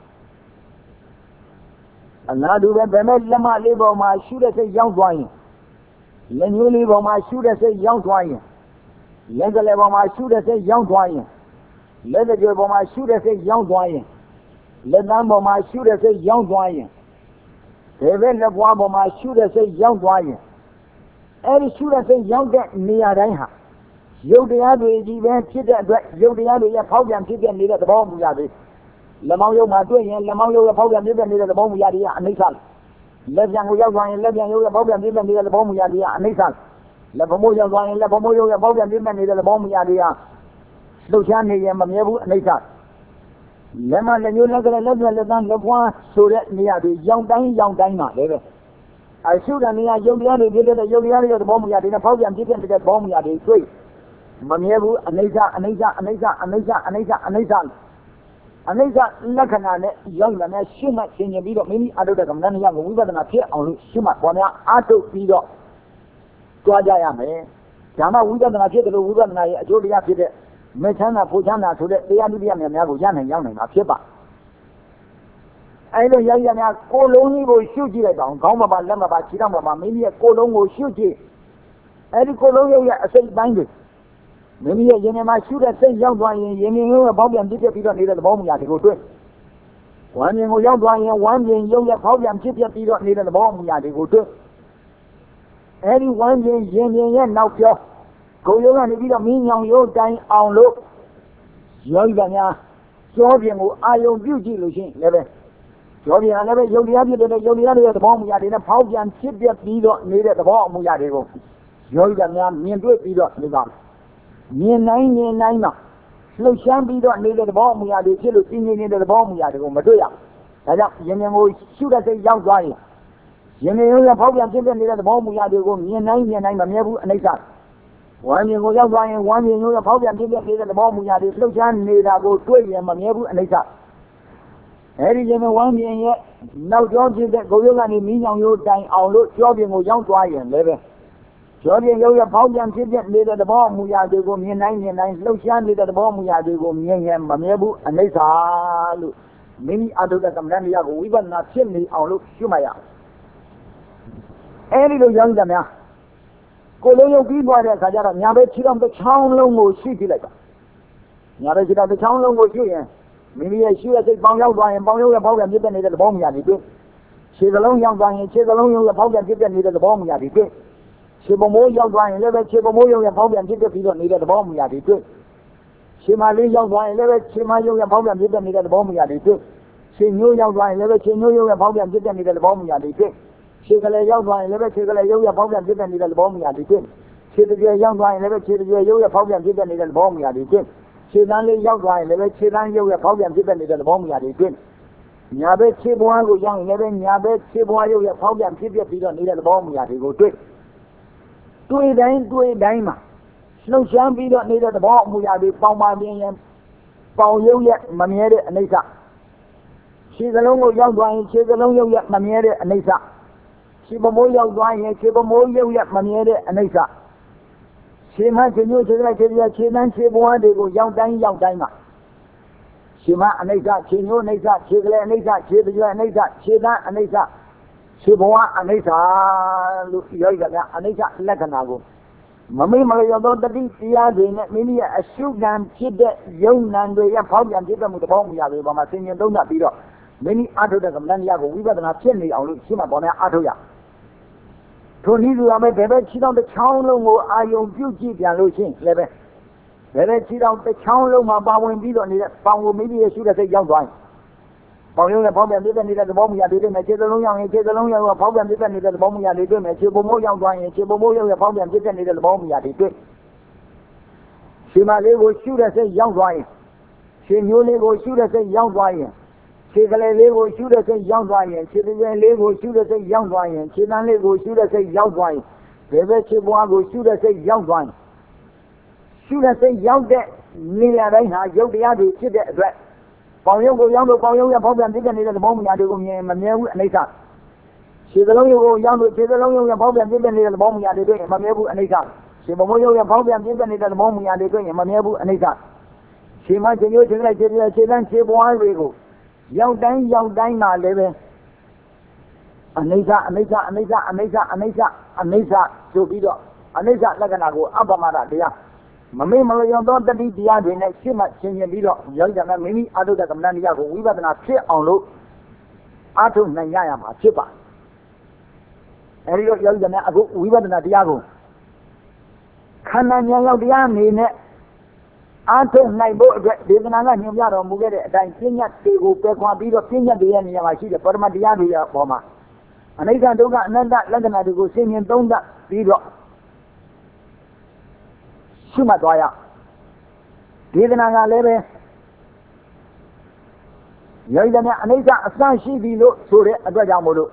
အလားတူပဲဘယ်ဘက်လက်မလေးပေါ်မှာရှုတဲ့စိတ်ရောက်သွားရင်လက်ညှိုးလေးပေါ်မှာရှုတဲ့စိတ်ရောက်သွားရင်လက်ကလေးပေါ်မှာရှုတဲ့စိတ်ရောက်သွားရင်လက်ကြွယ်ပေါ်မှာရှုတဲ့စိတ်ရောက်သွားရင်လက်သန်းပေါ်မှာရှုတဲ့စိတ်ရောက်သွားရင်ဘယ်ဘက်လက်ပွားပေါ်မှာရှုတဲ့စိတ်ရောက်သွားရင်အဲဒီရှုတဲ့စိတ်ရောက်တဲ့နေရာတိုင်းဟာယုတ်တရားတွေကြီးပဲဖြစ်တဲ့အတွက်ယုတ်တရားတွေရဲ့ဖောက်ပြန်ဖြစ်တဲ့နေတဲ့သဘောမူရာတွေလက်မောင်းရုပ်မှာတွေ့ရင်လက်မောင်းရုပ်ရဲ့ဖောက်ပြန်ဖြစ်တဲ့နေတဲ့သဘောမူရာတွေကအနိစ္စလက်ပြန်ကိုရောက်သွားရင်လက်ပြန်ရုပ်ရဲ့ဖောက်ပြန်ဖြစ်တဲ့နေတဲ့သဘောမူရာတွေကအနိစ္စလက်ဖမိုးရောက်သွားရင်လက်ဖမိုးရုပ်ရဲ့ဖောက်ပြန်ဖြစ်တဲ့နေတဲ့သဘောမူရာတွေကလှုပ်ရှားနေရင်မမြဲဘူးအနိစ္စလက်မလက်ညှိုးလက်ကလေးလက်ပြလက်သားလက်ဖွားဆိုတဲ့နေရာတွေရောင်တိုင်းမှာလည်းပဲအရှုတဲ့နေရာယုတ်တရားတွေဖြစ်တဲ့ယုတ်တရားတွေရဲ့သဘောမူရာတွေနဲ့ဖောက်ပြန်ဖြစ်တဲ့သဘောမူရာတွေတွေ့မမြဲဘူးအနိစ္စအနိစ္စအနိစ္စအနိစ္စအနိစ္စအနိစ္စအနိစ္စလက္ခဏာနဲ့ရောက်လာတဲ့ရှုမှတ်ခြင်းပြီးတော့မိမိအထုတဲ့ကမ္မဋ္ဌာန်းတရားကိုဝိပဿနာဖြစ်အောင်လို့ရှုမှတ်ပေါ်များအထုပြီးတော့ကြွားကြရမယ်ဒါမှဝိပဿနာဖြစ်တယ်လို့ဝိပဿနာရဲ့အကျိုးတရားဖြစ်တဲ့မေချမ်းသာဖို့ချမ်းသာဆိုတဲ့တရားနည်းတရားများကိုရနိုင်ရောက်နိုင်မှာဖြစ်ပါအဲလိုရောက်ရများကိုယ်လုံးကြီးကိုရှုကြည့်လိုက်တော့ခေါင်းမပါလက်မပါခြေထောက်မပါမိမိရဲ့ကိုယ်လုံးကိုရှုကြည့်အဲဒီကိုယ်လုံးရဲ့အစိတ်ပိုင်းတွေမိမိရဲ့ရင်ထဲမှာရှုတဲ့စိတ်ရောက်သွားရင်ရင်မြင်ရုပ်ရဲ့ဖောက်ပြန်ဖြစ်ပြီးတော့နေတဲ့သဘောမူရာတွေကိုတွေ့ဝမ်းမြင်ကိုရောက်သွားရင်ဝမ်းမြင်ရုပ်ရဲ့ဖောက်ပြန်ဖြစ်ပြီးတော့နေတဲ့သဘောမူရာတွေကိုတွေ့အဲဒီဝမ်းမြင်ရင်မြင်ရဲ့နောက်ကျောကိုယ်ရုပ်ကနေပြီးတော့မင်းညောင်ရုပ်တိုင်းအောင်လို့ရောက်ကြများကြောပြင်ကိုအာယုံပြုကြည့်လို့ရှိရင်လည်းပဲကြောပြင်ကလည်းပဲယုတ်တရားဖြစ်တဲ့ယုတ်တရားတွေရဲ့သဘောမူရာတွေနဲ့ဖောက်ပြန်ဖြစ်ပြီးတော့နေတဲ့သဘောအမူအရာတွေကိုရောက်ကြများမြင်တွေ့ပြီးတော့နေပါမြင်နိုင်မှာလှုပ်ရှားပြီးတော့နေတဲ့သဘောအမူအရာတွေဖြစ်လို့ပြင်းနေတဲ့သဘောအမူအရာတွေကိုမတွေ့ရဘူးဒါကြောင့်ရင်မြင်ကိုရှုတဲ့စိတ်ရောက်သွားရင်ရင်မြင်ရဲ့ဖောက်ပြန်ဖြစ်နေတဲ့သဘောအမူအရာတွေကိုမြင်နိုင်မမြဲဘူးအနိစ္စဝမ်းမြင်ကိုရောက်သွားရင်ဝမ်းမြင်ရဲ့ဖောက်ပြန်ဖြစ်နေတဲ့သဘောအမူအရာတွေလှုပ်ရှားနေတာကိုတွေ့ရင်မမြဲဘူးအနိစ္စအဲဒီရင်ဝမ်းမြင်ရဲ့နောက်ကျောဖြစ်တဲ့ကိုယ်ရုပ်ကနေမီးညောင်ရိုးတိုင်အောင်လို့ကြောပြင်ကိုရောက်သွားရင်လည်းပဲကျောပြင်ရုပ်ရဲ့ဖောက်ပြန်ဖြစ်နေတဲ့သဘောအမူအရာတွေကိုမြင်နိုင်လှုပ်ရှားနေတဲ့သဘောအမူအရာတွေကိုမြင်ရင်မမြဲဘူးအနိစ္စလို့မိမိအထုတဲ့ကမ္မဋ္ဌာန်းတရားကိုဝိပဿနာဖြစ်နေအောင်လို့ရှုမှတ်ရအဲဒီလိုရောက်ကြများကိုယ်လုံးရုပ်ပြီးသွားတဲ့အခါကျတော့ညာဘက်ခြေထောက်တစ်ချောင်းလုံးကိုရှုကြည့်လိုက်ပါညာဘက်ခြေထောက်တစ်ချောင်းလုံးကိုရှုရင်မိမိရဲ့ရှုရစိတ်ပေါင်းရောက်သွားရင်ပေါင်းရုပ်ရဲ့ဖောက်ပြန်ဖြစ်နေတဲ့သဘောမူအရာတွေတွေ့ခြေစလုံးရောက်သွားရင်ခြေစလုံးရုပ်ရဲ့ဖောက်ပြန်ဖြစ်နေတဲ့သဘောမူအရာတွေတွေ့ခြေပမိုးရောက်သွားရင်လည်းပဲခြေပမိုးရုပ်ရဲ့ဖောက်ပြန်ဖြစ်ပြီးတော့နေတဲ့သဘောမူအရာတွေတွေ့ခြေမလေးရောက်သွားရင်လည်းပဲခြေမရုပ်ရဲ့ဖောက်ပြန်ဖြစ်နေတဲ့သဘောမူအရာတွေတွေ့ခြေညိုးရောက်သွားရင်လည်းပဲခြေညိုးရုပ်ရဲ့ဖောက်ပြန်ဖြစ်နေတဲ့သဘောမူအရာတွေတွေ့ခြေကလေးရောက်သွားရင်လည်းပဲခြေကလေးရုပ်ရဲ့ဖောက်ပြန်ဖြစ်နေတဲ့သဘောမူအရာတွေတွေ့ခြေတကြွယ်ရောက်သွားရင်လည်းပဲခြေတကြွယ်ရုပ်ရဲ့ဖောက်ပြန်ဖြစ်နေတဲ့သဘောမူအရာတွေတွေ့ခြေတန်းလေးရောက်သွားရင်လည်းပဲခြေတန်းရုပ်ရဲ့ဖောက်ပြန်ဖြစ်နေတဲ့သဘောမူအရာတွေတွေ့ညာဘက်ခြေပွားကိုရောက်ရင်လည်းပဲညာဘက်ခြေပွားရုပ်ရဲ့ဖောက်ပြန်ဖြစ်ပြီးတော့နေတဲ့သဘောမူအရာတွေကိုတွေ့တိုင်းမှာလှုပ်ရှားပြီးတော့နေတဲ့သဘောအမူအရာတွေပေါင်းပါပြင်းရင်ပေါင်ရုပ်ရဲ့မမြဲတဲ့အနိစ္စခြေစလုံးကိုရောက်သွားရင်ခြေစလုံးရုပ်ရဲ့မမြဲတဲ့အနိစ္စခြေပမိုးရောက်သွားရင်ခြေပမိုးရုပ်ရဲ့မမြဲတဲ့အနိစ္စခြေမခြေညို့ခြေလိုက်ခြေပြခြေတန်းခြေဘဝတွေကိုရောက်တိုင်းမှာခြေမအနိစ္စခြေညို့အနိစ္စခြေကလေးအနိစ္စခြေပြအနိစ္စခြေတန်းအနိစ္စခြေဘဝအနိစ္စလို့ပြောကြတယ်အနိစ္စလက္ခဏာကိုမမေ့မလျော်သောတတိတရားတွေနဲ့မိမိရဲ့အရှုခံဖြစ်တဲ့ယုံနံတွေရဲ့ဖောက်ပြန်ဖြစ်တဲ့မှုသဘောမူရာတွေပေါ်မှာဆင်ញင်သုံးသပ်ပြီးတော့မိမိအားထုတ်တဲ့ကမ္မဋ္ဌာန်းတရားကိုဝိပဿနာဖြစ်နေအောင်လို့ရှိမှပေါ်များအားထုတ်ရထိုနည်းတူအောင်ပဲဘယ်ပဲခြေတော်တစ်ချောင်းလုံးကိုအာယုံပြုကြည့်ပြန်လို့ရှိရင်လည်းပဲဘယ်ပဲခြေတော်တစ်ချောင်းလုံးမှာပါဝင်ပြီးတော့နေတဲ့ပေါင်ကိုမိမိရဲ့ရှုတဲ့စိတ်ရောက်သွားရင်ပေါင်ရုံနဲ့ဖောက်ပြန်ဖြစ်တဲ့နေတဲ့သဘောမူရာတွေတွေ့မယ်ခြေစလုံးရောက်ရင်ခြေစလုံးရောဖောက်ပြန်ဖြစ်တဲ့နေတဲ့သဘောမူရာတွေတွေ့မယ်ခြေပုံမိုးရောက်သွားရင်ခြေပုံမိုးရောက်ရဖောက်ပြန်ဖြစ်တဲ့နေတဲ့သဘောမူရာတွေတွေ့ခြေမလေးကိုရှုတဲ့စိတ်ရောက်သွားရင်ခြေမျိုးလေးကိုရှုတဲ့စိတ်ရောက်သွားရင်ခြေကလေးလေးကိုရှုတဲ့စိတ်ရောက်သွားရင်ခြေပြင်းလေးကိုရှုတဲ့စိတ်ရောက်သွားရင်ခြေတန်းလေးကိုရှုတဲ့စိတ်ရောက်သွားရင်ဘယ်ပဲခြေပွားကိုရှုတဲ့စိတ်ရောက်သွားရင်ရှုတဲ့စိတ်ရောက်တဲ့နေရာတိုင်းဟာရုပ်တရားတွေဖြစ်တဲ့အတွက်ပေါင်ရုပ်ကိုရောက်လို့ပေါင်ရုပ်ရဖောက်ပြန်ဖြစ်နေတဲ့သဘောမူရာတွေကိုမြင်မမြဲဘူးအနိစ္စခြေစလုံးရုပ်ကိုရောက်လို့ခြေစလုံးရုပ်ရဖောက်ပြန်ဖြစ်နေတဲ့သဘောမူရာတွေတွေ့ရင်မမြဲဘူးအနိစ္စခြေပမိုးရုပ်ရဖောက်ပြန်ဖြစ်နေတဲ့သဘောမူရာတွေတွေ့ရင်မမြဲဘူးအနိစ္စခြေမခြေညို့ခြေလိုက်ခြေပြခြေတန်းခြေပွားတွေကိုရောက်တိုင်းမှာလည်းပဲအနိစ္စဆိုပြီးတော့အနိစ္စလက္ခဏာကိုအပ္ပမဒတရားမမေ့မလျော်သောတတိတရားတွေနဲ့ရှင်းမှရှင်းပြပြီးတော့ယောဂီကမိမိအာထုတဲ့ကမ္မဋ္ဌာန်းတရားကိုဝိပဿနာဖြစ်အောင်လို့အာထုနိုင်ရမှာဖြစ်ပါအဲဒီတော့ယောဂီကအခုဝိပဿနာတရားကိုခန္ဓာဉာဏ်ရောက်တရားအနေနဲ့အာထုနိုင်ဖို့အတွက်ဒေသနာကညွှန်ပြတော်မူခဲ့တဲ့အတိုင်းပြဉ္ညာတွေကိုပယ်ခွာပြီးတော့ပြဉ္ညာတွေရဲ့နေရာမှာရှိတဲ့ပရမတရားတွေရဲ့ပေါ်မှာအနိစ္စဒုက္ခအနတ္တလက္ခဏာတွေကိုဆင်ញင်သုံးသပ်ပြီးတော့ရှုမှတ်သွားရဒေသနာကလည်းပဲယောဂီများအနိစ္စအစရှိပြီလို့ဆိုတဲ့အတွက်ကြောင့်မို့လို့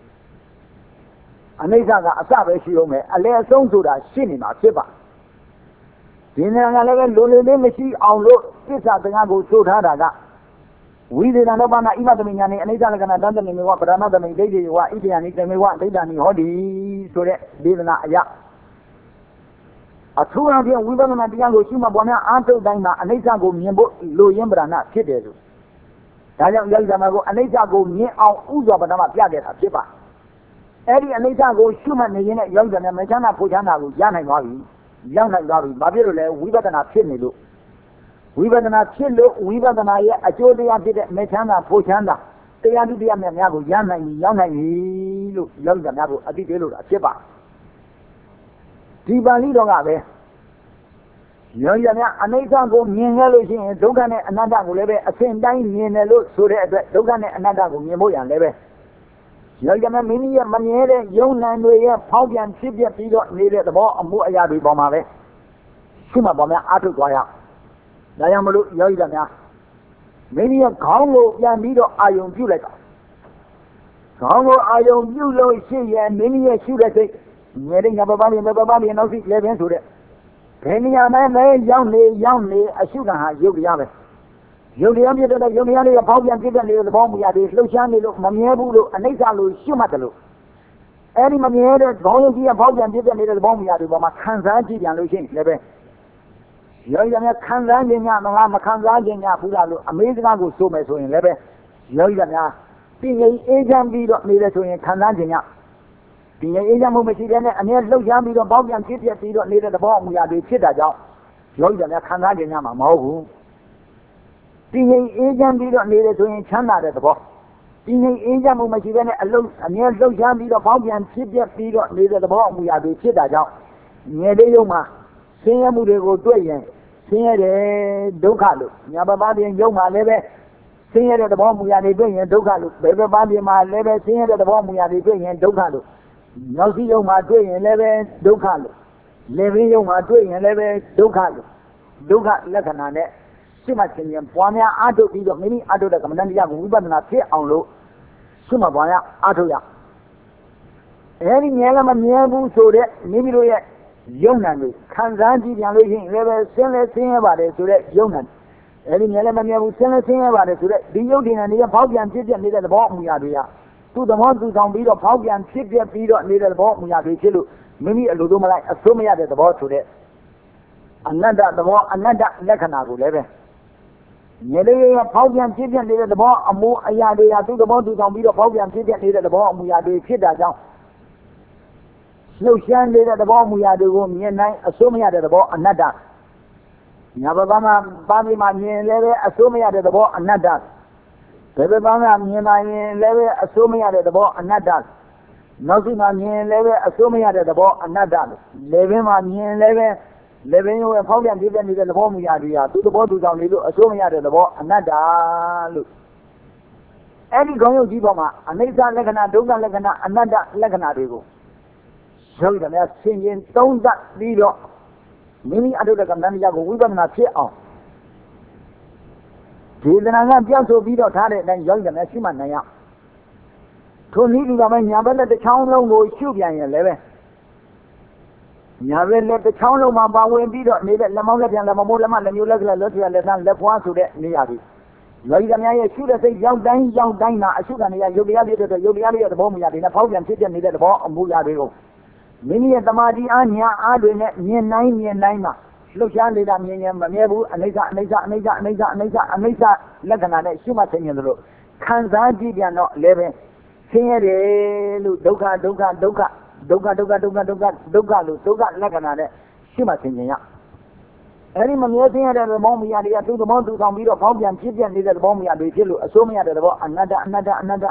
အနိစ္စကအစပဲရှိအောင်မယ်အလယ်အဆုံးဆိုတာရှိနေမှာဖြစ်ပါဒီနေရာကလည်းပဲလိုလေလေးမရှိအောင်လို့သစ္စာတရားကိုဆိုထားတာကဝိသေသနောပါဏဣမတမိညာနေအနိစ္စလက္ခဏာတန်တနေမေဝပရဏတမိဒိဋ္ဌိဝဣတိယနိတမေဝဒိဋ္ဌာနိဟောတိဆိုတဲ့ဒေသနာအရာအထူးအဖြင့်ဝိပဿနာတရားကိုရှုမှတ်ပေါ်များအားထုတ်တိုင်းမှာအနိစ္စကိုမြင်ဖို့လိုရင်းပရဏဖြစ်တယ်လို့ဒါကြောင့်ယောဂီဓမ္မကိုအနိစ္စကိုမြင်အောင်ဥစွာပထမပြခဲ့တာဖြစ်ပါအဲ့ဒီအနိစ္စကိုရှုမှတ်နေရင်လည်းယောဂီဓမ္မမချမ်းသာဖို့ချမ်းသာကိုရနိုင်သွားပြီရောက်နိုင်သွားပြီဘာဖြစ်လို့လဲဝိပဿနာဖြစ်နေလို့ဝိပဿနာဖြစ်လို့ဝိပဿနာရဲ့အကျိုးတရားဖြစ်တဲ့မချမ်းသာဖို့ချမ်းသာတရားဓုတရားများကိုရနိုင်ပြီရောက်နိုင်ပြီလို့ယောဂီဓမ္မကိုအသိပေးလို့တာဖြစ်ပါဒီပါဠိတော်ကပဲယောဂီများအနိစ္စကိုမြင်ရလို့ရှိရင်ဒုက္ခနဲ့အနတ္တကိုလည်းပဲအစဉ်တိုင်းမြင်တယ်လို့ဆိုတဲ့အတွက်ဒုက္ခနဲ့အနတ္တကိုမြင်ဖို့ရန်လည်းပဲယောဂီများမိမိရဲ့မမြဲတဲ့ယုံနံတွေရဲ့ဖောက်ပြန်ဖြစ်ပြပြီးတော့နေတဲ့သဘောအမှုအရာတွေပေါ်မှာပဲရှုမှတ်ပေါ်များအားထုတ်သွားရဒါကြောင့်မလို့ယောဂီများမိမိရဲ့ခေါင်းကိုပြန်ပြီးတော့အာယုံပြုလိုက်တာခေါင်းကိုအာယုံပြုလို့ရှိရင်မိမိရဲ့ရှုတဲ့စိတ်ငယ်တဲ့ညပပလေးနောက်စီလည်းပဲဆိုတဲ့ဘယ်နေရာမှလည်းရောက်နေအရှုခံဟာရုပ်တရားပဲရုပ်တရားဖြစ်တဲ့ရုပ်တရားတွေကဖောက်ပြန်ဖြစ်တဲ့သဘောမူရာတွေလှုပ်ရှားနေလို့မမြဲဘူးလို့အနိစ္စလို့ရှုမှတ်တယ်လို့အဲဒီမမြဲတဲ့ခေါင်းရုပ်ကြီးကဖောက်ပြန်ဖြစ်တဲ့သဘောမူရာတွေပေါ်မှာခံစားကြည့်ပြန်လို့ရှိရင်လည်းပဲယောဂီများခံစားခြင်းညမလားမခံစားခြင်းညဘူးလားလို့အမေးစကားကိုဆိုမယ်ဆိုရင်လည်းပဲယောဂီများပြင်းရင်အေးချမ်းပြီးတော့နေတယ်ဆိုရင်ခံစားခြင်းညပြင်းရင်အေးချမ်းမှုမရှိတဲ့နဲ့အမြဲလှုပ်ရှားပြီးတော့ပေါက်ပြန်ဖြစ်ပြီးတော့နေတဲ့သဘောအမူအရာတွေဖြစ်တာကြောင့်ယောဂီများခံစားခြင်းညမှာမဟုတ်ဘူးပြင်းရင်အေးချမ်းပြီးတော့နေတယ်ဆိုရင်ချမ်းသာတဲ့သဘောပြင်းရင်အေးချမ်းမှုမရှိတဲ့နဲ့အမြဲလှုပ်ရှားပြီးတော့ပေါက်ပြန်ဖြစ်ပြီးတော့နေတဲ့သဘောအမူအရာတွေဖြစ်တာကြောင့်ငယ်လေးရုံမှာဆင်းရဲမှုတွေကိုတွေ့ရင်ဆင်းရဲတယ်ဒုက္ခလို့ညာပပပြင်ရုံမှာလည်းပဲဆင်းရဲတဲ့သဘောမူရာတွေတွေ့ရင်ဒုက္ခလို့ဘယ်ပပပြင်မှာလည်းပဲဆင်းရဲတဲ့သဘောမူရာတွေတွေ့ရင်ဒုက္ခလို့နောက်စီရုံမှာတွေ့ရင်လည်းပဲဒုက္ခလို့လေဘင်းရုံမှာတွေ့ရင်လည်းပဲဒုက္ခလို့ဒုက္ခလက္ခဏာနဲ့ရှုမှတ်ခြင်းရင်ပွားများအားထုတ်ပြီးတော့မိမိအားထုတ်တဲ့ကမ္မဋ္ဌာန်းတရားကိုဝိပဿနာဖြစ်အောင်လို့ရှုမှတ်ပွားများအားထုတ်ရအဲဒီမြဲလည်းမမြဲဘူးဆိုတဲ့မိမိတို့ရဲ့ယုံနာလို့ခံစားကြည့်ပြန်လို့ရှိရင်လည်းပဲဆင်းလဲဆင်းရဲပါတယ်ဆိုတဲ့ယုံနာအဲဒီမြဲလည်းမမြဲဘူးဆင်းလဲဆင်းရဲပါတယ်ဆိုတဲ့ဒီယုတ်ဒီနာနေဖောက်ပြန်ဖြစ်ပြနေတဲ့သဘောအမူအရာတွေကသူ့သဘောသူဆောင်ပြီးတော့ဖောက်ပြန်ဖြစ်ပြပြီးတော့နေတဲ့သဘောအမူအရာတွေဖြစ်လို့မိမိအလိုလိုမလိုက်အစိုးမရတဲ့သဘောဆိုတဲ့အနတ္တသဘောအနတ္တလက္ခဏာကိုလည်းပဲမြဲလေးဖောက်ပြန်ဖြစ်ပြနေတဲ့သဘောအမူအရာတွေဟာသူ့သဘောသူဆောင်ပြီးတော့ဖောက်ပြန်ဖြစ်ပြနေတဲ့သဘောအမူအရာတွေဖြစ်တာကြောင့်လှုပ်ရှားနေတဲ့သဘောအမူအရာတွေကိုမြင်နိုင်အစိုးမရတဲ့သဘောအနတ္တညာဘဘာမှာပါဠိမှာမြင်လည်းပဲအစိုးမရတဲ့သဘောအနတ္တဘယ်ဘဘာမှာမြင်ပါရင်လည်းပဲအစိုးမရတဲ့သဘောအနတ္တနောက်စီမှာမြင်လည်းပဲအစိုးမရတဲ့သဘောအနတ္တလေဘင်းမှာမြင်လည်းပဲလေဘင်းရဲ့ဖောက်ပြန်ဖြစ်နေတဲ့သဘောမူရာတွေကသူ့သဘောသူဆောင်နေလို့အစိုးမရတဲ့သဘောအနတ္တလို့အဲ့ဒီခေါင်းရုပ်ကြီးပေါ်မှာအနိစ္စလက္ခဏာဒုက္ခလက္ခဏာအနတ္တလက္ခဏာတွေကိုရုပ်တရားဆင်ခြင်သုံးသပ်ပြီးတော့မိမိအထုတဲ့ကမ္ဘာတရားကိုဝိပဿနာဖြစ်အောင်ဒေသနာကပြောက်ဆိုပြီးတော့ထားတဲ့အတိုင်းရုပ်တရားရှိမှနိုင်ရထိုနည်းတူတော့ညာဘက်လက်တစ်ချောင်းလုံးကိုရှုပြန်ရင်လည်းပဲညာဘက်လက်တစ်ချောင်းလုံးမှာပါဝင်ပြီးတော့နေတဲ့လက်မောင်းလက်ပြန်လက်မမိုးလက်မလက်မျိုးလက်ကလက်ဆွဲလက်သားလက်ဖွားဆိုတဲ့နေရာကြီးယောဂီများရဲ့ရှုတဲ့စိတ်ရောက်တိုင်းမှာအရှုခံနေရယုတ်တရားဖြစ်တဲ့ယုတ်တရားရဲ့သဘောမူရာတွေနဲ့ဖောက်ပြန်ဖြစ်တဲ့နေတဲ့သဘောအမူအရာတွေကိုမိမိရဲ့တမာတိအားညာအားတွေနဲ့မြင်နိုင်မှာလှုပ်ရှားနေတာမြင်ရင်မမြဲဘူးအနိစ္စလက္ခဏာနဲ့ရှုမှတ်ခြင်းလို့ခံစားကြည့်ပြန်တော့လည်းပဲဆင်းရဲတယ်လို့ဒုက္ခလို့ဒုက္ခလက္ခဏာနဲ့ရှုမှတ်ခြင်းရအဲဒီမမြဲဆင်းရဲတဲ့သဘောမူရာတွေကသူ့သဘောသူဆောင်ပြီးတော့ဖောက်ပြန်ဖြစ်ပြနေတဲ့သဘောမူရာတွေဖြစ်လို့အစိုးမရတဲ့သဘောအနတ္တနဲ့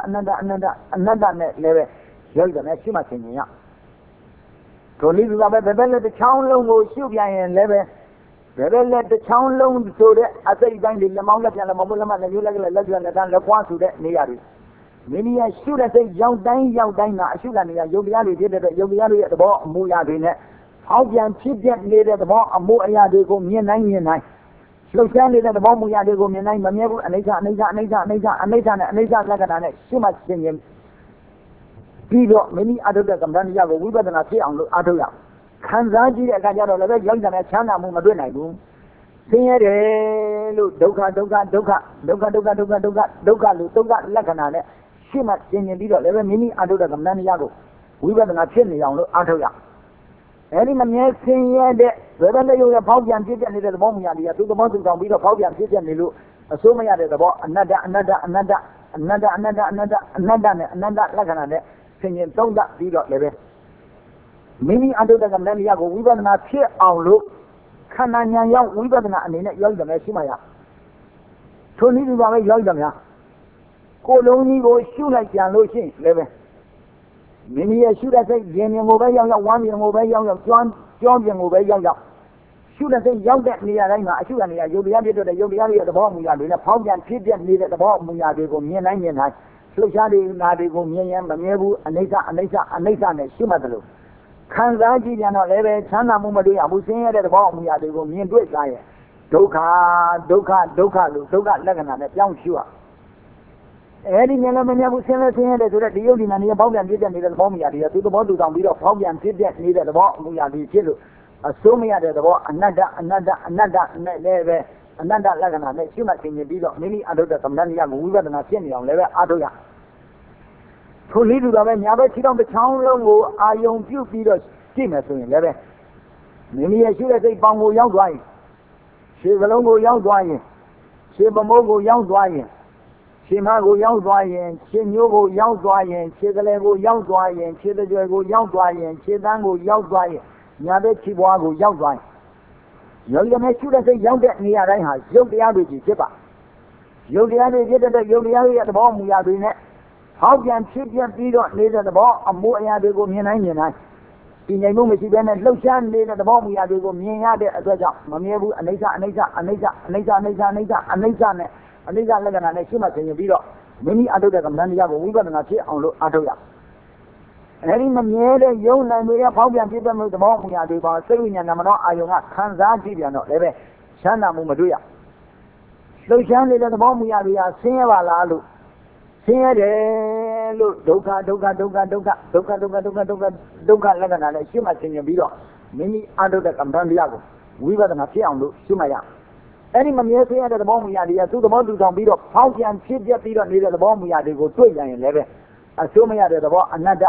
လည်းပဲရောက်တယ်နဲ့ရှုမှတ်ခြင်းရထိုနည်းတူပဲဘယ်ဘက်လက်တစ်ချောင်းလုံးကိုရှုပြန်ရင်လည်းပဲဘယ်ဘက်လက်တစ်ချောင်းလုံးဆိုတဲ့အစိတ်တိုင်းတွေလက်မောင်းလက်ပြန်လက်မမိုးလက်မလက်မျိုးလက်ကလက်ကျွမ်းလက်သားလက်ဖွားဆိုတဲ့နေရာတွေမိမိရဲ့ရှုတဲ့စိတ်ရောက်တိုင်းမှာအရှုခံနေရယုတ်တရားတွေဖြစ်တဲ့ယုတ်တရားတွေရဲ့သဘောအမူအရာတွေနဲ့ဖောက်ပြန်ဖြစ်ပြနေတဲ့သဘောအမူအရာတွေကိုမြင်နိုင်လှုပ်ရှားနေတဲ့သဘောမူအရာတွေကိုမြင်နိုင်မမြဲဘူးအနိစ္စနဲ့အနိစ္စလက္ခဏာနဲ့ရှုမှတ်ခြင်းပြီးတော့မိမိအထုတဲ့ကမ္ဘာတရားကိုဝိပဿနာဖြစ်အောင်လို့အထုရခံစားကြည့်တဲ့အခါကျတော့လည်းရောက်တယ်ချမ်းသာမှုမတွေ့နိုင်ဘူးဆင်းရဲတယ်လို့ဒုက္ခလို့ဒုက္ခလက္ခဏာနဲ့ရှုမှတ်ခြင်းပြီးတော့လည်းမိမိအထုတဲ့ကမ္ဘာတရားကိုဝိပဿနာဖြစ်နေအောင်လို့အထုရအဲဒီမမြဲဆင်းရဲတဲ့ဘယ်ဘက်နဲ့ရုပ်ရဖောက်ပြန်ဖြစ်တဲ့နေတဲ့သဘောမူရာတွေကသူ့သဘောသူဆောင်ပြီးတော့ဖောက်ပြန်ဖြစ်နေလို့အစိုးမရတဲ့သဘောအနတ္တနဲ့အနတ္တလက္ခဏာနဲ့ဆင်ញင်သုံးသပ်ပြီးတော့လည်းပဲမိမိအတုတ္တကမ္မတရားကိုဝိပဿနာဖြစ်အောင်လို့ခန္ဓာဉာဏ်ရောက်ဝိပဿနာအနေနဲ့ရောက်တယ်လည်းရှိမှရထိုနည်းတူပါပဲရောက်တယ်များကိုယ်လုံးကြီးကိုရှုလိုက်ကြံလို့ရှိရင်လည်းပဲမိမိရဲ့ရှုတဲ့စိတ်ဉာဏ်ကိုပဲရောက်ဝမ်းဉာဏ်ကိုပဲရောက်ကြောင်းဉာဏ်ကိုပဲရောက်ရှုတဲ့စိတ်ရောက်တဲ့နေရာတိုင်းမှာအရှုခံနေရယုတ်တရားဖြစ်တဲ့ယုတ်တရားရဲ့သဘောအမူအရာတွေနဲ့ဖောက်ပြန်ဖြစ်ပြနေတဲ့သဘောအမူအရာတွေကိုမြင်နိုင်လှုပ်ရှားနေတာတွေကိုမြင်ရင်မမြဲဘူးအနိစ္စနဲ့ရှုမှတ်တယ်လို့ခံစားကြည့်ပြန်တော့လည်းပဲချမ်းသာမှုမတွေ့ရဘူးဆင်းရဲတဲ့သဘောအမူအရာတွေကိုမြင်တွေ့ကြရင်ဒုက္ခလို့ဒုက္ခလက္ခဏာနဲ့ပြောင်းရှုရအဲဒီမြင်လည်းမမြဲဘူးဆင်းရဲတဲ့ဆိုတဲ့ဒီယုတ်ဒီနာနေပေါက်ပြန်ဖြစ်နေတဲ့သဘောအမူအရာတွေကသူ့သဘောသူဆောင်ပြီးတော့ပေါက်ပြန်ဖြစ်နေတဲ့သဘောအမူအရာတွေဖြစ်လို့အစိုးမရတဲ့သဘောအနတ္တနဲ့လည်းပဲအနတ္တလက္ခဏာနဲ့ရှုမှတ်ခြင်းပြီးတော့မိမိအထုတဲ့ကမ္ဘာတရားကိုဝိပဿနာဖြစ်နေအောင်လည်းပဲအားထုတ်ရထိုနည်းတူတော့ပဲညာဘက်ခြေထောက်တစ်ချောင်းလုံးကိုအာယုံပြုပြီးတော့ကြည့်မယ်ဆိုရင်လည်းပဲမိမိရဲ့ရှုတဲ့စိတ်ပေါင်ကိုရောက်သွားရင်ခြေကလုံးကိုရောက်သွားရင်ခြေပမိုးကိုရောက်သွားရင်ခြေမကိုရောက်သွားရင်ခြေညိုးကိုရောက်သွားရင်ခြေကလေးကိုရောက်သွားရင်ခြေတကြွယ်ကိုရောက်သွားရင်ခြေသန်းကိုရောက်သွားရင်ညာဘက်ခြေပွားကိုရောက်သွားရင်ယောဂီများရှုတဲ့စိတ်ရောက်တဲ့နေရာတိုင်းဟာယုတ်တရားတွေကြီးဖြစ်ပါယုတ်တရားတွေဖြစ်တဲ့ယုတ်တရားရဲ့သဘောမူရာတွေနဲ့ဟောက်ပြန်ဖြစ်ပြီးတော့နေတဲ့သဘောအမှုအရာတွေကိုမြင်နိုင်ဒီနိုင်မှုမရှိဘဲနဲ့လှုပ်ရှားနေတဲ့သဘောမူရာတွေကိုမြင်ရတဲ့အတွက်ကြောင့်မမြဲဘူးအနိစ္စနဲ့အနိစ္စလက္ခဏာနဲ့ရှုမှတ်ခြင်းပြီးတော့မိမိအထုတဲ့ကမ္ဘာတရားကိုဝိပဿနာဖြစ်အောင်လို့အထုရအဲဒီမမြဲတဲ့ယုံနိုင်တွေဖောက်ပြန်ဖြစ်တဲ့သဘောမူရာတွေပါစိတ်ဝိညာဏနာမတော်အာယုံကခံစားကြည့်ပြန်တော့လည်းပဲချမ်းသာမှုမတွေ့ရလှုပ်ရှားနေတဲ့သဘောမူရာတွေကဆင်းရဲပါလားလို့ဆင်းရဲတယ်လို့ဒုက္ခလက္ခဏာနဲ့ရှုမှတ်ခြင်းပြီးတော့ Mini under the Campandiago, we were the Fiandu, Sumaya. Any Mamia at the bomb we had, to the Montu Beat of Pounchy and Chip Peter needed the bomb we had to go to and 11. Assuming at the war another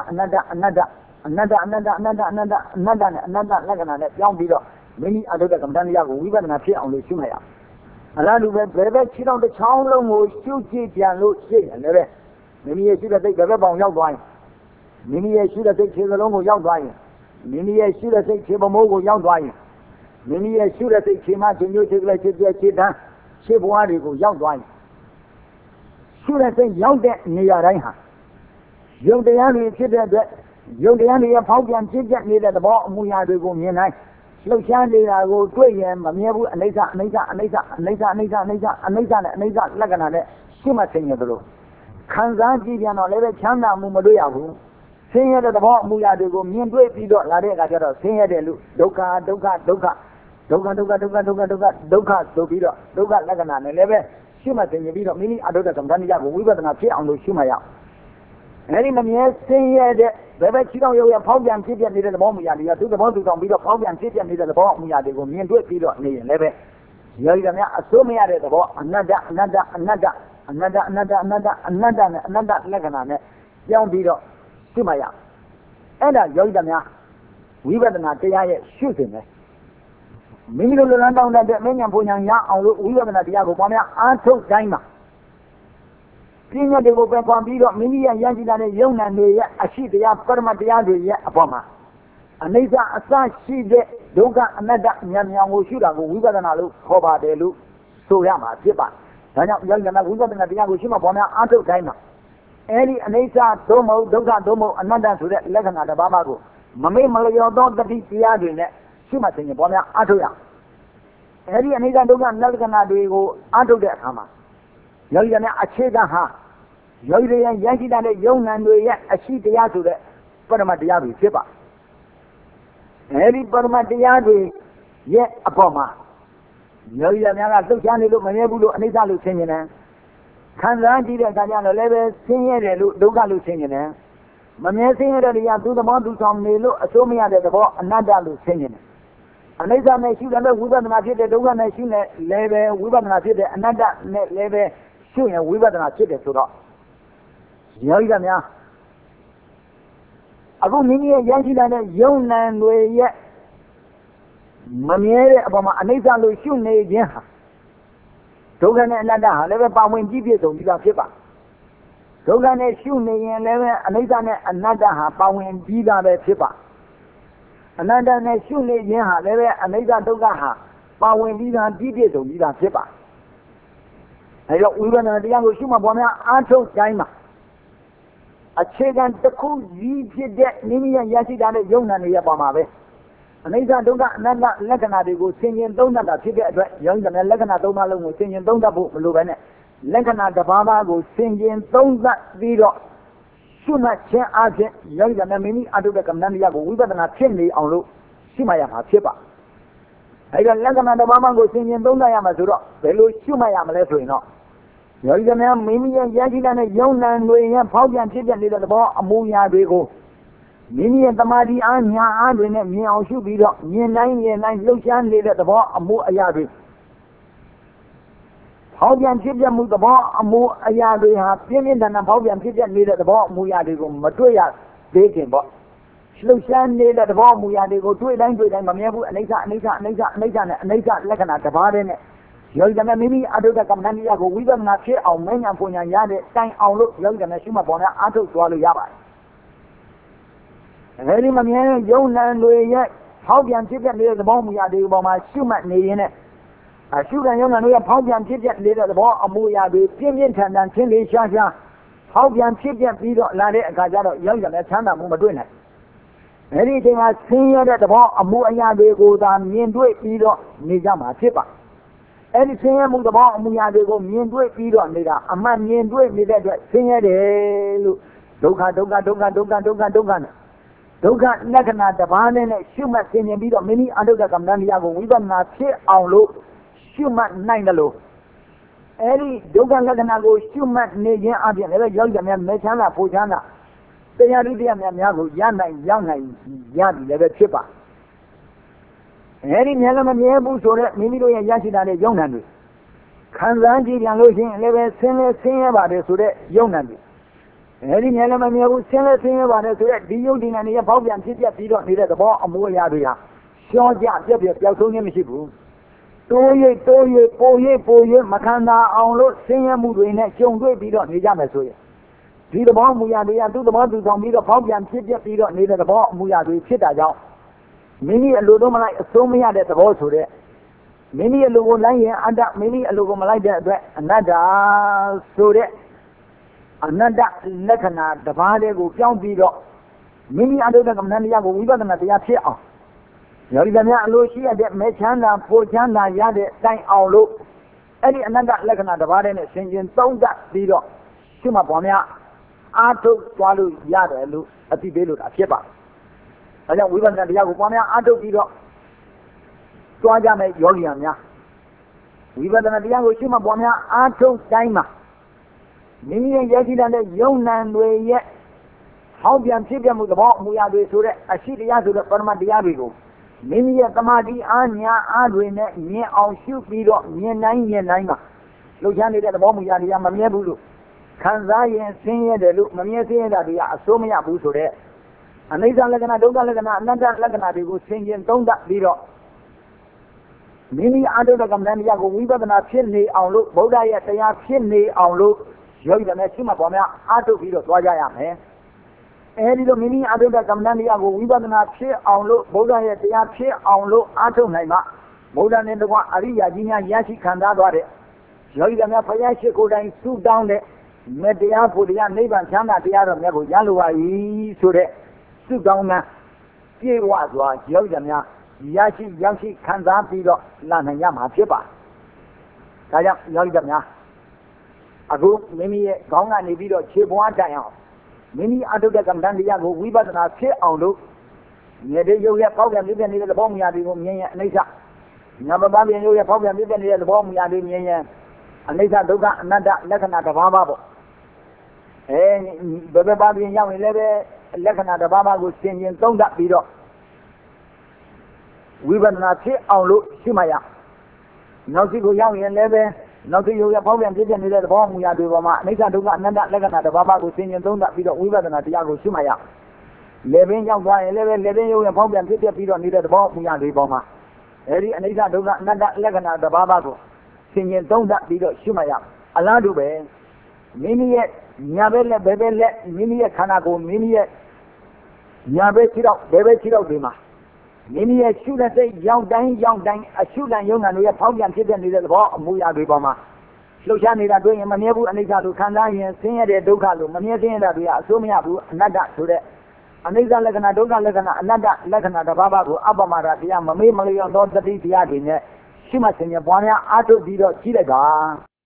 Lagana, young Beat of many other Campandiago, we were not here on the Sumaya. And I do very sit on the town who shoot and look and the rest. Many should have taken the rebel young wine. Many should have taken the long young wine. Many should have taken the mobile young wine. Many should have taken my new chip chip one young wine. Should have taken young near Reinha. Young the only chip that young the only Paulian chip near the ball, Muya to go near night. Slow Shandy, I go to him, Mamebu, and Neza, Lagana, Shima sing of the road. Kanzanji, and all every Chanda Mumaduyahu. Sing at the ball, Muya to go, me and Dway, Lade, sing at the Doka, Lagana, and Leve, Shima sing a bit of mini Adoka Compania, we were not here on the Shimaya. Any man sing at the Chino, you have Paulian and City needed the bomb, you have to the Montu on Beat of Paulian and City needed the bomb, you have to go, me and Dway, Leve. You're assuming at the ball, another Lagana, young Beat of Sumaya. And I joined them. We were not shooting. Many of the land down that many of Punyang, we were not the Yagopamia, until Daima. Senior de Bopambido, many and Yangi young and a sheet, they are permanently upon. And these are a such sheet, Doga, another Yango Shuda, we were not look, Hoba de Lu, Suyama, Zipa. And young and we were not the Yagoshima Pona until Daima. Any Anesa, Domo, another to that legend at the Babago. Mame Malayo don't the deep in it. Shima sing upon Atoya. Any Anesa Dogan Nalgana do Ato de Hama. Yogana Achega Ha. Yoga Yankee that a young and a sheet the Yatu de Paramatiabi Sipa. Any Paramatiabi yet Apoma. Yoga Luciani look Manebu and Nisa Luciana. Kanzanji and Kanyano Leve sing it, Dogalu singing it. Mamma sing it, to the Montu from Nilu, assuming at the ball, another singing it. And as I may shoot another woman, I did the Dogan machine, Leve, woman, I did another Leve, shooting, we were not cheated to that. Yoga. I go near Yankee and a young man way yet. Mamma, about Anesa Lucian, yeah. Dogan and Lada, never found when GPS on the Shipa. Dogan and Shuni and another found when Vida Shipa. Another Shuni, yeah, another Dogaha, found when Vida GPS on the Shipa. I got we were the young Shuma Bona, Anto Jaima. A check and the cool Z debt, Nimi and Yasi and a young and Yabama. Anesa Doga, Nana, Lagana, they go singing, don't have a ticket, young and Lagana Doma was singing, don't have book, Lugane. Lagana, the Baba go singing, don't that video. Sooner, Chen Argent, young and many other the Camania go, we were not chimney on Lu, Shimaya Chipa. I got Lagana, the Baba go singing, don't I am a Duro, they lose Shumaya, let's know. Young and Mimi and Yaki and a young and we have Paulian children did the ball, a Muya Bego. Many and the Madi Anya Adrin and Meow should be near 9 Lucian laid at the ball, a more Ayabi. Paulian children moved the ball, a more Ayabi have opinion than a Paulian children laid at the ball, Muyadigo, Matuya, baking ball. Lucian laid at the ball, Muyadigo, 2 language and Mamebu, and Nasa, Lekan at the Baden. Young and Mimi, Adoka Camania, we were not here, our men and Punya Yade, Sang Outlook, Young and Shima Bona, Ato Swallow Yaba. Very many young and yet, how can children near the bomb we are doing about my sumat in it? I shoot a young and we are how can children near the ball of Muya be Pimian and Chili Shasha. How can children be Lade Gajado, young and Chanda Mumaduna? Anything I see at the ball of Muya be go down, me and do it, Pido, Nijama, Chipa. Anything I move the ball of Muya be go, me and do it, Pido, Nida, a man, me and do it, Nida, sing it, Doga. Doga Lagana, the Banen, Shuma singing bit of many under the Camania, we were not here on low, Shuma 9 low. Any Doga Lagana go, Shuma Najan, Abian, ever young man, Mechana, Pujana. They are really a Yago, Yana, Yana, Yan, never chipper. အဲဒီမြဲလည်းမမြဲဘူးဆိုတော့မိမိတို့ရဲ့ရရှိတာတဲ့ယုံနာတွေခံစားကြည့်ပြန်လို့ရှိရင်လည်းပဲဆင်းလဲဆင်းရဲပါတယ်ဆိုတဲ့ယုံနာတွေအဲဒီမြဲလည်းမမြဲဘူးဆင်းလဲဆင်းရဲပါတယ်ဆိုတဲ့ဒီယုံဒီနာတွေရဲ့ပေါက်ပြန်ဖြစ်ပြပြီးတော့နေတဲ့သဘောအမှုအရာတွေဟာရှော့ကြပြက်ပြက်ပျောက်ဆုံးခြင်းမရှိဘူးတိုးရိပ်ပိုရိပ်မခံသာအောင်လို့ဆင်းရဲမှုတွေနဲ့ကြုံတွေ့ပြီးတော့နေကြမယ်ဆိုရင်ဒီသဘောအမှုအရာတွေကသူ့သဘောသူဆောင်ပြီးတော့ပေါက်ပြန်ဖြစ်ပြပြီးတော့နေတဲ့သဘောအမှုအရာတွေဖြစ်တာကြောင့်မိမိအလိုတော့မလိုက်အစိုးမရတဲ့သဘောဆိုတဲ့မိမိအလိုကိုလိုက်ရင်အတ္တမိမိအလိုကိုမလိုက်တဲ့အတွက်အနတ္တဆိုတဲ့အနတ္တလက္ခဏာတစ်ပါးတည်းကိုပြောင်းပြီးတော့မိမိအတုတကမ္မဋ္ဌာန်းတရားကိုဝိပဿနာတရားဖြစ်အောင်ယောဂီများအလိုရှိရတဲ့မဲချမ်းသာဖို့ချမ်းသာရတဲ့တိုင်အောင်လို့အဲ့ဒီအနတ္တလက္ခဏာတစ်ပါးတည်းနဲ့ဆင်ခြင်သုံးသပ်ပြီးတော့ရှုမှတ်ပေါ်များအာထုတ်သွားလို့ရတယ်လို့အသိပေးလို့တာဖြစ်ပါဒါကြောင့်ဝိပဿနာတရားကိုပွားများအားထုတ်ပြီးတော့တွားကြမယ်ယောဂီများဝိပဿနာတရားကိုရှုမှတ်ပွားများအားထုတ်တိုင်းမှာမိမိရဲ့ရရှိတဲ့ယုံနံတွေရဲ့ဟောက်ပြန်ဖြစ်ပြမှုသဘောအမူအရာတွေဆိုတဲ့အရှိတရားဆိုတဲ့ပရမတ်တရားတွေကိုမိမိရဲ့သမာဓိအားညာအားတွေနဲ့မြင်အောင်ရှုပြီးတော့မြင်တိုင်းမှာလှုပ်ရှားနေတဲ့သဘောအမူအရာတွေကမမြဲဘူးလို့ခံစားရင်ဆင်းရဲတယ်လို့မမြဲဆင်းရဲတာတွေကအစိုးမရဘူးဆိုတဲ့အနိစ္စလက္ခဏာဒုက္ခလက္ခဏာအနတ္တလက္ခဏာတွေကိုဆင်ခြင်သုံးသပ်ပြီးတော့မိမိအတုတကမ္မဋ္ဌာန်းတရားကိုဝိပဿနာဖြစ်နေအောင်လို့ဗုဒ္ဓရဲ့တရားဖြစ်နေအောင်လို့ယောဂီများရှိမှပေါ်များအားထုတ်ပြီးတော့သွားကြရမယ်အဲဒီလိုမိမိအတုတကမ္မဋ္ဌာန်းတရားကိုဝိပဿနာဖြစ်အောင်လို့ဗုဒ္ဓရဲ့တရားဖြစ်အောင်လို့အားထုတ်နိုင်မှဗုဒ္ဓနဲ့တကွအရိယာကြီးများရရှိခံစားသွားတဲ့ယောဂီများဘုရားရှိခိုးတိုင်းဆုတောင်းတဲ့မေတ္တရားဖို့တရားနိဗ္ဗာန်ချမ်းသာတရားတော်မြတ်ကိုရလိုပါ၏ဆိုတဲ့ဆုတောင်းတဲ့ပြေဝစွာယောဂီများရောက်ရှိခံစားပြီးတော့လာနိုင်ရမှာဖြစ်ပါဒါကြောင့်ယောဂီများအခုမိမိရဲ့ခေါင်းကနေပြီးတော့ခြေပွားတိုင်အောင်မိမိအတုတကမ္မဋ္ဌာန်းတရားကိုဝိပဿနာဖြစ်အောင်လို့မြေတေရုပ်ရဲ့ပေါက်ပြန်ပြည့်နေတဲ့သဘောမူရာတွေကိုမြင်ရင်အနိစ္စညာပပပြန်ရုပ်ရဲ့ပေါက်ပြန်ပြည့်နေတဲ့သဘောမူရာတွေမြင်ရင်အနိစ္စဒုက္ခအနတ္တလက္ခဏာတစ်ပါးပါပေါ့ဘယ်ပါပြန်ရောက်ရင်လည်းပဲလက္ခဏာတစ်ပါးပါကိုဆင်ခြင်သုံးသပ်ပြီးတော့ဝိပဿနာဖြစ်အောင်လို့ရှိမှရနောက်စီကိုရောက်ရင်လည်းပဲနောက်စီရုပ်ရပေါင်းပြန်ဖြစ်နေတဲ့သဘောမူရာတွေပေါ်မှာအနိစ္စဒုက္ခအနတ္တလက္ခဏာတစ်ပါးပါကိုဆင်ခြင်သုံးသပ်ပြီးတော့ဝိပဿနာတရားကိုရှိမှရလေပင်ရောက်သွားရင်လည်းပဲလေပင်ရုပ်ရပေါင်းပြန်ဖြစ်ပြီးတော့နေတဲ့သဘောမူရာတွေပေါ်မှာအဲဒီအနိစ္စဒုက္ခအနတ္တလက္ခဏာတစ်ပါးပါကိုဆင်ခြင်သုံးသပ်ပြီးတော့ရှိမှရအလားတူပဲမိမိရဲ့ညာဘက်လက်ဘယ်ဘက်လက်မိမိရဲ့ခန္ဓာကိုယ်မိမိရဲ့ညာဘက်ခြေထောက်ဘယ်ဘက်ခြေထောက်တွေမှာမိမိရဲ့ရှုတဲ့စိတ်ရောက်တိုင်းအရှုလန်ယုံနာတွေရဲ့ဖောက်ပြန်ဖြစ်နေတဲ့သဘောအမူအရာတွေပေါ်မှာလှုပ်ရှားနေတာတွေ့ရင်မမြဲဘူးအနိစ္စလို့ခံစားရင်ဆင်းရဲတဲ့ဒုက္ခလို့မမြဲဆင်းရဲတာတွေကအစိုးမရဘူးအနတ္တဆိုတဲ့အနိစ္စလက္ခဏာဒုက္ခလက္ခဏာအနတ္တလက္ခဏာတစ်ပါးပါးကိုအပ္ပမဒတရားမမေ့မလျော့သောတတိတရားတွေနဲ့ရှိမှဆင်ញပွားများအားထုတ်ပြီးတော့ကြည့်လိုက်ပါ